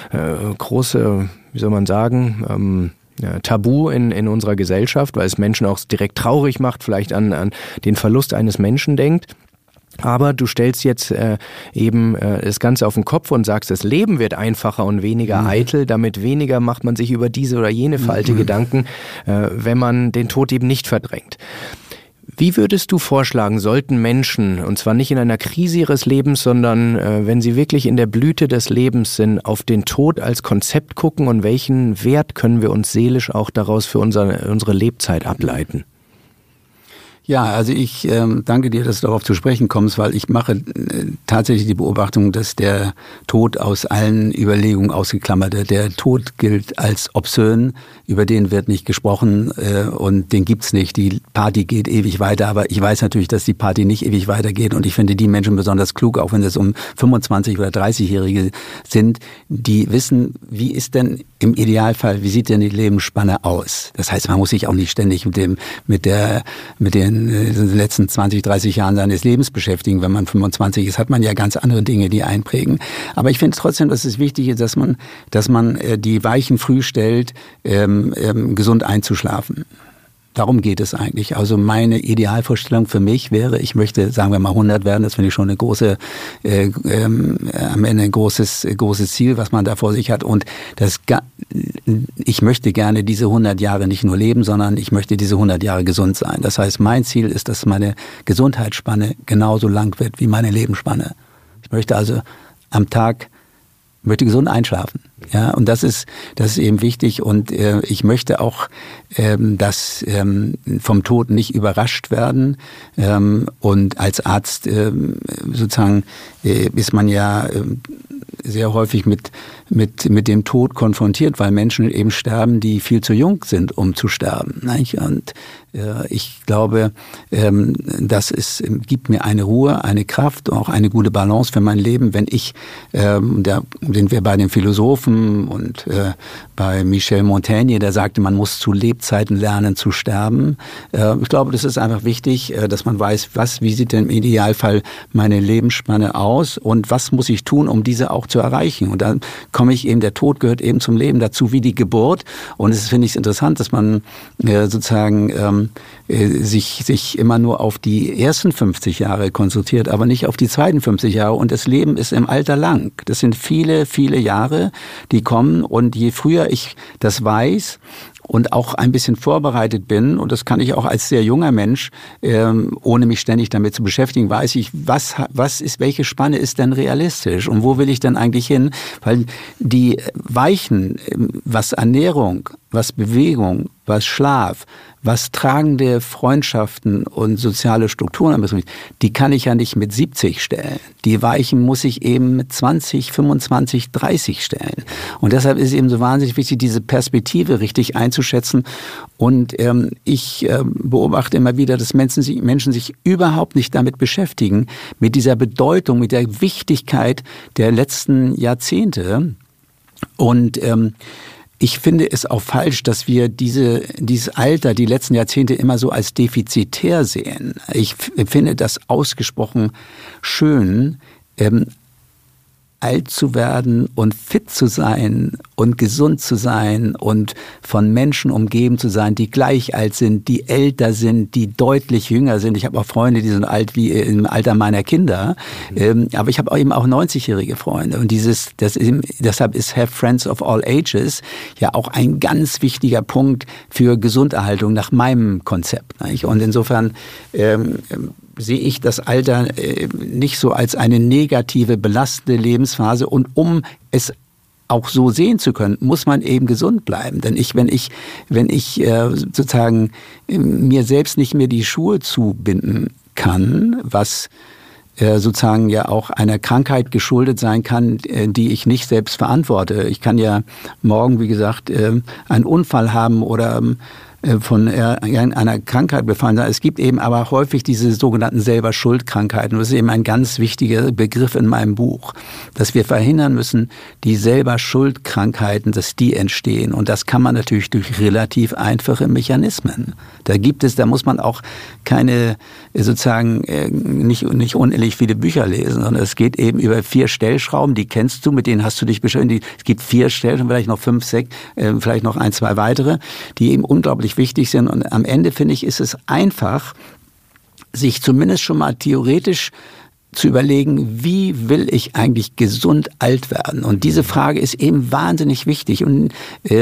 wie soll man sagen, Tabu in unserer Gesellschaft, weil es Menschen auch direkt traurig macht, vielleicht an den Verlust eines Menschen denkt. Aber du stellst jetzt eben das Ganze auf den Kopf und sagst, das Leben wird einfacher und weniger eitel. Damit weniger macht man sich über diese oder jene Falte Gedanken, wenn man den Tod eben nicht verdrängt. Wie würdest du vorschlagen, sollten Menschen, und zwar nicht in einer Krise ihres Lebens, sondern wenn sie wirklich in der Blüte des Lebens sind, auf den Tod als Konzept gucken, und welchen Wert können wir uns seelisch auch daraus für unsere Lebzeit ableiten? Ja, also ich danke dir, dass du darauf zu sprechen kommst, weil ich mache tatsächlich die Beobachtung, dass der Tod aus allen Überlegungen ausgeklammert wird. Der Tod gilt als obszön, über den wird nicht gesprochen und den gibt's nicht. Die Party geht ewig weiter, aber ich weiß natürlich, dass die Party nicht ewig weitergeht, und ich finde die Menschen besonders klug, auch wenn es um 25- oder 30-Jährige sind, die wissen, wie ist denn im Idealfall, wie sieht denn die Lebensspanne aus? Das heißt, man muss sich auch nicht ständig mit den letzten 20, 30 Jahren seines Lebens beschäftigen. Wenn man 25 ist, hat man ja ganz andere Dinge, die einprägen. Aber ich finde trotzdem, dass es wichtig ist, dass man die Weichen früh stellt, gesund einzuschlafen. Darum geht es eigentlich. Also meine Idealvorstellung für mich wäre, ich möchte, sagen wir mal, 100 werden. Das finde ich schon eine große, am Ende ein großes Ziel, was man da vor sich hat. Und ich möchte gerne diese 100 Jahre nicht nur leben, sondern ich möchte diese 100 Jahre gesund sein. Das heißt, mein Ziel ist, dass meine Gesundheitsspanne genauso lang wird wie meine Lebensspanne. Ich möchte also am Tag möchte gesund einschlafen. Ja, und das ist eben wichtig. Und ich möchte auch, dass vom Tod nicht überrascht werden. Und als Arzt sozusagen ist man ja sehr häufig mit dem Tod konfrontiert, weil Menschen eben sterben, die viel zu jung sind, um zu sterben. Nicht? Und ich glaube, gibt mir eine Ruhe, eine Kraft, auch eine gute Balance für mein Leben, wenn ich, da sind wir bei den Philosophen und bei Michel Montaigne, der sagte, man muss zu Lebzeiten lernen zu sterben. Ich glaube, das ist einfach wichtig, dass man weiß, wie sieht denn im Idealfall meine Lebensspanne aus und was muss ich tun, um diese auch zu erreichen. Und dann komme ich eben, der Tod gehört eben zum Leben dazu wie die Geburt. Und es finde ich interessant, dass man sozusagen sich immer nur auf die ersten 50 Jahre konzentriert, aber nicht auf die zweiten 50 Jahre. Und das Leben ist im Alter lang. Das sind viele, viele Jahre, die kommen. Und je früher ich das weiß und auch ein bisschen vorbereitet bin, und das kann ich auch als sehr junger Mensch, ohne mich ständig damit zu beschäftigen, weiß ich, welche Spanne ist denn realistisch und wo will ich denn eigentlich hin? Weil die Weichen, was Ernährung, was Bewegung, was Schlaf, was tragende Freundschaften und soziale Strukturen anbetrifft, die kann ich ja nicht mit 70 stellen. Die Weichen muss ich eben mit 20, 25, 30 stellen. Und deshalb ist es eben so wahnsinnig wichtig, diese Perspektive richtig einzuschätzen. Und ich beobachte immer wieder, dass Menschen sich überhaupt nicht damit beschäftigen, mit dieser Bedeutung, mit der Wichtigkeit der letzten Jahrzehnte. Und ich finde es auch falsch, dass wir dieses Alter, die letzten Jahrzehnte immer so als defizitär sehen. Ich finde das ausgesprochen schön, alt zu werden und fit zu sein und gesund zu sein und von Menschen umgeben zu sein, die gleich alt sind, die älter sind, die deutlich jünger sind. Ich habe auch Freunde, die sind alt wie im Alter meiner Kinder, aber ich habe eben auch 90-jährige Freunde und deshalb ist Have Friends of All Ages ja auch ein ganz wichtiger Punkt für Gesunderhaltung nach meinem Konzept. Nicht? Und insofern sehe ich das Alter nicht so als eine negative, belastende Lebensphase. Und um es auch so sehen zu können, muss man eben gesund bleiben. Denn wenn ich sozusagen mir selbst nicht mehr die Schuhe zubinden kann, was sozusagen ja auch einer Krankheit geschuldet sein kann, die ich nicht selbst verantworte. Ich kann ja morgen, wie gesagt, einen Unfall haben oder von einer Krankheit befallen sein. Es gibt eben aber häufig diese sogenannten Selber-Schuld-Krankheiten. Das ist eben ein ganz wichtiger Begriff in meinem Buch, dass wir verhindern müssen, die Selber-Schuld-Krankheiten, dass die entstehen. Und das kann man natürlich durch relativ einfache Mechanismen. Da muss man auch keine, sozusagen, nicht unendlich viele Bücher lesen, sondern es geht eben über 4 Stellschrauben, die kennst du, mit denen hast du dich beschäftigt. Es gibt 4 Stellschrauben, vielleicht noch 5, 6, vielleicht noch 1, 2 weitere, die eben unglaublich wichtig sind. Und am Ende, finde ich, ist es einfach, sich zumindest schon mal theoretisch zu überlegen, wie will ich eigentlich gesund alt werden? Und diese Frage ist eben wahnsinnig wichtig. Und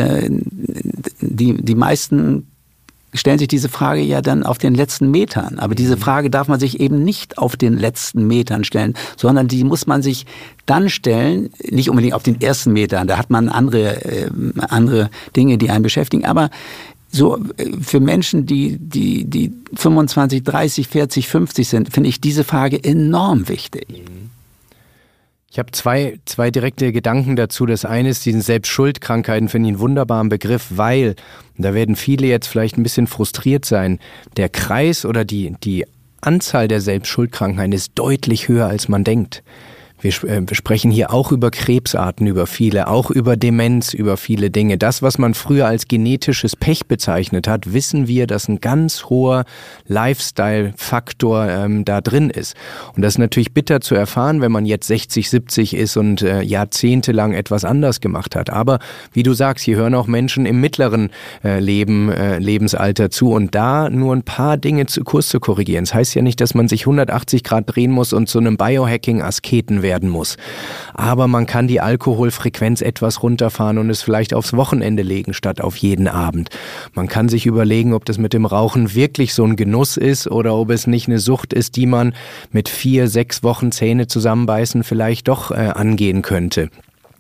die meisten stellen sich diese Frage ja dann auf den letzten Metern. Aber diese Frage darf man sich eben nicht auf den letzten Metern stellen, sondern die muss man sich dann stellen, nicht unbedingt auf den ersten Metern. Da hat man andere Dinge, die einen beschäftigen. Aber so für Menschen, die 25, 30, 40, 50 sind, finde ich diese Frage enorm wichtig. Ich habe zwei direkte Gedanken dazu. Das eine ist, diesen Selbstschuldkrankheiten finde ich einen wunderbaren Begriff, weil, da werden viele jetzt vielleicht ein bisschen frustriert sein, der Kreis oder die Anzahl der Selbstschuldkrankheiten ist deutlich höher, als man denkt. Wir sprechen hier auch über Krebsarten, über viele, auch über Demenz, über viele Dinge. Das, was man früher als genetisches Pech bezeichnet hat, wissen wir, dass ein ganz hoher Lifestyle-Faktor da drin ist. Und das ist natürlich bitter zu erfahren, wenn man jetzt 60, 70 ist und jahrzehntelang etwas anders gemacht hat. Aber wie du sagst, hier hören auch Menschen im mittleren Lebensalter zu. Und da nur ein paar Dinge kurz zu korrigieren. Das heißt ja nicht, dass man sich 180 Grad drehen muss und zu einem Biohacking-Asketen werden muss. Aber man kann die Alkoholfrequenz etwas runterfahren und es vielleicht aufs Wochenende legen, statt auf jeden Abend. Man kann sich überlegen, ob das mit dem Rauchen wirklich so ein Genuss ist oder ob es nicht eine Sucht ist, die man mit 4, 6 Wochen Zähne zusammenbeißen vielleicht doch angehen könnte.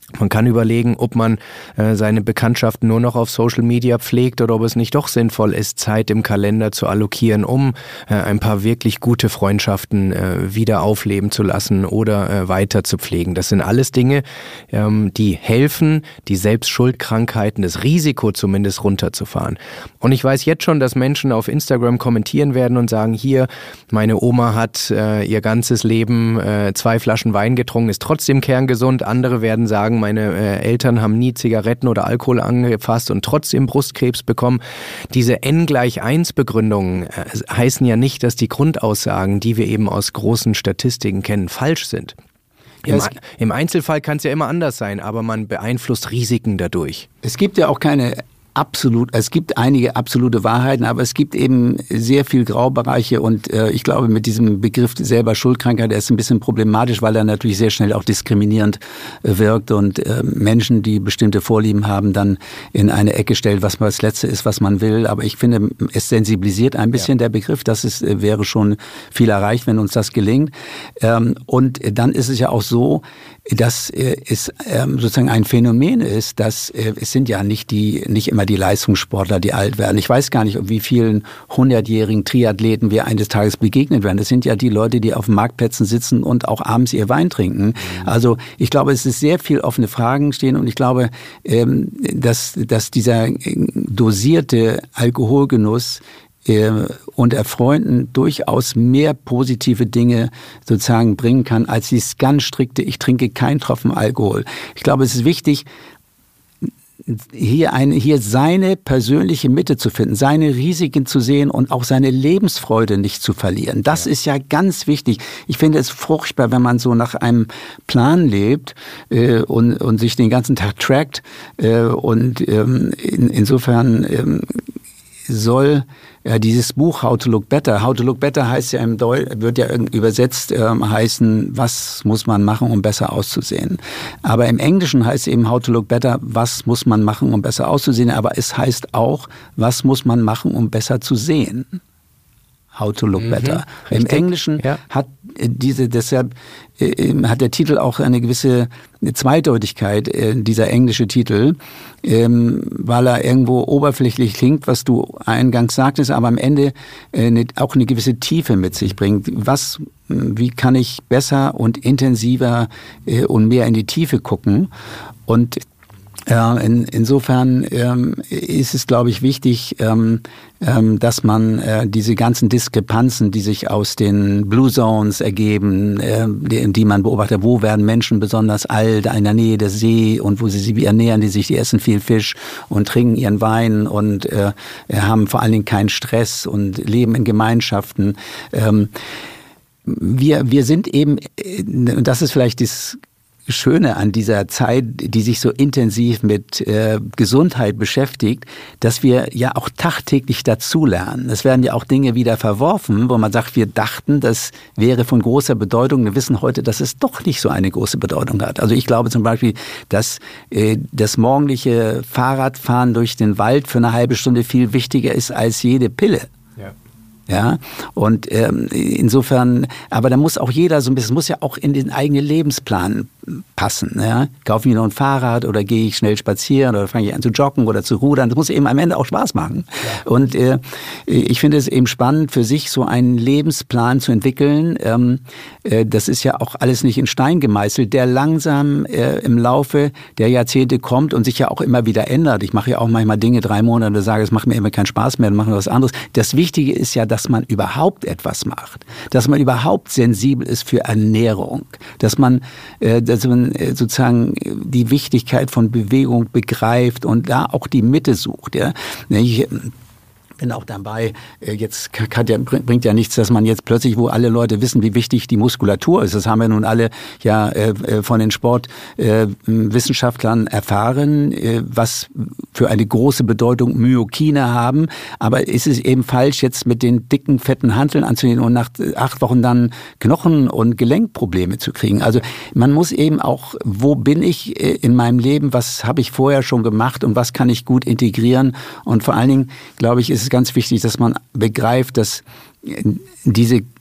Man kann überlegen, ob man seine Bekanntschaften nur noch auf Social Media pflegt oder ob es nicht doch sinnvoll ist, Zeit im Kalender zu allokieren, um ein paar wirklich gute Freundschaften wieder aufleben zu lassen oder weiter zu pflegen. Das sind alles Dinge, die helfen, die Selbstschuldkrankheiten, das Risiko zumindest runterzufahren. Und ich weiß jetzt schon, dass Menschen auf Instagram kommentieren werden und sagen, hier, meine Oma hat ihr ganzes Leben 2 Flaschen Wein getrunken, ist trotzdem kerngesund. Andere werden sagen, meine Eltern haben nie Zigaretten oder Alkohol angefasst und trotzdem Brustkrebs bekommen. Diese N=1 Begründungen heißen ja nicht, dass die Grundaussagen, die wir eben aus großen Statistiken kennen, falsch sind. Im Einzelfall kann es ja immer anders sein, aber man beeinflusst Risiken dadurch. Es gibt ja auch es gibt einige absolute Wahrheiten, aber es gibt eben sehr viel Graubereiche und ich glaube, mit diesem Begriff selber Schuldkrankheit, der ist ein bisschen problematisch, weil er natürlich sehr schnell auch diskriminierend wirkt und Menschen, die bestimmte Vorlieben haben, dann in eine Ecke stellt, was das Letzte ist, was man will. Aber ich finde, es sensibilisiert ein bisschen der Begriff. Wäre schon viel erreicht, wenn uns das gelingt. Und dann ist es ja auch so, dass es sozusagen ein Phänomen ist, dass es sind ja nicht immer die Leistungssportler, die alt werden. Ich weiß gar nicht, wie vielen 100-jährigen Triathleten wir eines Tages begegnet werden. Das sind ja die Leute, die auf Marktplätzen sitzen und auch abends ihr Wein trinken. Mhm. Also ich glaube, es ist sehr viel offene Fragen stehen und ich glaube, dass dieser dosierte Alkoholgenuss unter Freunden durchaus mehr positive Dinge sozusagen bringen kann, als dieses ganz strikte, ich trinke keinen Tropfen Alkohol. Ich glaube, es ist wichtig, hier seine persönliche Mitte zu finden, seine Risiken zu sehen und auch seine Lebensfreude nicht zu verlieren. Das ist ja ganz wichtig. Ich finde es furchtbar, wenn man so nach einem Plan lebt und sich den ganzen Tag trackt insofern soll dieses Buch How to Look Better heißt ja wird ja übersetzt heißen, was muss man machen, um besser auszusehen. Aber im Englischen heißt es eben How to Look Better, was muss man machen, um besser auszusehen. Aber es heißt auch, was muss man machen, um besser zu sehen. How to Look Better. Richtig. Im Englischen deshalb hat der Titel auch eine gewisse Zweideutigkeit, dieser englische Titel, weil er irgendwo oberflächlich klingt, was du eingangs sagtest, aber am Ende auch eine gewisse Tiefe mit sich bringt. Wie kann ich besser und intensiver und mehr in die Tiefe gucken? Und insofern ist es, glaube ich, wichtig, dass man diese ganzen Diskrepanzen, die sich aus den Blue Zones ergeben, die man beobachtet, wo werden Menschen besonders alt, in der Nähe der See und wo wie ernähren die sich, die essen viel Fisch und trinken ihren Wein und haben vor allen Dingen keinen Stress und leben in Gemeinschaften. Wir sind eben, das ist vielleicht das Schöne an dieser Zeit, die sich so intensiv mit Gesundheit beschäftigt, dass wir ja auch tagtäglich dazulernen. Es werden ja auch Dinge wieder verworfen, wo man sagt, wir dachten, das wäre von großer Bedeutung. Wir wissen heute, dass es doch nicht so eine große Bedeutung hat. Also ich glaube zum Beispiel, dass das morgendliche Fahrradfahren durch den Wald für eine halbe Stunde viel wichtiger ist als jede Pille. Ja, und insofern, aber da muss auch jeder so ein bisschen, muss ja auch in den eigenen Lebensplan passen. Ja? Kaufe ich mir noch ein Fahrrad oder gehe ich schnell spazieren oder fange ich an zu joggen oder zu rudern. Das muss eben am Ende auch Spaß machen. Ja. Und ich finde es eben spannend, für sich so einen Lebensplan zu entwickeln. Das ist ja auch alles nicht in Stein gemeißelt, der langsam im Laufe der Jahrzehnte kommt und sich ja auch immer wieder ändert. Ich mache ja auch manchmal Dinge 3 Monate und sage, es macht mir immer keinen Spaß mehr, dann machen wir was anderes. Das Wichtige ist ja, dass man überhaupt etwas macht, dass man überhaupt sensibel ist für Ernährung, dass man sozusagen die Wichtigkeit von Bewegung begreift und da auch die Mitte sucht. Ja. Ich bin auch dabei, jetzt bringt ja nichts, dass man jetzt plötzlich, wo alle Leute wissen, wie wichtig die Muskulatur ist, das haben wir nun alle ja von den Sportwissenschaftlern erfahren, was für eine große Bedeutung Myokine haben, aber ist es eben falsch, jetzt mit den dicken, fetten Hanteln anzunehmen und nach 8 Wochen dann Knochen- und Gelenkprobleme zu kriegen. Also man muss eben auch, wo bin ich in meinem Leben, was habe ich vorher schon gemacht und was kann ich gut integrieren und vor allen Dingen, glaube ich, ist es ganz wichtig, dass man begreift, dass diese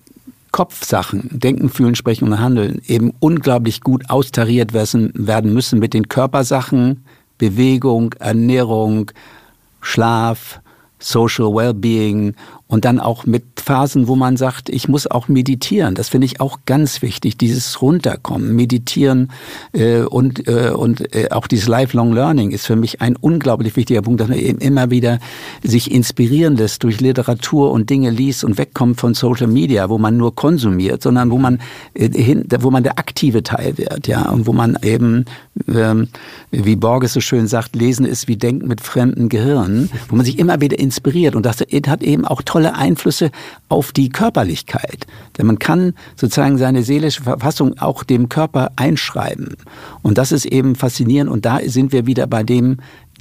Kopfsachen, Denken, Fühlen, Sprechen und Handeln, eben unglaublich gut austariert werden müssen mit den Körpersachen, Bewegung, Ernährung, Schlaf, Social Wellbeing und dann auch mit Phasen, wo man sagt, ich muss auch meditieren. Das finde ich auch ganz wichtig, dieses Runterkommen, Meditieren und auch dieses Lifelong Learning ist für mich ein unglaublich wichtiger Punkt, dass man eben immer wieder sich inspirieren lässt durch Literatur und Dinge liest und wegkommt von Social Media, wo man nur konsumiert, sondern wo man der aktive Teil wird, ja, und wo man eben, wie Borges so schön sagt, Lesen ist wie Denken mit fremden Gehirnen, wo man sich immer wieder inspiriert und das hat eben auch tolle Einflüsse auf die Körperlichkeit. Denn man kann sozusagen seine seelische Verfassung auch dem Körper einschreiben. Und das ist eben faszinierend. Und da sind wir wieder bei dem,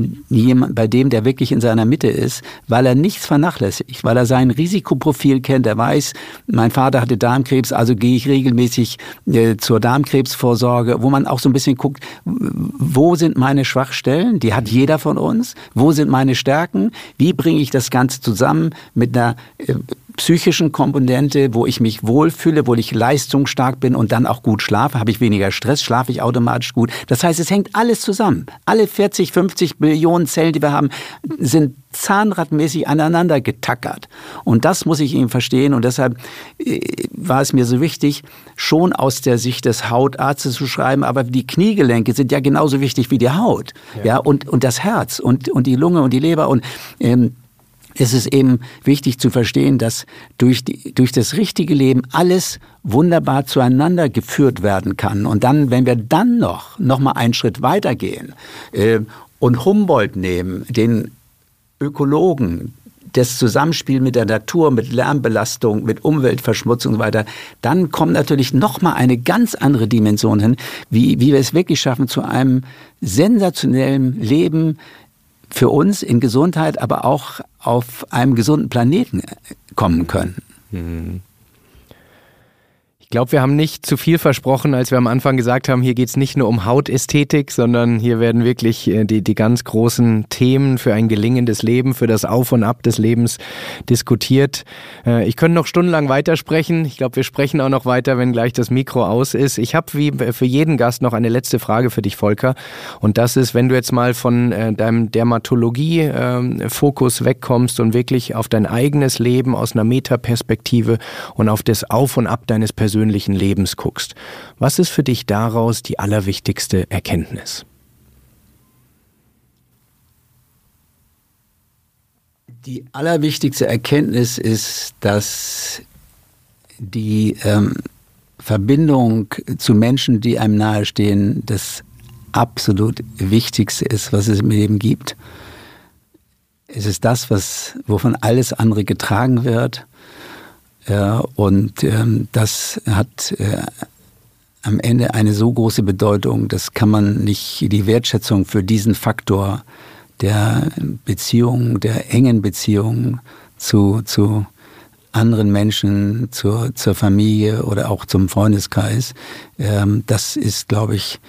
der wirklich in seiner Mitte ist, weil er nichts vernachlässigt, weil er sein Risikoprofil kennt. Er weiß, mein Vater hatte Darmkrebs, also gehe ich regelmäßig zur Darmkrebsvorsorge, wo man auch so ein bisschen guckt, wo sind meine Schwachstellen? Die hat jeder von uns. Wo sind meine Stärken? Wie bringe ich das Ganze zusammen mit einer psychischen Komponente, wo ich mich wohlfühle, wo ich leistungsstark bin und dann auch gut schlafe, habe ich weniger Stress, schlafe ich automatisch gut. Das heißt, es hängt alles zusammen. Alle 40, 50 Millionen Zellen, die wir haben, sind zahnradmäßig aneinander getackert. Und das muss ich eben verstehen und deshalb war es mir so wichtig, schon aus der Sicht des Hautarztes zu schreiben, aber die Kniegelenke sind ja genauso wichtig wie die Haut. Ja, und das Herz und die Lunge und die Leber und es ist eben wichtig zu verstehen, dass durch das richtige Leben alles wunderbar zueinander geführt werden kann. Und dann, wenn wir dann noch mal einen Schritt weitergehen und Humboldt nehmen, den Ökologen, das Zusammenspiel mit der Natur, mit Lärmbelastung, mit Umweltverschmutzung und so weiter, dann kommt natürlich noch mal eine ganz andere Dimension hin, wie wir es wirklich schaffen, zu einem sensationellen Leben für uns in Gesundheit, aber auch auf einem gesunden Planeten kommen können. Ich glaube, wir haben nicht zu viel versprochen, als wir am Anfang gesagt haben, hier geht es nicht nur um Hautästhetik, sondern hier werden wirklich die ganz großen Themen für ein gelingendes Leben, für das Auf und Ab des Lebens diskutiert. Ich könnte noch stundenlang weitersprechen. Ich glaube, wir sprechen auch noch weiter, wenn gleich das Mikro aus ist. Ich habe wie für jeden Gast noch eine letzte Frage für dich, Volker. Und das ist, wenn du jetzt mal von deinem Dermatologie-Fokus wegkommst und wirklich auf dein eigenes Leben aus einer Metaperspektive und auf das Auf und Ab deines persönlichen Lebens guckst. Was ist für dich daraus die allerwichtigste Erkenntnis? Die allerwichtigste Erkenntnis ist, dass die Verbindung zu Menschen, die einem nahestehen, das absolut Wichtigste ist, was es im Leben gibt. Es ist das, wovon alles andere getragen wird. Und das hat am Ende eine so große Bedeutung, das kann man nicht, die Wertschätzung für diesen Faktor der Beziehung, der engen Beziehung zu anderen Menschen, zur Familie oder auch zum Freundeskreis, das ist, glaube ich,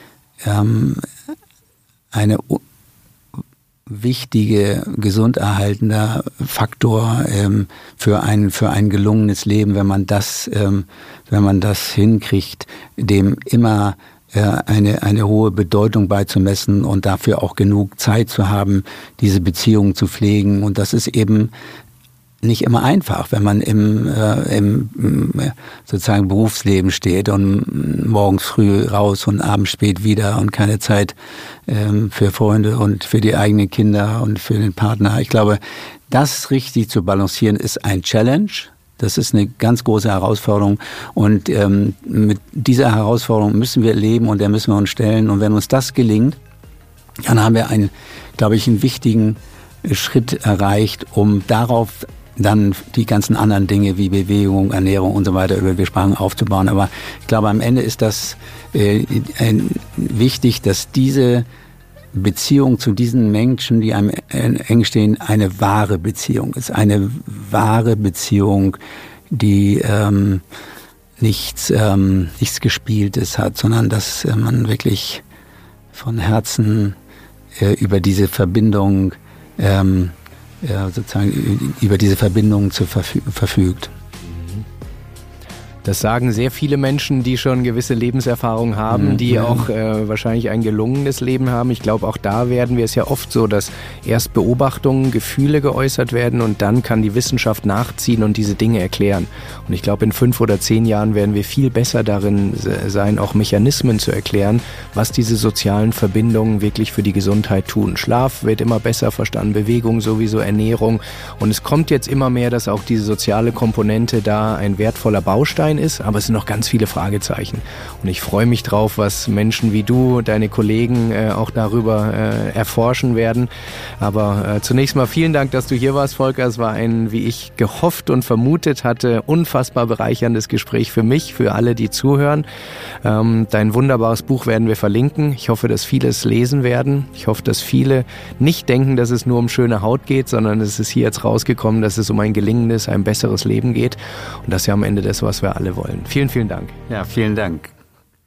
eine wichtige, gesunderhaltender Faktor für ein gelungenes Leben, wenn man das hinkriegt, dem immer eine hohe Bedeutung beizumessen und dafür auch genug Zeit zu haben, diese Beziehungen zu pflegen. Und das ist eben nicht immer einfach, wenn man im sozusagen Berufsleben steht und morgens früh raus und abends spät wieder und keine Zeit für Freunde und für die eigenen Kinder und für den Partner. Ich glaube, das richtig zu balancieren ist ein Challenge. Das ist eine ganz große Herausforderung und mit dieser Herausforderung müssen wir leben und der müssen wir uns stellen. Und wenn uns das gelingt, dann haben wir einen wichtigen Schritt erreicht, um darauf dann die ganzen anderen Dinge wie Bewegung, Ernährung und so weiter, über die wir sprachen, aufzubauen. Aber ich glaube, am Ende ist das wichtig, dass diese Beziehung zu diesen Menschen, die einem eng stehen, eine wahre Beziehung ist. Eine wahre Beziehung, die nichts Gespieltes hat, sondern dass man wirklich von Herzen über diese Verbindung sozusagen über diese Verbindung verfügt. Das sagen sehr viele Menschen, die schon gewisse Lebenserfahrung haben, die auch wahrscheinlich ein gelungenes Leben haben. Ich glaube, auch da werden wir es ja oft so, dass erst Beobachtungen, Gefühle geäußert werden und dann kann die Wissenschaft nachziehen und diese Dinge erklären. Und ich glaube, in 5 oder 10 Jahren werden wir viel besser darin sein, auch Mechanismen zu erklären, was diese sozialen Verbindungen wirklich für die Gesundheit tun. Schlaf wird immer besser verstanden, Bewegung sowieso, Ernährung. Und es kommt jetzt immer mehr, dass auch diese soziale Komponente da ein wertvoller Baustein ist, aber es sind noch ganz viele Fragezeichen. Und ich freue mich drauf, was Menschen wie du, deine Kollegen auch darüber erforschen werden. Aber zunächst mal vielen Dank, dass du hier warst, Volker. Es war ein, wie ich gehofft und vermutet hatte, unfassbar bereicherndes Gespräch für mich, für alle, die zuhören. Dein wunderbares Buch werden wir verlinken. Ich hoffe, dass viele es lesen werden. Ich hoffe, dass viele nicht denken, dass es nur um schöne Haut geht, sondern es ist hier jetzt rausgekommen, dass es um ein gelingendes, ein besseres Leben geht. Und das ist ja am Ende das, was wir alle wollen. Vielen, vielen Dank. Ja, vielen Dank.